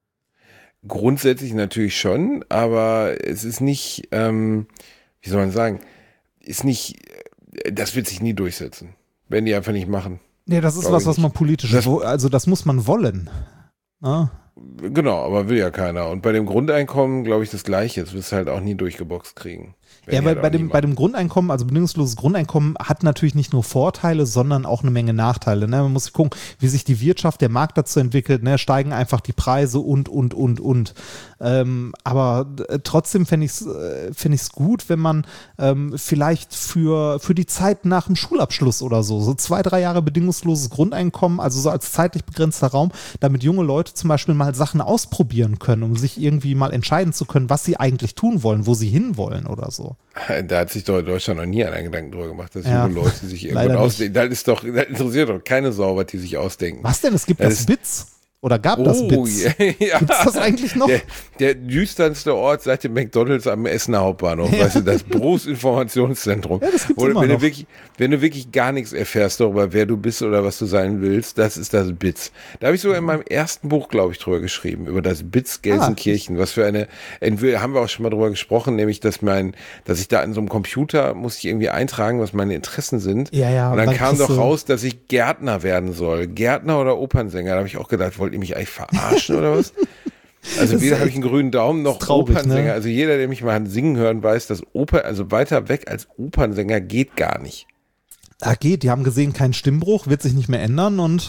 Grundsätzlich natürlich schon, aber es ist nicht, ähm, wie soll man sagen, ist nicht, das wird sich nie durchsetzen, wenn die einfach nicht machen. Nee, das ist Glaub was, ich was man politisch, Das- wo, also das muss man wollen. Ja? Genau, aber will ja keiner. Und bei dem Grundeinkommen glaube ich das Gleiche. Das wirst du halt auch nie durchgeboxt kriegen. Ja, bei, bei, dem, bei dem Grundeinkommen, also bedingungsloses Grundeinkommen, hat natürlich nicht nur Vorteile, sondern auch eine Menge Nachteile. Ne? Man muss gucken, wie sich die Wirtschaft, der Markt dazu entwickelt, ne? Steigen einfach die Preise und, und, und, und. Ähm, aber äh, trotzdem fände ich es äh, fänd ich's gut, wenn man ähm, vielleicht für, für die Zeit nach dem Schulabschluss oder so, so zwei, drei Jahre bedingungsloses Grundeinkommen, also so als zeitlich begrenzter Raum, damit junge Leute zum Beispiel mal Sachen ausprobieren können, um sich irgendwie mal entscheiden zu können, was sie eigentlich tun wollen, wo sie hinwollen oder so. Da hat sich doch in Deutschland noch nie einen Gedanken drüber gemacht, dass Ja. junge Leute sich Leider irgendwann nicht. ausdenken. Das ist doch, das interessiert doch keine Sau, was die sich ausdenken. Was denn? Es gibt Das das, ist- Bits. Oder gab das Oh, Bits? ja, ja. Gibt's das eigentlich noch? Der, der düsternste Ort seit dem McDonalds am Essener Hauptbahnhof, Ja. weißt du, das Berufsinformationszentrum. Ja, das gibt's Wo, immer wenn noch. du wirklich, wenn du wirklich gar nichts erfährst darüber, wer du bist oder was du sein willst, das ist das B I Z. Da habe ich sogar in meinem ersten Buch, glaube ich, drüber geschrieben, über das B I Z Gelsenkirchen. Was für eine, entweder haben wir auch schon mal drüber gesprochen, nämlich, dass mein, dass ich da an so einem Computer musste ich irgendwie eintragen, was meine Interessen sind. Ja, ja, Und dann dann kam kriegst doch du- raus, dass ich Gärtner werden soll. Gärtner oder Opernsänger. Da habe ich auch gedacht, wollt ihr mich eigentlich verarschen oder was? Also Das ist weder habe ich echt einen grünen Daumen noch traurig, Opernsänger. ne? Also jeder, der mich mal hat singen hören, weiß, dass Oper, also weiter weg als Opernsänger geht gar nicht. Da geht, die haben gesehen, kein Stimmbruch, wird sich nicht mehr ändern und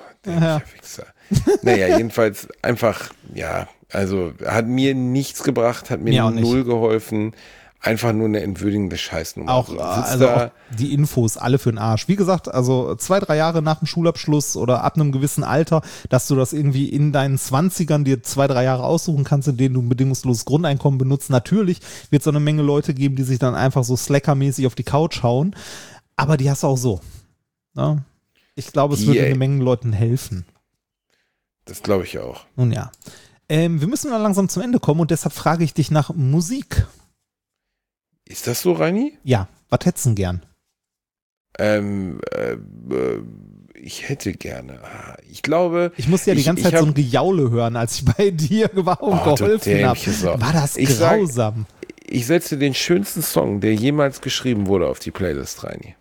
Der Wichser. Naja, jedenfalls einfach, ja, also hat mir nichts gebracht, hat mir Mir auch nicht. null geholfen. Einfach nur eine entwürdigende Scheißnummer. auch, So, äh, sitzt also da, auch die Infos alle für den Arsch. Wie gesagt, also zwei, drei Jahre nach dem Schulabschluss oder ab einem gewissen Alter, dass du das irgendwie in deinen Zwanzigern dir zwei, drei Jahre aussuchen kannst, in denen du ein bedingungsloses Grundeinkommen benutzt. Natürlich wird es so eine Menge Leute geben, die sich dann einfach so Slacker-mäßig auf die Couch hauen, aber die hast du auch so. Ne? Ich glaube, es Die, würde ey. eine Menge Leuten helfen. das glaube ich auch. Nun ja. Ähm, wir müssen dann langsam zum Ende kommen und deshalb frage ich dich nach Musik. Ist das so, Reini? Ja, was hättest du denn gern? Ähm, äh, äh, ich hätte gerne. Ah, Ich glaube. Ich musste ja die Ich- ganze ich Zeit so hab- ein Gejaule hören, als ich bei dir war und Oh, du geholfen habe. dämliche Sau. War das Ich sag- grausam. Ich setze den schönsten Song, der jemals geschrieben wurde, auf die Playlist, Reini.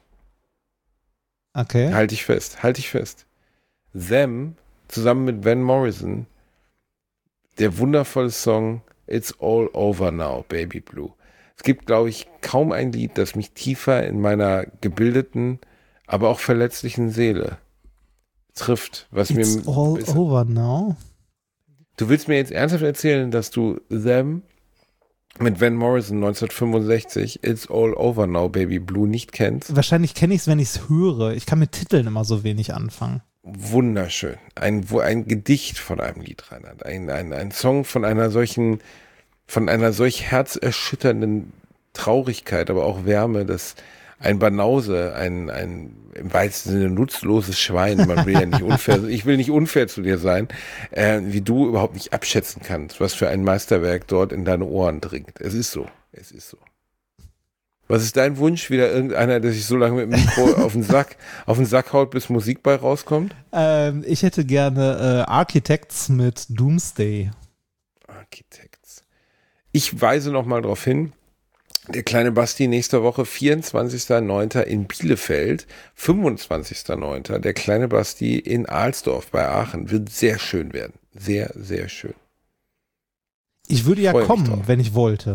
Okay. Halte ich fest, halte ich fest. Them, zusammen mit Van Morrison, der wundervolle Song It's All Over Now, Baby Blue. Es gibt, glaube ich, kaum ein Lied, das mich tiefer in meiner gebildeten, aber auch verletzlichen Seele trifft, was It's mir... all ist- over now. Du willst mir jetzt ernsthaft erzählen, dass du Them mit Van Morrison neunzehnhundertfünfundsechzig, It's All Over Now, Baby Blue, nicht kennst? Wahrscheinlich kenne ich es, wenn ich es höre. Ich kann mit Titeln immer so wenig anfangen. Wunderschön. Ein, wo ein Gedicht von einem Lied, Reinhard. Ein, ein, ein Song von einer solchen, von einer solch herzerschütternden Traurigkeit, aber auch Wärme, dass ein Banause, ein, ein im weitesten Sinne nutzloses Schwein, man will ja nicht unfair, ich will nicht unfair zu dir sein, äh, wie du überhaupt nicht abschätzen kannst, was für ein Meisterwerk dort in deine Ohren dringt. Es ist so, es ist so. Was ist dein Wunsch? Wieder irgendeiner, der sich so lange mit dem Mikro auf den Sack, auf den Sack haut, bis Musik bei rauskommt? Ähm, ich hätte gerne äh, Architects mit Doomsday. Architects. Ich weise noch mal darauf hin, der kleine Basti nächste Woche, vierundzwanzigster neunter in Bielefeld, fünfundzwanzigster neunter der kleine Basti in Alsdorf bei Aachen. Wird sehr schön werden. Sehr, sehr schön. Ich würde ja Freu mich kommen, drauf. wenn ich wollte.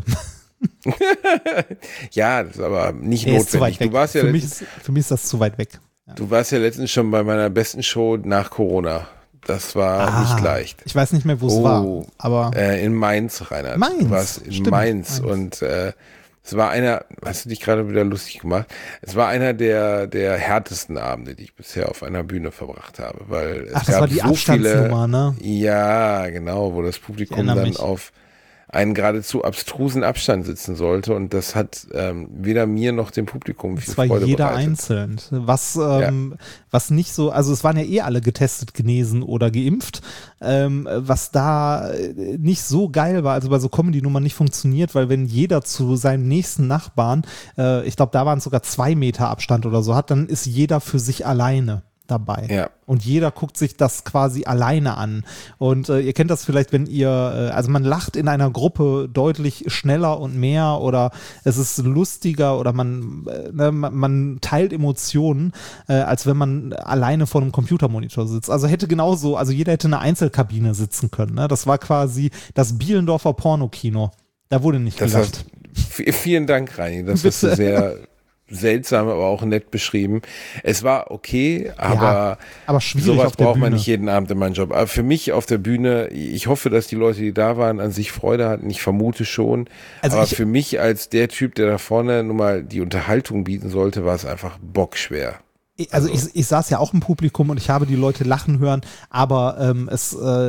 Ja, das ist aber nicht Er ist zu notwendig. weit weg. Du warst, ja für, mich letztens, ist, für mich ist das zu weit weg. du warst ja letztens schon bei meiner besten Show nach Corona. Das war ah, nicht leicht. Ich weiß nicht mehr, wo es oh, war. Aber äh, in Mainz, Reinhard. Mainz, Du warst in stimmt, Mainz. Mainz. Und äh, es war einer, hast du dich gerade wieder lustig gemacht? Es war einer der, der härtesten Abende, die ich bisher auf einer Bühne verbracht habe. Weil es Ach, das gab war die so Abstandsnummer, viele, ne? Ja, genau, wo das Publikum dann mich. auf einen geradezu abstrusen Abstand sitzen sollte. Und das hat ähm, weder mir noch dem Publikum viel Es war Freude jeder bereitet. einzeln. Was, ähm, ja. was nicht so, also es waren ja eh alle getestet, genesen oder geimpft. Ähm, was da nicht so geil war, also bei so Comedy-Nummern nicht funktioniert, weil wenn jeder zu seinem nächsten Nachbarn, äh, ich glaube, da waren es sogar zwei Meter Abstand oder so hat, dann ist jeder für sich alleine dabei. Ja. Und jeder guckt sich das quasi alleine an. Und äh, ihr kennt das vielleicht, wenn ihr, äh, also man lacht in einer Gruppe deutlich schneller und mehr oder es ist lustiger oder man, äh, ne, man, man teilt Emotionen, äh, als wenn man alleine vor einem Computermonitor sitzt. Also hätte genauso, also jeder hätte in einer Einzelkabine sitzen können. Ne? Das war quasi das Bielendorfer Pornokino. Da wurde nicht Das gelacht. heißt, vielen Dank, Reini. Das hast du sehr seltsam, aber auch nett beschrieben. Es war okay, aber, ja, aber schwierig sowas auf der braucht man Bühne. nicht jeden Abend in meinem Job. Aber für mich auf der Bühne, ich hoffe, dass die Leute, die da waren, an sich Freude hatten. Ich vermute schon. Also aber ich, für mich als der Typ, der da vorne nun mal die Unterhaltung bieten sollte, war es einfach bockschwer. Also ich, ich saß ja auch im Publikum und ich habe die Leute lachen hören, aber ähm, es,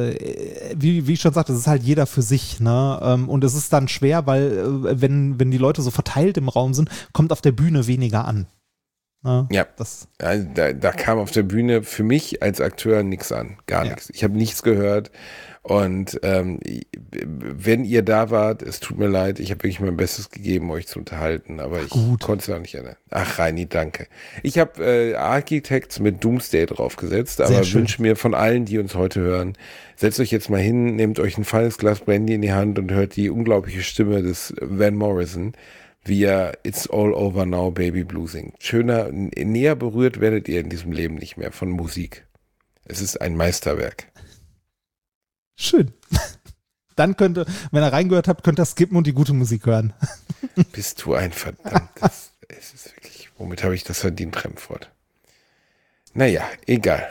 äh, wie, wie ich schon sagte, es ist halt jeder für sich, ne? Ähm, und es ist dann schwer, weil äh, wenn, wenn die Leute so verteilt im Raum sind, kommt auf der Bühne weniger an. Ne? Ja, das, also da, da kam auf der Bühne für mich als Akteur nichts an, gar Ja. nichts. Ich habe nichts gehört. Und ähm, wenn ihr da wart, es tut mir leid, ich habe wirklich mein Bestes gegeben, euch zu unterhalten, aber ich Gut. konnte es auch nicht ändern. Ach, Reini, danke. Ich habe äh, Architects mit Doomsday draufgesetzt, Sehr aber schön. wünsche mir von allen, die uns heute hören, setzt euch jetzt mal hin, nehmt euch ein feines Glas Brandy in die Hand und hört die unglaubliche Stimme des Van Morrison, wie er It's All Over Now, Baby Blue singt. Schöner, n- näher berührt werdet ihr in diesem Leben nicht mehr von Musik. Es ist ein Meisterwerk. schön. Dann könnt ihr, wenn ihr reingehört habt, könnt ihr skippen und die gute Musik hören. Bist du ein verdammtes, es ist wirklich, womit habe ich das verdient, Remford? Naja, egal.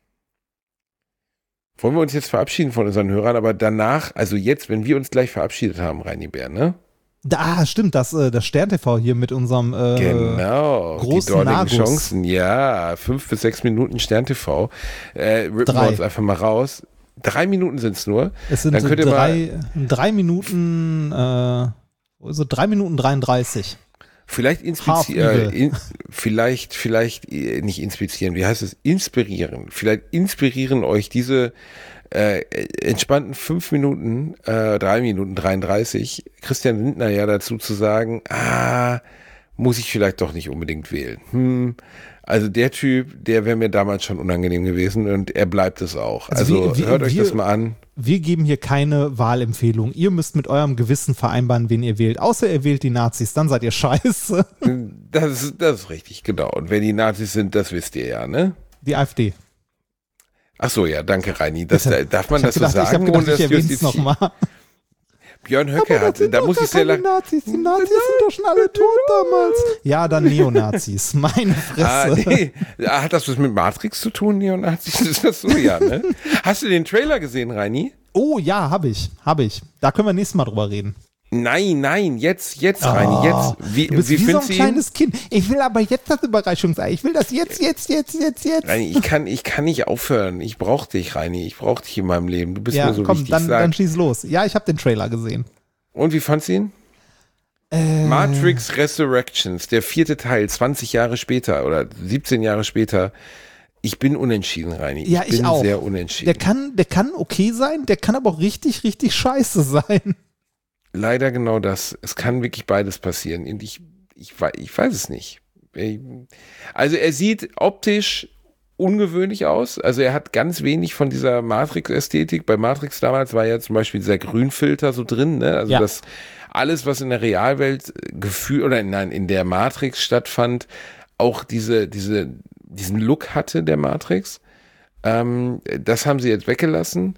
Wollen wir uns jetzt verabschieden von unseren Hörern, aber danach, also jetzt, wenn wir uns gleich verabschiedet haben, Reini Bär, ne? Da, stimmt, das, äh, das Stern-T V hier mit unserem äh, Genau, die großen dortigen Nagus. Chancen, ja, fünf bis sechs Minuten Stern-T V, äh, rippen Drei. wir uns einfach mal raus. Drei Minuten sind es nur. Es sind Dann könnt ihr drei, drei Minuten, äh, also drei Minuten dreiunddreißig. Vielleicht Half inspizieren, evil. in, vielleicht, vielleicht äh, nicht inspizieren, wie heißt es? Inspirieren. Vielleicht inspirieren euch diese äh, entspannten fünf Minuten, äh, drei Minuten dreiunddreißig, Christian Lindner ja dazu zu sagen, ah, muss ich vielleicht doch nicht unbedingt wählen. Hm. Also der Typ, der wäre mir damals schon unangenehm gewesen und er bleibt es auch. Also Also, wir- wir- hört euch wir- das mal an. Wir geben hier keine Wahlempfehlung. Ihr müsst mit eurem Gewissen vereinbaren, wen ihr wählt. Außer ihr wählt die Nazis, dann seid ihr scheiße. Das ist, das ist richtig, genau. Und wer die Nazis sind, das wisst ihr ja, ne? Die AfD. Ach so, ja, danke, Reini. Das, Bitte. darf man Ich hab das so gedacht, ich sagen? hab gedacht, ohne ich dass erwähne es Justiz- nochmal. Björn Höcke hat, da muss ich sehr lange. lang. Nazis, die Nazis sind doch schon alle tot damals. Ja, dann Neonazis. Meine Fresse. Ah, nee. Ah, hat das was mit Matrix zu tun, Neonazis? Ist das so, ja, ne? Hast du den Trailer gesehen, Reini? Oh ja, habe ich, habe ich. Da können wir nächstes Mal drüber reden. Nein, nein, jetzt, jetzt, Reini, jetzt. Wie, Du bist wie wie so ein findest du ihn? kleines Kind. Ich will aber jetzt das Überraschungsei. Ich will das jetzt, jetzt, jetzt, jetzt, jetzt. Reini, ich kann, ich kann nicht aufhören. Ich brauche dich, Reini. Ich brauche dich in meinem Leben. Du bist Ja, mir so komm, wichtig. dann, Sag. dann schieß los. Ja, ich habe den Trailer gesehen. Und wie fandst du ihn? Äh, Matrix Resurrections, der vierte Teil, zwanzig Jahre später oder siebzehn Jahre später. Ich bin unentschieden, Reini. Ja, ich bin ich auch. sehr unentschieden. Der kann, der kann okay sein, der kann aber auch richtig, richtig scheiße sein. Leider genau das. Es kann wirklich beides passieren. Und ich, ich, wei- ich weiß es nicht. Ich- Also er sieht optisch ungewöhnlich aus. Also er hat ganz wenig von dieser Matrix-Ästhetik. Bei Matrix damals war ja zum Beispiel dieser Grünfilter so drin. Ne? Also Ja. das alles, was in der Realwelt gefühlt oder nein, in der Matrix stattfand, auch diese, diese, diesen Look hatte der Matrix. Ähm, das haben sie jetzt weggelassen.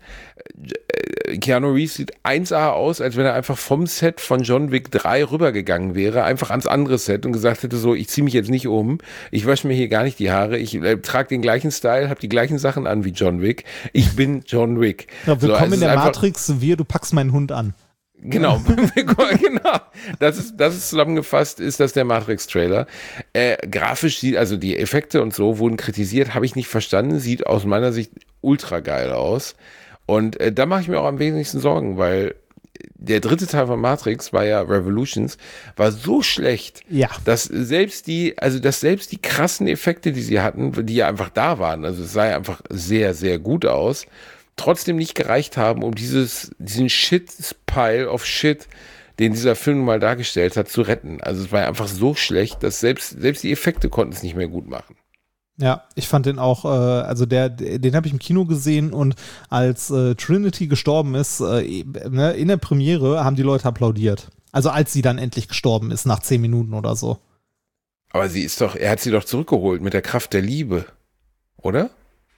Keanu Reeves sieht eins A aus, als wenn er einfach vom Set von John Wick drei rübergegangen wäre, einfach ans andere Set und gesagt hätte so, ich ziehe mich jetzt nicht um, ich wasche mir hier gar nicht die Haare, ich äh, trage den gleichen Style, habe die gleichen Sachen an wie John Wick, ich bin John Wick. Ja, willkommen so, also in der einfach, Matrix, wir, du packst meinen Hund an. Genau, genau. Das ist, das ist zusammengefasst, ist das der Matrix-Trailer. Äh, grafisch sieht, also die Effekte und so wurden kritisiert, habe ich nicht verstanden, sieht aus meiner Sicht ultra geil aus. Und äh, da mache ich mir auch am wenigsten Sorgen, weil der dritte Teil von Matrix war ja Revolutions, war so schlecht, ja. dass selbst die, also dass selbst die krassen Effekte, die sie hatten, die ja einfach da waren, also es sah ja einfach sehr, sehr gut aus, trotzdem nicht gereicht haben, um dieses, diesen Shit-Pile of Shit, den dieser Film mal dargestellt hat, zu retten. Also es war einfach so schlecht, dass selbst, selbst die Effekte konnten es nicht mehr gut machen. Ja, ich fand den auch, äh, also der, den habe ich im Kino gesehen und als äh, Trinity gestorben ist, äh, ne, in der Premiere haben die Leute applaudiert. Also als sie dann endlich gestorben ist, nach zehn Minuten oder so. Aber sie ist doch, er hat sie doch zurückgeholt mit der Kraft der Liebe, oder?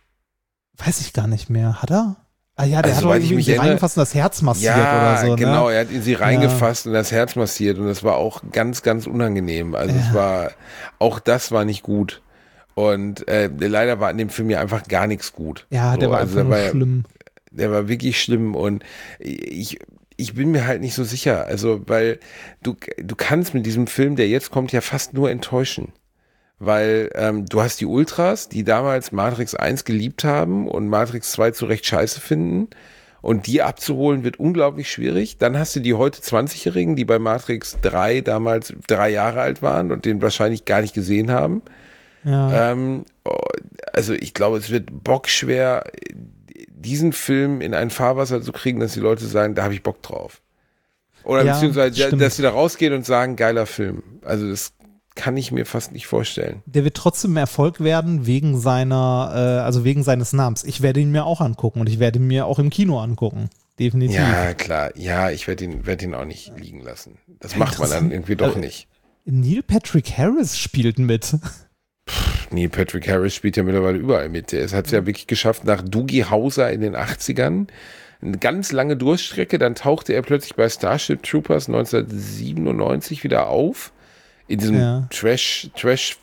Weiß ich gar nicht mehr. Hat er? Ah ja, der also, hat doch irgendwie sie reingefasst und das Herz massiert ja, oder so. Genau, ne? Er hat in sie reingefasst ja. und das Herz massiert und das war auch ganz, ganz unangenehm. Also ja. es war, auch das war nicht gut. Und äh, leider war in dem Film ja einfach gar nichts gut. Ja, der so, war also einfach der war, schlimm. Der war wirklich schlimm und ich, ich bin mir halt nicht so sicher. Also, weil du, du kannst mit diesem Film, der jetzt kommt, ja fast nur enttäuschen. Weil ähm, du hast die Ultras, die damals Matrix eins geliebt haben und Matrix zwei zu Recht scheiße finden. Und die abzuholen wird unglaublich schwierig. Dann hast du die heute zwanzigjährigen, die bei Matrix drei damals drei Jahre alt waren und den wahrscheinlich gar nicht gesehen haben. Ja. Ähm, also ich glaube, es wird bockschwer, diesen Film in ein Fahrwasser zu kriegen, dass die Leute sagen, da habe ich Bock drauf. Oder ja, beziehungsweise, stimmt. dass sie da rausgehen und sagen, geiler Film. Also das kann ich mir fast nicht vorstellen. Der wird trotzdem Erfolg werden wegen seiner, äh, also wegen seines Namens. Ich werde ihn mir auch angucken und ich werde ihn mir auch im Kino angucken. Definitiv. Ja, klar. Ja, ich werde ihn, werd ihn auch nicht liegen lassen. Das macht man dann irgendwie doch nicht. Neil Patrick Harris spielt mit. Nee, Patrick Harris spielt ja mittlerweile überall mit. Er hat es ja wirklich geschafft, nach Doogie Howser in den achtzigern, eine ganz lange Durststrecke, dann tauchte er plötzlich bei Starship Troopers neunzehnhundertsiebenundneunzig wieder auf, in diesem ja. Trash, Trash,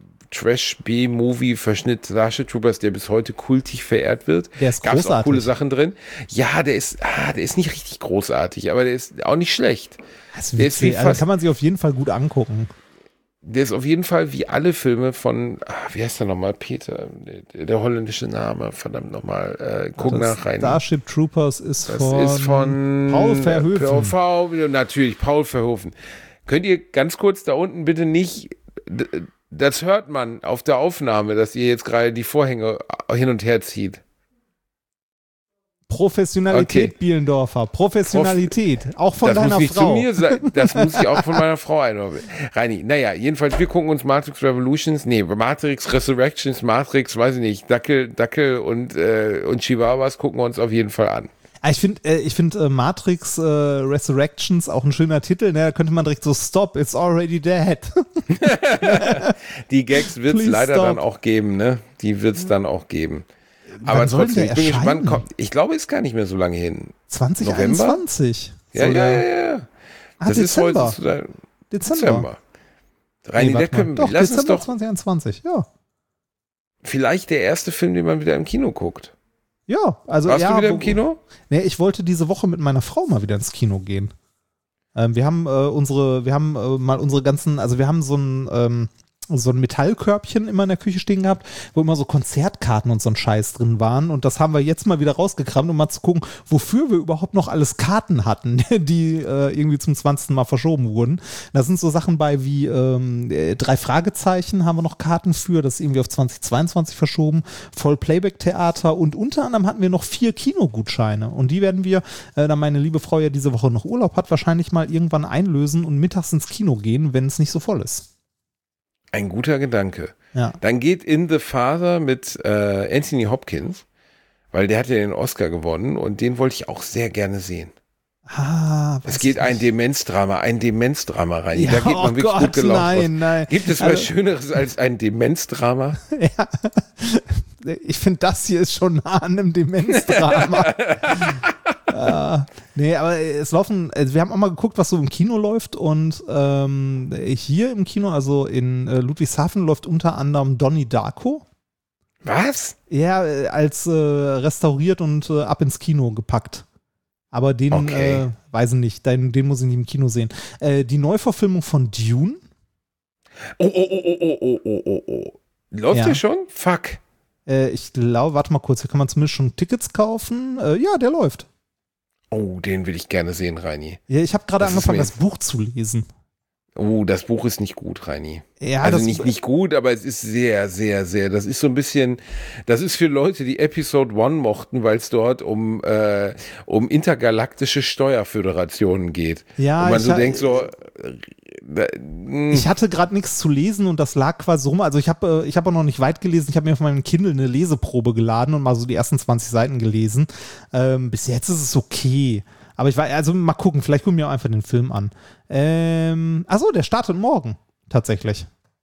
Trash-B-Movie-Verschnitt Starship Troopers, der bis heute kultig verehrt wird. Der ist Gab's großartig. Auch coole Sachen drin. Ja, der ist, ah, der ist nicht richtig großartig, aber der ist auch nicht schlecht. Das ist der ist wie also kann man sich auf jeden Fall gut angucken. Der ist auf jeden Fall wie alle Filme von, ach, wie heißt der nochmal, Peter, der, der holländische Name, verdammt nochmal, äh, guck ja, nach rein. Starship Troopers ist das von, ist von Paul Verhoeven. Paul, natürlich, Paul Verhoeven. Könnt ihr ganz kurz da unten bitte nicht, das hört man auf der Aufnahme, dass ihr jetzt gerade die Vorhänge hin und her zieht. Professionalität, okay. Bielendorfer. Professionalität. Prof- auch von das deiner muss nicht Frau. Zu mir sein. Das muss ich auch von meiner Frau einordnen. Reini, naja, jedenfalls, wir gucken uns Matrix Revolutions, nee, Matrix Resurrections, Matrix, weiß ich nicht, Dackel, Dackel und, äh, und Chihuahuas gucken wir uns auf jeden Fall an. Ich finde äh, ich find, äh, Matrix äh, Resurrections auch ein schöner Titel. Ne? Da könnte man direkt so Stop, it's already dead. Die Gags wird es leider stop. dann auch geben, ne? Die wird es dann auch geben. Aber Wann trotzdem, ich bin erscheinen? gespannt, kommt, ich glaube, es ist gar nicht mehr so lange hin. zwanzig einundzwanzig Ja, ja, ja, ja. Ah, das Dezember. ist heute Dezember. Dezember. Reini, nee, der können, doch, lass Dezember uns doch zwanzig einundzwanzig, ja. Vielleicht der erste Film, den man wieder im Kino guckt. Ja, also Warst ja, du wieder wo, im Kino? Nee, ich wollte diese Woche mit meiner Frau mal wieder ins Kino gehen. Ähm, wir haben äh, unsere, wir haben äh, mal unsere ganzen, also wir haben so ein ähm, so ein Metallkörbchen immer in der Küche stehen gehabt, wo immer so Konzertkarten und so ein Scheiß drin waren. Und das haben wir jetzt mal wieder rausgekramt, um mal zu gucken, wofür wir überhaupt noch alles Karten hatten, die äh, irgendwie zum zwanzigsten Mal verschoben wurden. Da sind so Sachen bei wie ähm, drei Fragezeichen haben wir noch Karten für, das ist irgendwie auf zwanzig zweiundzwanzig verschoben, Voll-Playback-Theater und unter anderem hatten wir noch vier Kinogutscheine. Und die werden wir, äh, da meine liebe Frau ja diese Woche noch Urlaub hat, wahrscheinlich mal irgendwann einlösen und mittags ins Kino gehen, wenn es nicht so voll ist. Ein guter Gedanke. Ja. Dann geht In the Father mit äh, Anthony Hopkins, weil der hat ja den Oscar gewonnen und den wollte ich auch sehr gerne sehen. Ah, es geht ein Demenzdrama, ein Demenzdrama rein. Ja, da geht man oh wirklich Gott, gut gelaunt nein, aus. nein. Gibt es also, was Schöneres als ein Demenzdrama? Ja. ich finde, das hier ist schon nah an einem Demenzdrama. äh, nee, aber es laufen, also wir haben auch mal geguckt, was so im Kino läuft und ähm, hier im Kino, also in äh, Ludwigshafen, läuft unter anderem Donnie Darko. Was? Ja, als äh, restauriert und äh, ab ins Kino gepackt. Aber den, okay. äh, weiß ich nicht, den, den muss ich nicht im Kino sehen. Äh, die Neuverfilmung von Dune. Oh, oh, oh, oh, oh, oh, oh, oh. Läuft Ja. der schon? Fuck. Äh, ich glaube, warte mal kurz, hier kann man zumindest schon Tickets kaufen. Äh, ja, der läuft. Oh, den will ich gerne sehen, Reini. Ja, ich habe gerade Das ist angefangen, mir- das Buch zu lesen. Oh, das Buch ist nicht gut, Reini. Ja, also das nicht, nicht gut, aber es ist sehr, sehr, sehr, das ist so ein bisschen, das ist für Leute, die Episode One mochten, weil es dort um, äh, um intergalaktische Steuerföderationen geht. Ja, und man ich so ha- denkt so, äh, da, mh, Ich hatte gerade nichts zu lesen und das lag quasi rum. Also ich habe äh, ich habe auch noch nicht weit gelesen. Ich habe mir auf meinem Kindle eine Leseprobe geladen und mal so die ersten zwanzig Seiten gelesen. Ähm, bis jetzt ist es okay. Aber ich war, also mal gucken, vielleicht gucken wir auch einfach den Film an. Ähm, achso, der startet morgen, tatsächlich.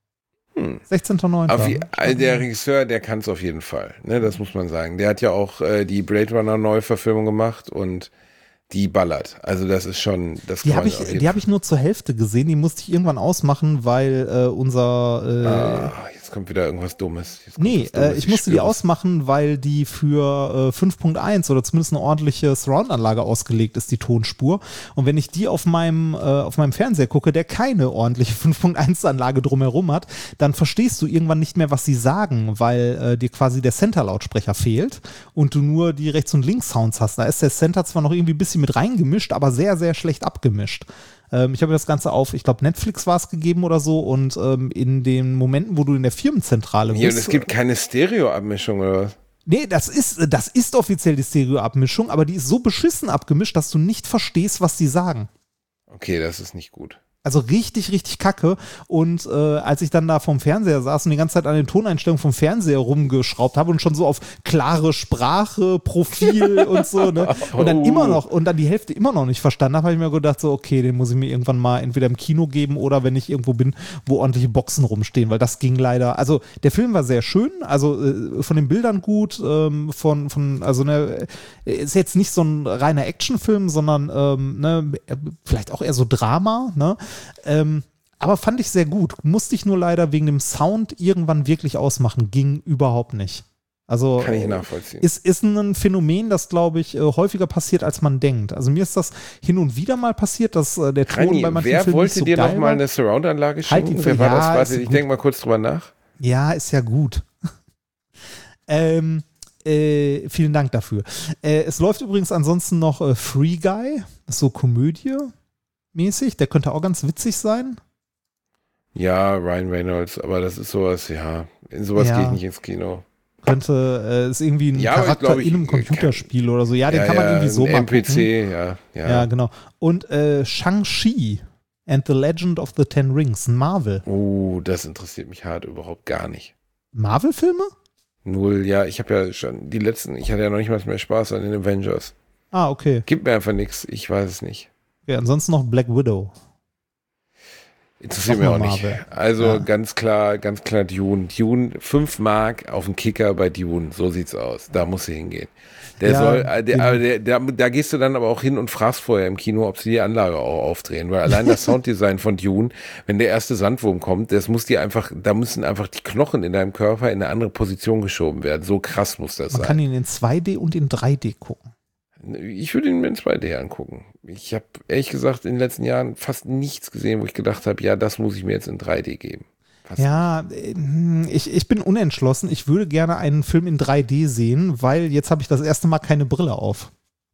Hm. sechzehnter neunter aber wie, also der Regisseur, der kann es auf jeden Fall, ne, das muss man sagen. Der hat ja auch äh, die Blade Runner Neuverfilmung gemacht und die ballert. Also das ist schon, das Die kann habe man auf ich, jeden die hab ich nur zur Hälfte gesehen. Die musste ich irgendwann ausmachen, weil äh, unser äh, Ah, jetzt kommt wieder irgendwas Dummes. Jetzt kommt Nee, was Dummes. äh, ich musste die spüre es. ausmachen, weil die für äh, fünf Punkt eins oder zumindest eine ordentliche Surround-Anlage ausgelegt ist, die Tonspur. Und wenn ich die auf meinem, äh, auf meinem Fernseher gucke, der keine ordentliche fünf Punkt eins Anlage drumherum hat, dann verstehst du irgendwann nicht mehr, was sie sagen, weil äh, dir quasi der Center-Lautsprecher fehlt und du nur die Rechts- und Links-Sounds hast. Da ist der Center zwar noch irgendwie ein bisschen mit reingemischt, aber sehr, sehr schlecht abgemischt. Ähm, ich habe mir das Ganze auf, ich glaube, Netflix war es gegeben oder so und ähm, in den Momenten, wo du in der Firmenzentrale Hier, und bist. es gibt keine Stereo-Abmischung oder was? Nee, das ist, das ist offiziell die Stereo-Abmischung, aber die ist so beschissen abgemischt, dass du nicht verstehst, was die sagen. Okay, das ist nicht gut. Also richtig, richtig kacke. Und äh, als ich dann da vorm Fernseher saß und die ganze Zeit an den Toneinstellungen vom Fernseher rumgeschraubt habe und schon so auf klare Sprache, Profil und so, ne? Und dann Oh. immer noch, und dann die Hälfte immer noch nicht verstanden habe, habe ich mir gedacht, so, okay, den muss ich mir irgendwann mal entweder im Kino geben oder wenn ich irgendwo bin, wo ordentliche Boxen rumstehen, weil das ging leider. Also der Film war sehr schön, also äh, von den Bildern gut, ähm, von, von, also ne, ist jetzt nicht so ein reiner Actionfilm, sondern ähm, ne, vielleicht auch eher so Drama, ne? Ähm, aber fand ich sehr gut. Musste ich nur leider wegen dem Sound irgendwann wirklich ausmachen. Ging überhaupt nicht. Also Kann ich nachvollziehen. ist, ist ein Phänomen, das, glaube ich, äh, häufiger passiert, als man denkt. Also mir ist das hin und wieder mal passiert, dass äh, der Ton Reini, bei manchen wer Filmen wollte nicht so dir geil noch mal war. eine Surround-Anlage Halt schenken? die Wer war ja, das? ist Warte, ich gut. denke mal kurz drüber nach. Ja, ist ja gut. ähm, äh, vielen Dank dafür. Äh, es läuft übrigens ansonsten noch äh, Free Guy, das ist so Komödie mäßig. Der könnte auch ganz witzig sein. Ja, Ryan Reynolds, aber das ist sowas, ja, in sowas Ja. gehe ich nicht ins Kino. Könnte, äh, ist irgendwie ein Ja, aber ich Charakter glaub, ich- in einem Computerspiel oder so. Ja, den ja, kann man ja, irgendwie so ein mal N P gucken. C, ja, ja. Ja, genau. Und äh, Shang-Chi and the Legend of the Ten Rings, ein Marvel. Oh, das interessiert mich hart überhaupt gar nicht. Marvel-Filme? Null, ja, ich habe ja schon die letzten, ich hatte ja noch nicht mal mehr Spaß an den Avengers. Ah, okay. Gibt mir einfach nichts, ich weiß es nicht. Ja, ansonsten noch Black Widow. Interessiert Auch mich auch mal nicht. Marvel. Also Ja. ganz klar, ganz klar Dune. Dune, fünf Mark auf den Kicker bei Dune, so sieht's aus. Da muss sie hingehen. Der Ja, soll, äh, der, den- aber der, der, da gehst du dann aber auch hin und fragst vorher im Kino, ob sie die Anlage auch aufdrehen, weil allein das Sounddesign von Dune, wenn der erste Sandwurm kommt, das muss dir einfach, da müssen einfach die Knochen in deinem Körper in eine andere Position geschoben werden. So krass muss das Man sein. kann ihn in zwei D und in drei D gucken. Ich würde ihn mir in zwei D angucken. Ich habe ehrlich gesagt in den letzten Jahren fast nichts gesehen, wo ich gedacht habe, ja, das muss ich mir jetzt in drei D geben. Fast Ja, äh, ich, ich bin unentschlossen. Ich würde gerne einen Film in drei D sehen, weil jetzt habe ich das erste Mal keine Brille auf.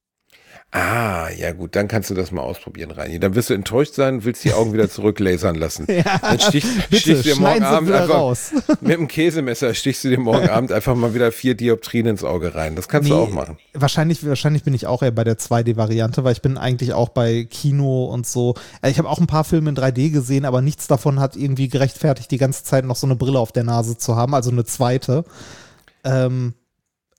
Ah, ja gut, dann kannst du das mal ausprobieren, Reini. Dann wirst du enttäuscht sein und willst die Augen wieder zurücklasern lassen. Ja, Dann stich, bitte, stichst du dir morgen schneiden Sie Abend wieder einfach raus. mit dem Käsemesser stichst du dir morgen Abend einfach mal wieder vier Dioptrien ins Auge rein. Das kannst du Nee, auch machen. Wahrscheinlich, wahrscheinlich bin ich auch eher bei der zwei D-Variante, weil ich bin eigentlich auch bei Kino und so. Äh, Ich habe auch ein paar Filme in drei D gesehen, aber nichts davon hat irgendwie gerechtfertigt, die ganze Zeit noch so eine Brille auf der Nase zu haben, also eine zweite. Ähm,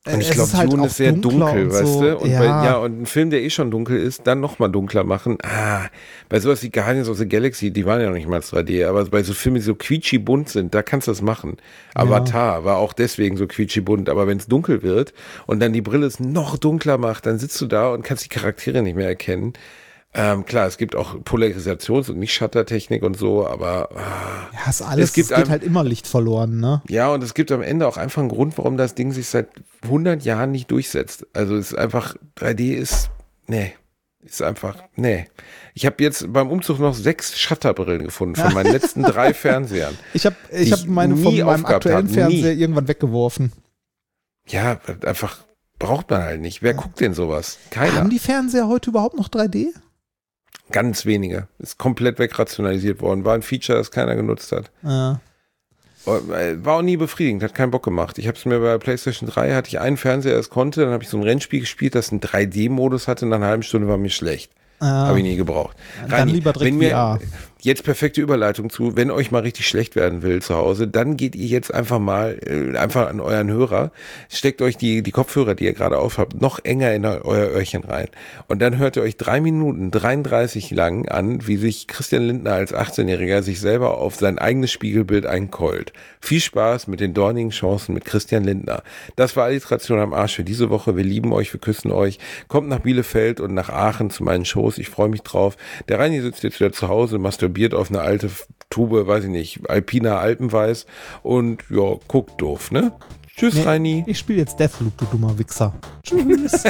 Und ich glaube, halt Dune ist sehr dunkel, weißt so. du? Und ja. Bei, ja, und ein Film, der eh schon dunkel ist, dann nochmal dunkler machen. Ah, bei sowas wie Guardians of the Galaxy, die waren ja noch nicht mal drei D, aber bei so Filmen, die so quietschi bunt sind, da kannst du das machen. Avatar ja. war auch deswegen so quietschi bunt, aber wenn es dunkel wird und dann die Brille es noch dunkler macht, dann sitzt du da und kannst die Charaktere nicht mehr erkennen. Ähm, klar, es gibt auch Polarisations- und nicht Shuttertechnik und so, aber ah, ja, ist alles, es, gibt es geht ein, halt immer Licht verloren, ne? Ja, und es gibt am Ende auch einfach einen Grund, warum das Ding sich seit hundert Jahren nicht durchsetzt. Also es ist einfach, drei D ist, nee, ist einfach, nee. Ich habe jetzt beim Umzug noch sechs Shutterbrillen gefunden von meinen letzten drei Fernsehern. Ich habe ich hab meine von meinem aktuellen hab, Fernseher nie. irgendwann weggeworfen. Ja, einfach braucht man halt nicht. Wer ja. guckt denn sowas? Keiner. Haben die Fernseher heute überhaupt noch drei D? Ganz wenige. Ist komplett wegrationalisiert worden. War ein Feature, das keiner genutzt hat. Ja. War auch nie befriedigend, hat keinen Bock gemacht. Ich habe es mir bei der PlayStation drei, hatte ich einen Fernseher, das konnte, dann habe ich so ein Rennspiel gespielt, das einen drei D-Modus hatte, nach einer halben Stunde war mir schlecht. Ah. Habe ich nie gebraucht. Dann Rani, lieber direkt mir, V R. Jetzt perfekte Überleitung zu, wenn euch mal richtig schlecht werden will zu Hause, dann geht ihr jetzt einfach mal, äh, einfach an euren Hörer, steckt euch die, die Kopfhörer, die ihr gerade aufhabt, noch enger in euer Öhrchen rein. Und dann hört ihr euch drei Minuten dreiunddreißig lang an, wie sich Christian Lindner als achtzehnjähriger sich selber auf sein eigenes Spiegelbild einkeult. Viel Spaß mit den dornigen Chancen mit Christian Lindner. Das war Alliteration am Arsch für diese Woche. Wir lieben euch, wir küssen euch. Kommt nach Bielefeld und nach Aachen zu meinen Shows. Ich freue mich drauf. Der Reini sitzt jetzt wieder zu Hause, masturbiert auf eine alte Tube, weiß ich nicht, Alpina Alpenweiß und ja, guckt doof, ne? Tschüss, nee, Reini. Ich spiele jetzt Deathloop, du dummer Wichser. Tschüss.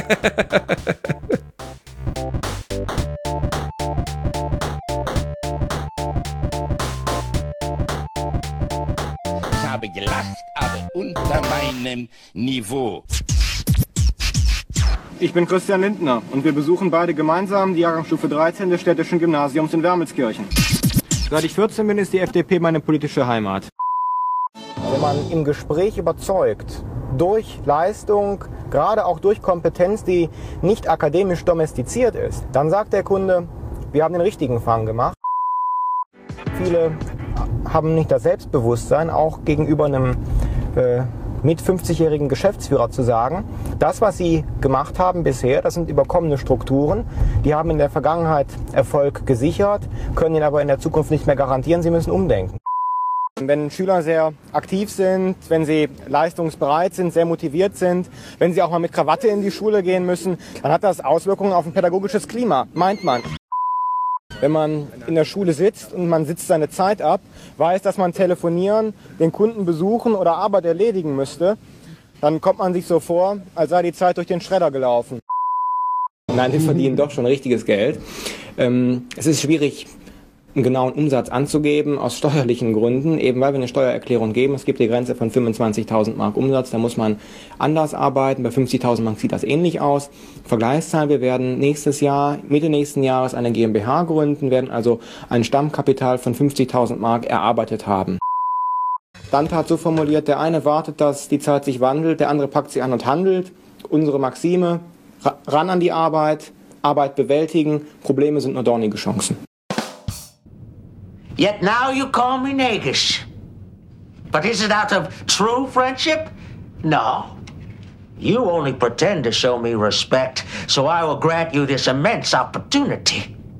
Ich habe gelacht, aber unter meinem Niveau. Ich bin Christian Lindner und wir besuchen beide gemeinsam die Jahrgangsstufe dreizehn des Städtischen Gymnasiums in Wermelskirchen. Seit ich vierzehn bin, ist die F D P meine politische Heimat. Wenn man im Gespräch überzeugt, durch Leistung, gerade auch durch Kompetenz, die nicht akademisch domestiziert ist, dann sagt der Kunde, wir haben den richtigen Fang gemacht. Viele haben nicht das Selbstbewusstsein, auch gegenüber einem äh, mit fünfzigjährigen Geschäftsführer zu sagen, das, was sie gemacht haben bisher, das sind überkommene Strukturen, die haben in der Vergangenheit Erfolg gesichert, können ihn aber in der Zukunft nicht mehr garantieren, sie müssen umdenken. Wenn Schüler sehr aktiv sind, wenn sie leistungsbereit sind, sehr motiviert sind, wenn sie auch mal mit Krawatte in die Schule gehen müssen, dann hat das Auswirkungen auf ein pädagogisches Klima, meint man. Wenn man in der Schule sitzt und man sitzt seine Zeit ab, weiß, dass man telefonieren, den Kunden besuchen oder Arbeit erledigen müsste, dann kommt man sich so vor, als sei die Zeit durch den Schredder gelaufen. Nein, wir verdienen doch schon richtiges Geld. Ähm, es ist schwierig, einen genauen Umsatz anzugeben, aus steuerlichen Gründen, eben weil wir eine Steuererklärung geben. Es gibt die Grenze von fünfundzwanzigtausend Mark Umsatz, da muss man anders arbeiten. Bei fünfzigtausend Mark sieht das ähnlich aus. Vergleichszahl, wir werden nächstes Jahr, Mitte nächsten Jahres eine GmbH gründen, werden also ein Stammkapital von fünfzigtausend Mark erarbeitet haben. Dante hat so formuliert, der eine wartet, dass die Zeit sich wandelt, der andere packt sie an und handelt. Unsere Maxime, ran an die Arbeit, Arbeit bewältigen, Probleme sind nur dornige Chancen. Yet now you call me Negus. But is it out of true friendship? No. You only pretend to show me respect, so I will grant you this immense opportunity.